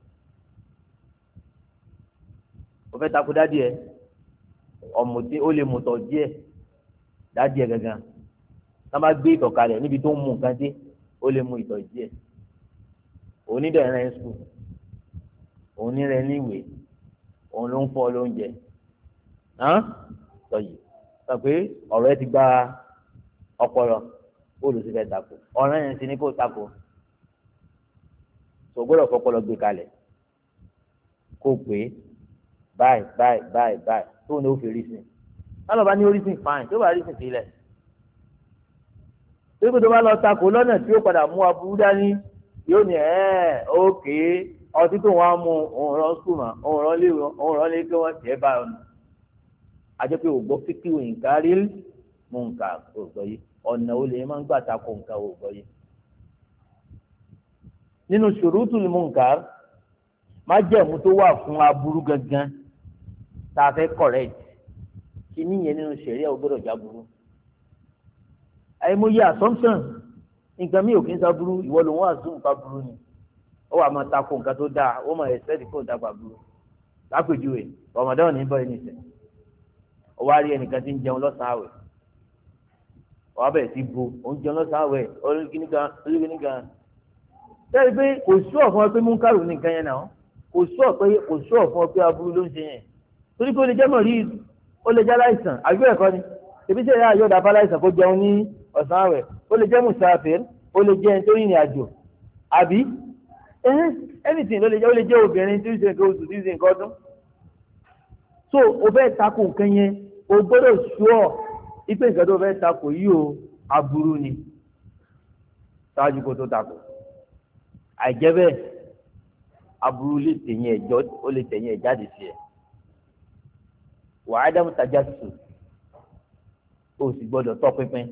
ó fẹ́ tako dádì ẹ ọ̀mùtí ó lè mùtọ̀ díẹ̀ dádì ẹ gangan tá a bá gbé ìtọ̀ kalẹ̀ níbi tó ń mú nǹkan dé ó lè mú ìtọ̀ díẹ̀ onídẹ̀ẹ́rẹ́ ń sùn onírẹ̀ níwèé òun ló ń fọ́ lóúnjẹ sọyìí sọ pé ọ̀rọ̀ ẹ ti gba ọpọlọ olùsífẹ́ tako ọ̀rọ̀ yẹn sì ní kó tako tó gbọ́dọ̀ fọpọlọ gbé kalẹ̀ kó pé báyìí tó ní ó fi rí sìn lálọ́ bá ní orí sìn fáìn tó bá rí sìn sílẹ̀ tó tó bá lọ tako lọ́nà tí ó padà mú aburú dání yóò ní ókè ọtí tó wọn á mú òun rán sùnmọ́ òun rán lé kí wọ́n tiẹ̀ bá ọ̀nà àjẹ́ pé ògbọ́ fíkì nǹkarí mú nǹka ògbọ́ yìí ọ̀nà olè máa ń gbà tako nǹka ògbọ́ yìí. nínú ṣurutul munkar májẹ̀mú tó wà fún aburú gangan tá a fẹ́ correct kí níyẹn nínú ṣẹ̀ríà ò gbọ́dọ̀ jáburú. àìmọye assumption nǹkan mi ò kí ń sáburú ìwọ ló wọ́n assume pa burú ni ó wà máa tako nǹkan tó dáa ó máa expect kó dàgbà burú lápèjúwe Ramadan ní bọ́ ẹni sẹ́ ó wá rí ẹnìkan tí ń jẹun lọ́sàn-án àwẹ̀ ó wá bẹ̀rẹ̀ sí bu ó ń jẹun lọ́sàn-án àwẹ̀ olùkíní kan sẹ́yìn pé kò sú ọ̀fun ọ pé múnkàrù ní nǹkan yẹn náà kò sú ọ̀fun ọ pé aburú ló ń ṣe yẹn torí pé ó lè jẹ́ mọ̀rí ó lè jẹ́ aláìsàn àbí ẹ̀kọ́ ni ebi sẹ́yìn àyọ̀dà fáláìsàn kó jẹun ní ọ̀sán àwẹ̀ ó lè jẹ́ musafir ó lè jẹ́ ẹni tó rìnrìn àjò àbí anything ló lè jẹ́ obìnrin tí ń ṣe nǹkan oṣù tí ń ṣe nǹkan ọdún so o fẹ́ tako nǹkan yẹn o gbọ́dọ̀ sure ipe nǹkan tó fẹ́ tako yìí o aburú ni ṣáájú kó tó tako àìjẹ́ bẹ́ẹ̀ aburú lè tẹ̀yìn ẹ̀jọ́ ó lè tẹ̀yìn ẹ̀ jáde sí ẹ̀ wàá dáhùn tajà sùn o sì gbọ́dọ̀ tọpinpin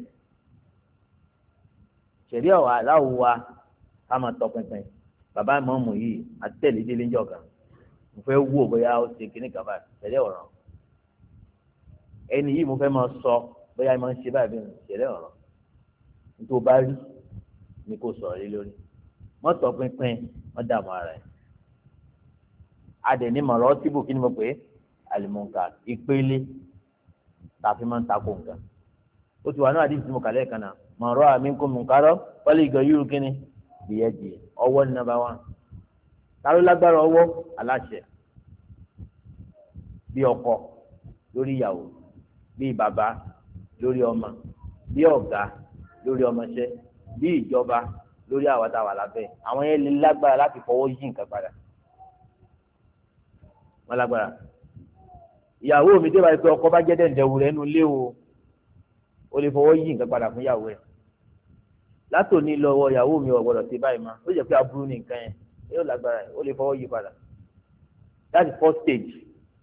ṣẹ̀rí ọ̀wà aláwo wa ká máa tọpinpin bàbá ìmọ̀ọ́mù yìí àtẹ̀lé délé ńjọ́ kan mo fẹ́ wò bóyá ó ṣe kíní kan báyìí ṣẹ̀rí ọ̀rọ̀ ẹni yìí mo fẹ́ máa sọ bóyá máa ń ṣe báyìí bí ṣẹ̀rí ọ̀rọ̀ nítorí o bá rí ni kò sọ̀rọ̀ lé lórí wọ́n tọpinpin wọ́n dààmú ara ẹ̀ adẹ̀ní mọ̀rọ̀ tíbù kí ni mo pè é àlùmọ̀ǹkà ìpele tàfi máa ń takò nǹkan ó ti wà náà àdìsí mo kàlẹ́ kan náà mọ̀rọ̀ àmì ń kó mùkárọ̀ wọ́lé ìgbà yúrù kínní bìyẹ́jì ọwọ́ ní nàbà wán ta ló lágbára ọwọ́ aláṣẹ bí ọkọ lórí ìyàwó bí bàbá lórí ọmọ bí ọ̀gá lórí ọmọọṣẹ́ bí ìjọba lórí àwọn táwa lábẹ́ àwọn yẹn lè lágbára láti fọwọ́ yí nǹkan padà wọ́n lágbára ìyàwó mi dé báyìí pé ọkọ bá jẹ́ dẹ̀ǹdẹ̀wù rẹ̀ nínú ilé o lè fọwọ́ yí nǹkan padà fún ìyàwó ẹ̀ látòní lọ́wọ́ ìyàwó mi ò gbọ́dọ̀ ṣe báyìí mọ́ ó jẹ́ pé aburú ní nǹkan yẹn yóò lágbára ó lè fọwọ́ yí padà that's the first stage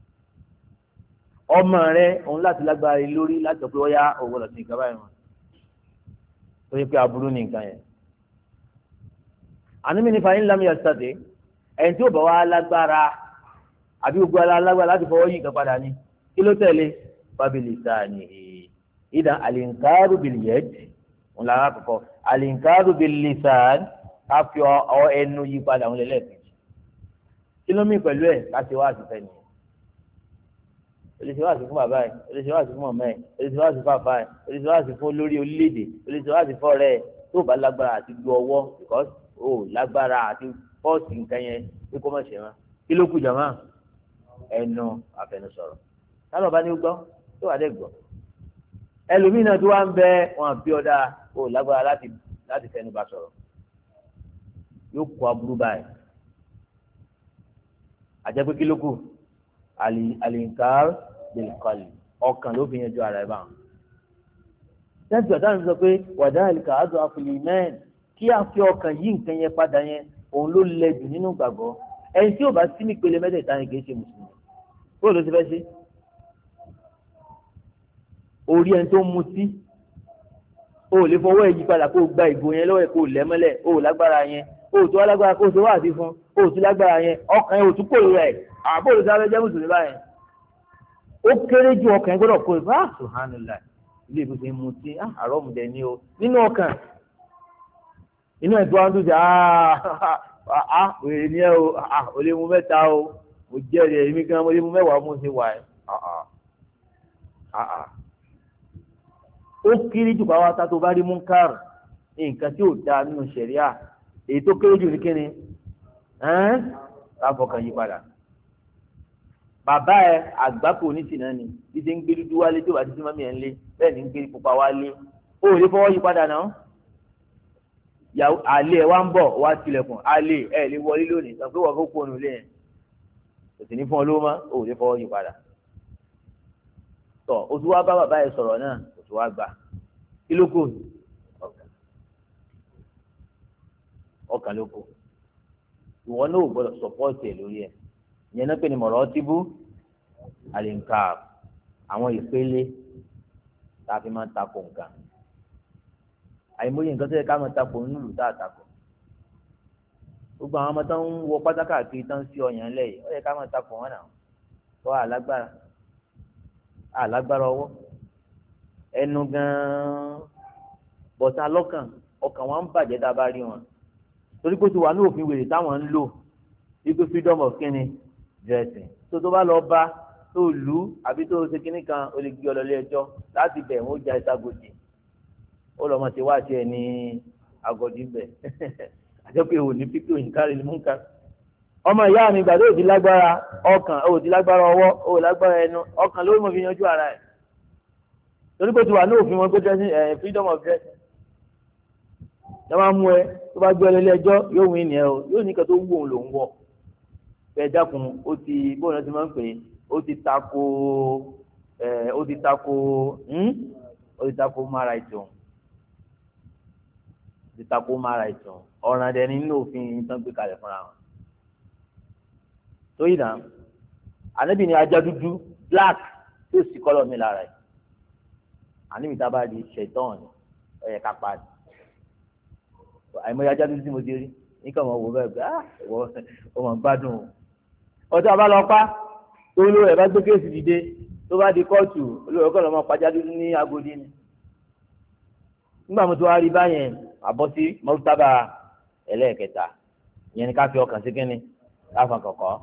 ọmọ rẹ òun láti lágbára lórí láti sọ pé ó yá ò gbọ́dọ̀ ṣe nǹkan báyìí mọ́ ó jẹ́ pé aburú ní nǹkan yẹn àní mi ní fàyín lámì ẹ̀sítàdé ẹni tí ó bá wá lágbára àbí gbogbo alágbára láti fọwọ́ yí nǹkan padà ní kí ló tẹ̀lé bábìlì sáà ní ìdá àlìǹkárù bìlìyẹ́dì ńlá àkọ́kọ́ àlìǹkárù bìlìsàn ká fi ọ ẹnu yí padà wọn lẹ́lẹ́kejì kí ló mí pẹ̀lú ẹ̀ ká ṣe wá àtìfẹ́ nìyẹn o lè ṣe wá àti fún bàbá ẹ̀ o lè ṣe wá àti fún màmá ẹ̀ o lè ṣe wá àti fún àfa ẹ̀ o lè ṣe wá àti fún olórí orílẹ̀-èdè o lè ṣe wá àti fún ọ̀rẹ́ ẹ̀ tó bá lágbára àti lu ọwọ́ because o lágbára àti fọ́ọ̀sì nǹkan yẹn pé kó má ṣe wọn kí ló kù jàmá ẹnu àfẹnusọ̀rọ̀ táwọn bá ní gbọ́ tó wà dé gbọ́ ẹlòmíì náà tó wá ń bẹ wọn àbí ọ̀dà o lágbára láti fẹnu bá sọ̀rọ̀ yóò kó aburú báyìí àjẹpé kí ló kù alinkar bilkali ọkàn ló fi yanjú ara ẹ̀ báwọn. lẹ́yìn tí ọ̀tá mi sọ pé wàdáàlìkà àdó àfìlímẹ́ẹ̀n kí a fi ọkàn yí nǹkan yẹn padà yẹn òun ló lẹ jù nínú gbàgbọ́. ẹni tí ò bá sí nípele mẹ́tẹ̀ẹ̀ta ni kì í ṣe mùsùlùmí. bó ló ti fẹ́ ṣe? orí ẹni tó ń mutí o ò lè fọwọ́ ẹ̀ yí padà kó o gba ìgò yẹn lọ́wọ́ ẹ̀ kó o lẹ̀ mọ́lẹ̀ o ò lágbára yẹn o ò tó lágbára kó o ṣe wá àti fún o ò tó lágbára yẹn ọkàn yẹn ò tún kò rẹ̀ àbó ló sáré jẹ́ mùsùlùmí báyẹn. ó kéré ju ọkàn yẹn gbọ́dọ̀ kó o bá subhanallah ilé ìbùsùn mutí àrọ́mùdẹ ni o nínú ọkàn inú ẹ̀ tó wá ń dùn sí òye ni ẹ o lè mú mẹ́ta o mo jẹ́rìí èmi gan mo lè mú mẹ́wàá mo ṣe wà ẹ́ ó kéré jù bá wa ta tó bá rí munkar nǹkan tí ò dáa nínú ṣẹ̀ríà èyí tó kéré jù ní kíni láfọkàn yí padà. bàbá ẹ àgbákò onítìná ni bí ṣe ń gbé dúdú wálé tó bá ti sí mọ́mí ẹ̀ ń lé bẹ́ẹ̀ ni ń gbé pupa wálé ó lè fọwọ́ yí padà náà. àlè ẹ wá ń bọ̀ wá tilẹ̀kùn àlè ẹ lè wọlé lónìí sọ pé wọ́n fẹ́ kó onú lé yẹn kò sì ní fún ọ lówó mọ́ ó lè fọwọ́ yí padà. tọ́ o tún wá bá bàbá ẹ sọ̀rọ̀ náà wá gbà kí ló kù ọkàn ló kù ìwọ náà ò gbọ́dọ̀ sọpọ́ọ̀tì ẹ̀ lórí ẹ̀ ìyẹn náà pè ní mọ̀rọ̀ tìbú àlìǹkà àwọn ìpele tá a fi máa ń takò nǹkan àìmọye nǹkan tó yẹ ká máa takò nílùú tá a takò gbogbo àwọn ọmọ tó ń wọ pátákà kiri tó ń sí ọyàn lẹ́yìn ó yẹ ká máa takò wọn náà tó àlágbára ọwọ́ ẹnu gan-an bọ̀tà lọ́kàn ọkàn wọn ń bàjẹ́ tá a bá rí wọn torí pé ó ti wà ní òfin wèrè táwọn ń lò wípé freedom of kíni dressing tó bá lọ bá tó lù ú àbí tó ṣe kíní kan ó lè gbé ọ lọ ilé ẹjọ́ láti bẹ̀ wọ́n ó já ìságòdì ó lọ́ mọ̀ sí wá sí ẹ ní agọ́dí bẹ̀ àjọ pé òní pípé òyìn kárí ni mú ń kárí. ọmọ ìyá mi gbàdé òdì lágbára ọkàn òdì lágbára ọwọ́ òdì lágbára ẹnu ọkàn ló mọ̀ fi yanjú ara ẹ̀ torí pé tí wà ní òfin wọn pé dressing freedom of dressing ẹ máa mú ẹ tó bá gbé ọ lé ẹjọ́ yóò wí ni ẹ o yóò ní kan tó wú òun lòún wọ ẹ dákun ó ti bóun náà ti máa ń pè é ó ti tako mara ìtàn ó ti tako mara ìtàn ọ̀ràn dẹni nínú òfin tán gbé kalẹ̀ fúnra wọn tó yìí náà ànábì ni ajá dúdú black tó sì kọ́lọ̀ mi lára ẹ̀ àní mi tá a bá di ṣẹ̀tọ́n ẹ̀yẹ ká pa àìmọye ajá dúdú tí mo ti rí nígbà wọn wò bẹ́ẹ̀ gbé ọmọ gbádùn ọtí àbá lọ pa tó olórí ẹ̀ bá gbé kéèsì dìde tó bá di kóòtù olórí ọkọ̀ lọ́mọ pàjá dúdú ní Agodi ni nígbà mo tó wá rí báyẹn àbọ̀ sí mọ́tàbà ẹlẹ́ẹ̀kẹta ìyẹn ni ká fi ọkàn sí kínní láfọn kọ̀kọ́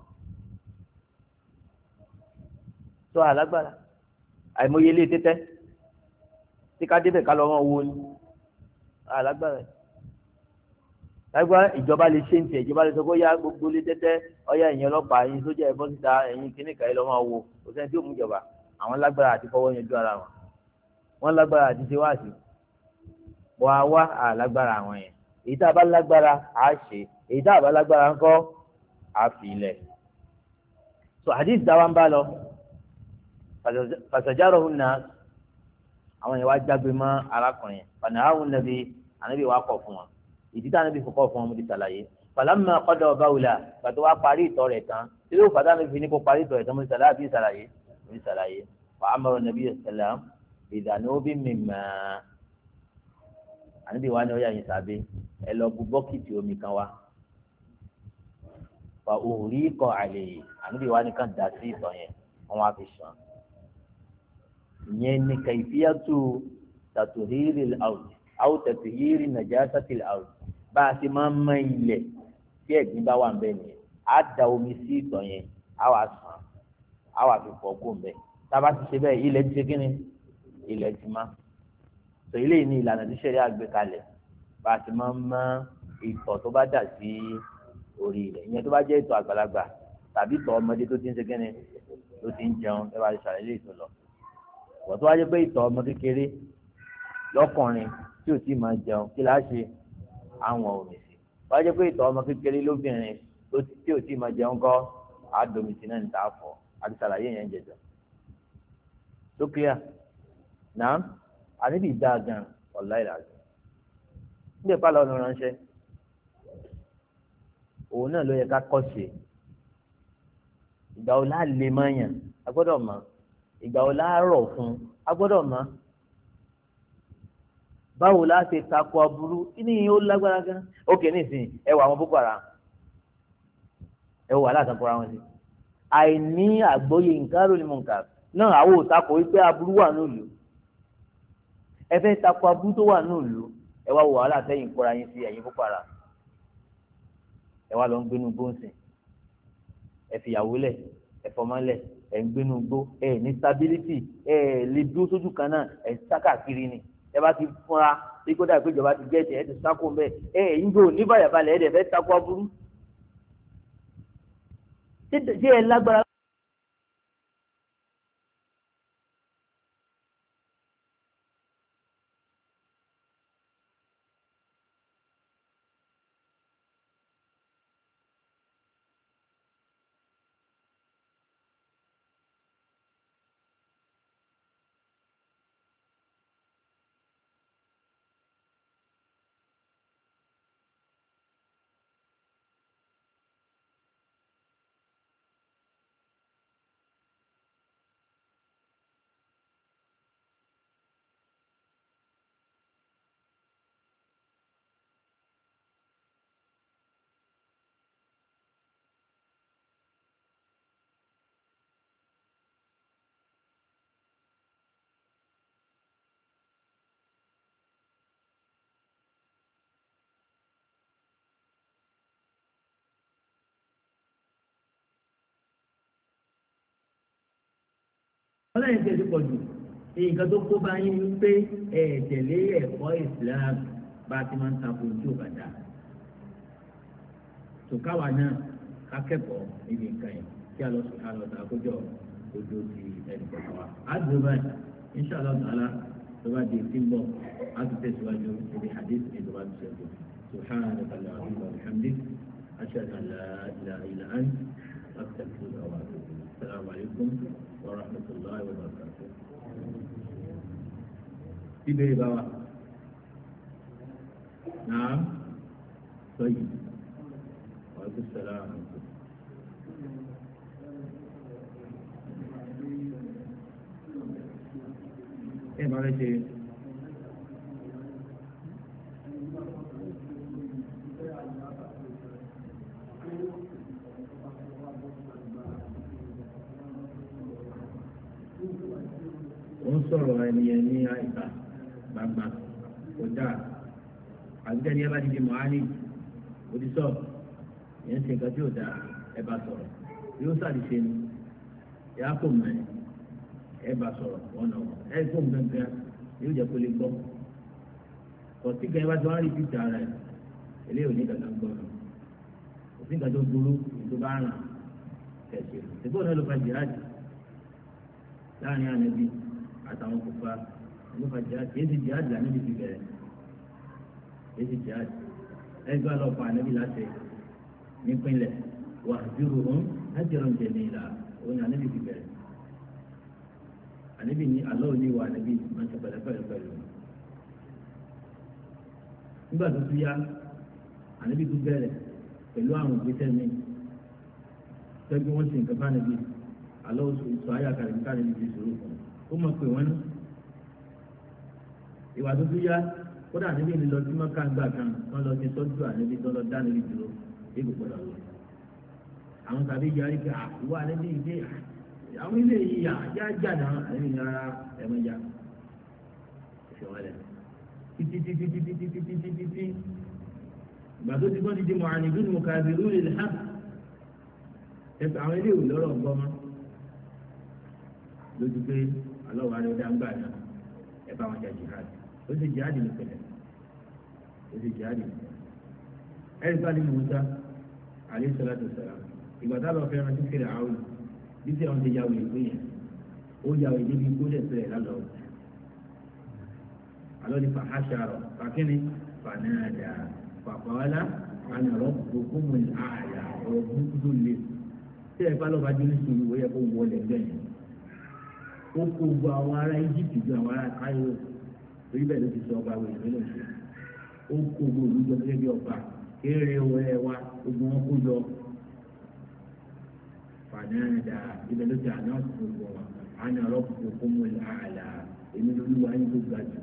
tó alágbára àìmọye ilé tẹ́tẹ́ tí ká débẹ̀ ká lọ́ wọn wo ni alágbára lágbára ìjọba lè ṣe ń tiẹ̀ ìjọba lè sọ pé ó yá gbogbo ilé tẹ́tẹ́ ọ̀yá ẹ̀yin ọlọ́pàá ẹ̀yin sójà ẹ̀bọ́n síta ẹ̀yin kìnnìkan ẹ̀ lọ́ wọn wo kò sẹ́ni tí ó mú ìjọba àwọn lágbára àti fọwọ́ yanjú ara wọn wọ́n lágbára àti ṣe wáàsí bọ́ a wá àlágbára àwọn yẹn èyí tá a bá lágbára á ṣe èyí tá a bá lágbára ńkọ́ á fi ilẹ̀ so hadith dáwà ń bá lọ pàṣẹjáró hùn náà àwọn yẹn wá jágbe mọ́ arákùnrin fànà áhùn nàbí ànábì wá kọ̀ fún wọn ìdí tá ànábì fọkọ̀ fún wọn mo ti ṣàlàyé fàlámà qada bawla pàtó wá parí ìtọ̀ rẹ̀ tán tí ló fàdá mi fi ní kó parí ìtọ̀ rẹ̀ tán mo ti ṣàlàyé àbí ṣàlàyé fa amara nàbí sallam ìdánwòbí mímà ànábì wá ní ọyà yìí sàbẹ ẹ lọ bu bọ́kìtì omi kan wá fa òhùrí kọ àlè ànábì wá ní kàn dá sí ìtọ̀ yẹn wọn wá fi sàn ìyẹn ní kàìfíyàtú tàtúhírì al-ard àwọn tàtúhírì najasati al-ard bá a ti máa ń mọ ilẹ̀ tí ẹ̀gbin bá wà ń bẹ nìyẹn á da omi sí ìtọ̀ yẹn á wà sàn á wà fi fọ̀ kó ń bẹ tá a bá ti ṣe bẹ́ẹ̀ ilẹ̀ ti ṣe kí ni ilẹ̀ ti má sọ eléyìí ní ìlànà tí sẹ́rí àgbékalẹ̀ bá a ti máa ń mọ ìtọ̀ tó bá dà sí orí ilẹ̀ ìyẹn tó bá jẹ́ ìtọ̀ àgbàlagbà tàbí ìtọ̀ ọmọdé tó ti ń ṣe kí ni tó ti ń jẹun ẹ bá ti ṣàlàyé ìtọ̀ lọ wọ́n tó wá jẹ́ pé ìtọ̀ ọmọ kékeré lọ́kùnrin tí ò tí ì máa jẹun kí láá ṣe àwọn omi sí wọ́n á jẹ́ pé ìtọ̀ ọmọ kékeré lóbìnrin tí ò tí ì máa jẹun kọ́ àádọ́mísì náà ní ta fọ́ àti ṣàlàyé yẹn jẹjọ. tó clear náà àníbi dáa gan ọ̀la ìlànà nígbà pàlọ́ ọ̀nà ránṣẹ́ òun náà ló yẹ ká kọ́ sí ìgbà wo láà lè máa yàn a gbọ́dọ̀ mọ̀ ìgbà wo láà rọ̀ fún a gbọ́dọ̀ mọ̀ báwo láà ṣe takò aburú ní ó lágbára gan ókè nísìnyí ẹ wà àwọn Boko Haram ẹ wà látàkùrọ̀ àwọn sí àìní àgbọ́yé nǹkan ló ní mọ̀ nǹkan náà àwọn òtakò wípé aburú wà nílùú ẹ fẹ́ takò aburú tó wà nílùú ẹ wá wàhálà sẹ́yìn kóra yín sí ẹ̀yìn Boko Haram ẹ wá lọ ń gbénu gbóǹsìn ẹ fìyàwó lẹ̀ ẹ fọmọ lẹ̀ ẹ ń gbénu gbó ẹ ní stability ẹ lè dúró sójú kan náà ẹ sákàkiri ni ẹ bá ti fúnra bí kó dà pé ìjọba ti gẹ̀ẹ́tì ẹ ti sáko mbẹ ẹ ẹ̀yin gbé òní bàyàbalẹ̀ ẹ dẹ̀ fẹ́ takò aburú ṣé ẹ lágbára. ọlọ́yin ti ẹ̀dí pọ̀ jù nǹkan tó kó bá yín ní pé tẹ̀lé ẹ̀kọ́ Islam bá ti máa ń takò tí ò bá dà tòkáwá náà akẹ́kọ̀ọ́ níbi nǹkan yẹn kí a lọ sùn ká lọ sàkójọ ojú ti ẹnì kọ̀ọ̀kan wa. a dùn báyìí inṣàlá ta'ala tó bá di tí ń bọ̀ a ti tẹ̀síwájú ibi hadith ní tó bá ti sẹ́kù subhanaka allahumma wa bihamdik ashhadu an la ilaha illa anta astaghfiruka wa atubu ilayk. Assalamu alaikum wa rahmatullahi wa barakatuh. Ibere bawa. Naam. Tayyib. Wa alaikum salam. Bára ṣe. Sọ̀rọ̀ ẹnìyẹn ní àìsà gbàgbà kọjá àbíkẹ́ ni ẹ bá ti di mọ̀hánì òdìsọ́ ìyẹn ṣe nǹkan tí ò dáa ẹ bá sọ̀rọ̀ yóò ṣàdìṣe ni ìyá kò mọ̀ ẹ bá sọ̀rọ̀ ọ̀nà ẹ kó gbẹ̀ngàn yóò jẹ́ kó lè gbọ́ kọ̀tí kan ẹ bá ti wá rí píìtì ara ẹ eléyìí ò ní kankan gbọ́ ọ òfin kan tó burú tó bá ràn kẹ̀sì ìbò náà ló fa jihadi láàrin ànábì àtàwọn kópa ló fa jihad èsì jihad là níbi ti bẹ̀rẹ̀ èsì jihad ẹgbẹ́ ọlọ́pàá ànábì láti nípínlẹ̀ wà dúró hàn ájẹrò ń jẹ̀mí ìlà òun ànábì ti bẹ̀rẹ̀ ànábì ní alọ́ òní wà ànábì máa ń ṣe pẹ̀lẹ́pẹ̀lẹ́ pẹ̀lú nígbà tó tún yá ànábì tún bẹ̀rẹ̀ pẹ̀lú àwọn ògbésẹ̀ mi tẹ́gbẹ́ wọ́n sì ń kẹfà ànábì alọ́ sọ ayé àkàrẹ̀ nípa ànábì ti sòrò fún un ó mọ̀ pé wọ́n ní ìwà tó tún yá kódà níbi ìlú lọ sí mọ́ká gbà kan wọ́n lọ sí tọ́jú àníbi tó lọ dá níbi dúró égbò gbọ́dọ̀ lọ. àwọn tàbí yarí pé àìwá níbi ìdí àwọn ilé yìí yá jà náà àníbi ní ara ẹ̀mọ́jà ìṣòwòlẹ̀ títí ìgbà tó ti gbọ́n ti di mọ̀ àníbí ni mo kà bí lórí ilẹ̀ hàn ẹ̀fẹ̀ àwọn ilé ìwé lọ́rọ̀ gbọ́mọ́ lójú pé alọ́wọ́ arẹ ọdá ń gbà náà ẹ bá wọn jà jihad ó sì jihad ní pẹ̀lẹ́ ó sì jihad ní pẹ̀lẹ́ ẹ̀rí bá ní Musa alayhi salatu wassalam ìgbà tá a lọ fẹ́ràn sí fèrè àwọn bí tí àwọn ti yàwó ìpín yẹn ó yàwó ìdíbi kó lè fẹ́rẹ̀ lálọ́ alọ́ ní fàhásàrọ̀ fàkínní fanáàdà fàkọ́ọ́lá àná rabbukum al-a'la ọ̀rọ̀ burúkú tó le tí ẹ bá lọ́ba jẹ́ ní sùúrù ó yẹ kó wọlé gbẹ̀yìn ó kó gbogbo àwọn ará Egypt ju àwọn ará Cairo torí bẹ́ẹ̀ ló ti sọ ọba wẹ̀ ló lọ́sẹ̀ ó kó gbogbo olùjọ gẹ́gẹ́ bí ọba eré wẹ́ẹ́ wa gbogbo wọn kó jọ fàdáàdà ibẹ̀ ló ti àná gbogbo wọn àná ọlọ́pàá kó mú ilé àlà èmi lórí wa ní gbogbo àjò.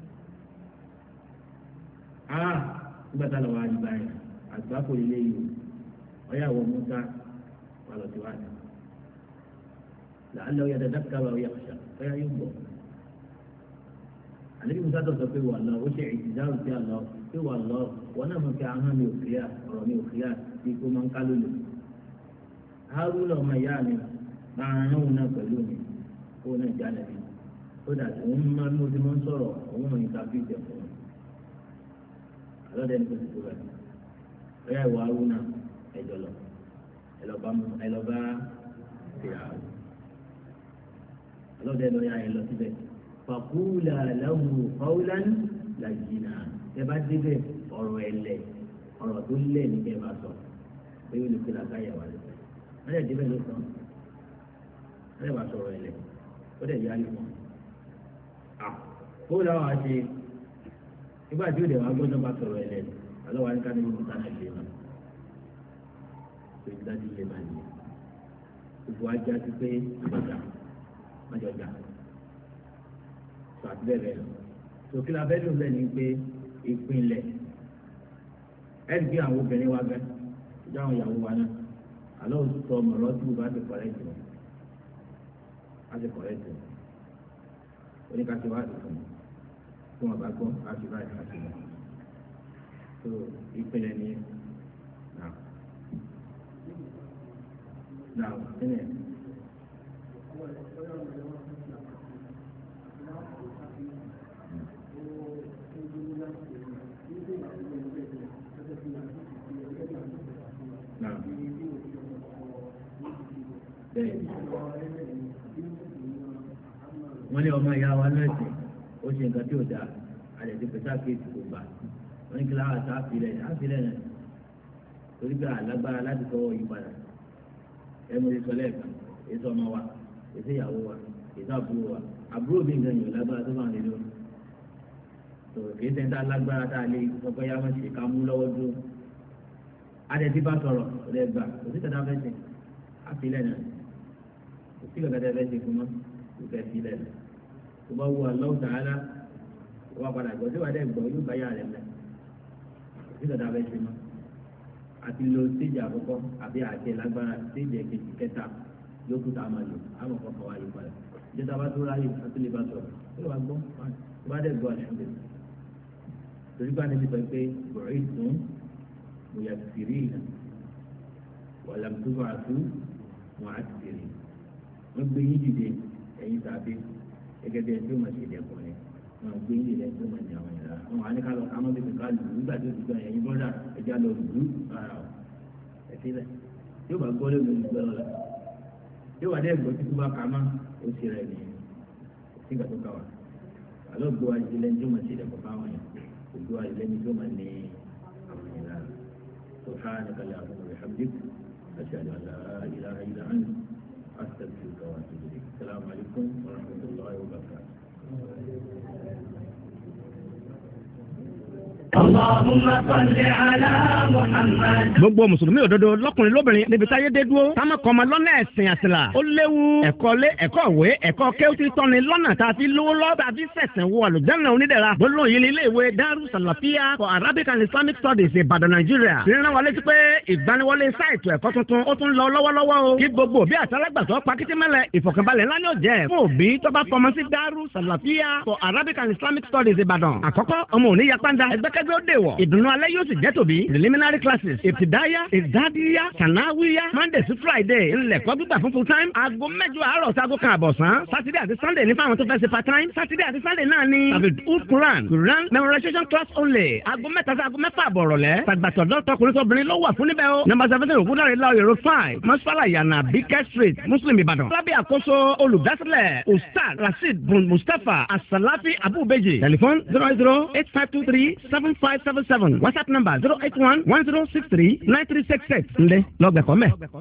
nígbà tá a lọ wá ní báyìí àgbákò ilé yìí ọ̀yàwó Musa wà lọ sí wájú làálẹ̀ ọ̀yà dada kábà ọ̀yà ọ̀ṣà ọ̀yà yóò gbọ́. àlejò Musa tó sọ pé wà lọ ó ṣe ìtìjáwó sí àlọ́ pé wà lọ wọn náà mọ̀ kí ahọ́n mi ò kíyà ọ̀rọ̀ mi ò kíyà bí kò máa ń ká lólo. Haruna ọmọ ìyá mi máa rán òun náà pẹ̀lú mi kó náà jáde mi ó dàtí òun máa ń mú ti máa ń sọ̀rọ̀ òun mọ̀ nípa bí ìjẹ̀ fún mi. alọ́dẹ ní kò sì tó rẹ̀ ọ̀yà ìwà Haruna ẹ̀jọ̀ lọ ẹ̀lọ́ba fìyà alọ́dẹ lọ́yà ẹ̀ lọ síbẹ̀ fàkúùlà lahu qawlan layyina ẹ bá débẹ̀ ọ̀rọ̀ ẹ̀lẹ̀ ọ̀rọ̀ tó lẹ̀ ní kẹ́ bá sọ pé ó lè fi làákàyà wà lẹ́sẹ̀ ẹ̀ débẹ̀ ló sàn ẹ̀ bá sọ̀rọ̀ ẹ̀lẹ̀ ó dẹ̀ yá lé wọn. kó làwọn àṣe nígbà tí ó dẹ̀ wá gbọ́dọ̀ bá sọ̀rọ̀ ẹ̀lẹ̀ alọ́ wa ní ká ní ìlú sáà lè náà pé dájú lè máa nìyẹn gbogbo ajá ti pé májọjà sọ àti bẹ́ẹ̀ bẹ́ẹ̀ lọ sókè la bẹ́ẹ̀ ló lẹ́ni pé ìpínlẹ̀ ẹ̀rí bí àwọn obìnrin wa gẹ́ ìjọ àwọn ìyàwó wa náà àlọ́ òtútù ọmọ ọlọ́tí bá ti kọ̀rẹ́ jù á ti kọ̀rẹ́ jù oníkàtí wa ti fún un tí wọn bá gbọ́ á ti báyìí á ti lọ so ìpínlẹ̀ ni náà ẹnẹ. wọ́n ní ọmọ ìyá wa lẹ́sìn ó ṣe nǹkan tí ò dáa àdẹ̀tí pẹ̀sà kéèkì kò gbà wọ́n ní kí láwọn àti àfilẹ̀ náà torí pé àlágbára láti fọwọ́ yí padà ẹ̀mú ti sọ lẹ́ẹ̀kan èso ọmọ wa èso ìyàwó wa èso àbúrò mi nǹkan yìí lágbára tó máa ń lè lórí tòrò kìí ṣe ń dá lágbára tá a lè sọ pé yàrá ṣe ká mú lọ́wọ́ dúró àdẹ̀tí bá sọ̀rọ̀ ọ̀rẹ́ gbà kò sí kàtà fẹ́ ṣe àfilẹ̀ náà kò sí kàtà fẹ́ ṣe fún mọ́ kò fẹ́ sílẹ̀ náà tó bá wù Allah Ta'ala wà padà gbọ́ tí wàá dẹ̀ gbọ́ yóò bá yà rẹ̀ mẹ́ kò sí kàtà fẹ́ ṣe mọ́ àti lo stéèjì àkọ́kọ́ àbí àti lágbára stéèjì kejì kẹta lókùn tá a máa lò àwọn kọ̀ọ̀kan wá yí padà ìjọba bá tó ráyè àti lè bá sọ̀rọ̀ ó lè wá gbọ́ tó bá dẹ̀ gbọ́ àṣùgbè torí bá níbi sọ pé bọ̀rọ̀ ìtún mo yà tìrì ìlà wàlà tó bá tó wọn á tìrì wọn gbé yín dìde ẹ̀yin tàbí gẹ́gẹ́ bí ẹni tó máa ṣe dẹ̀kọ̀ ni wọn gbé yín dìde ẹni tó máa ní àwọn ìlà wọn wà ní ká lọ ká mọ́ bíbí ká lù nígbà tó ti gbọ́ ẹ̀yin bọ́dà ẹja lọ lù ara ọ̀ ẹ̀sílẹ̀ yóò bá gbọ́ lómi ìgbẹ́ lọ́la yóò wà dé ẹ̀gbọ́n títí bá ka má ó ti rẹ̀ ní sígbà tó ká wa àlọ́ gbọ́ àjẹlẹ́ ní tó máa ṣe dẹ̀kọ̀ fáwọn yẹn kò gbọ́ àjẹlẹ́ ní tó máa ní àwọn ìlà سبحانك اللهم وبحمدك أشهد أن لا إله إلا أنت أستغفرك وأتوب إليك السلام عليكم ورحمة الله وبركاته gbogbo mùsùlùmí òdodo lọkùnrin lóbìnrin níbi táyé dé dúró táwọn kan máa lọ́nà ẹ̀sìn àṣìlá ó léwu ẹ̀kọ́ lé ẹ̀kọ́ ìwé ẹ̀kọ́ kéwùtì tọ́ni lọ́nà tá a fi lówó lọ́ tá a fi sẹ̀sìn wo àlùjánnà onídẹ̀ra gbólóhùn yìí ní ilé ìwé Daru Salafia for Arabic and Islamic Studies Ìbàdàn Nàìjíríà ìrìnà wọlé sí pé ìgbaniwọlé sáìtù ẹ̀kọ́ tuntun ó tún lọ lọ́wọ́lọ́wọ́ o kí gbogbo òbí àtàlágbàtọ́ pakitimẹ́lẹ̀ ìfọ̀kànbalẹ̀ ńlá ni ó jẹ́ fún òbí tó bá fọmọ sí Daru Salafia for Arabic and Islamic Studies Ìbàdàn àkọ́kọ́ ọmọ òní yapanda ẹgbẹ́kẹ́gbẹ́ ó dè wọ̀ ìdùnnú alẹ́ yóò sì jẹ́ tòbí preliminary classes ìtìdáyà ìdádíyà sànáwíyà Monday sí Friday ńlẹ̀kọ́ gbígbà fún full time aago mẹ́jọ àárọ̀ sí aago kan àbọ̀sán Saturday àti Sunday ní fáwọn tó fẹ́ ṣe part time Saturday àti Sunday náà ní Quran memorization class only aago mẹ́ta sí aago mẹ́fà àbọ̀rọ̀ lẹ́ tàgbàtọ̀dọ̀ tọkùnrin tóbìnrin ló wà fún níbẹ̀ o number 17 ògúndàrí láòyè road 5 Masfala Yana Bike Street Muslim Ìbàdàn lábẹ́ àkóso olùdásílẹ̀ Ustaz Rasheed Bun Mustapha Asalafi Abubeji telephone 08085237577 WhatsApp number 08110639366 ńlẹ̀ lọ́gbẹ̀kọ́ mẹ́.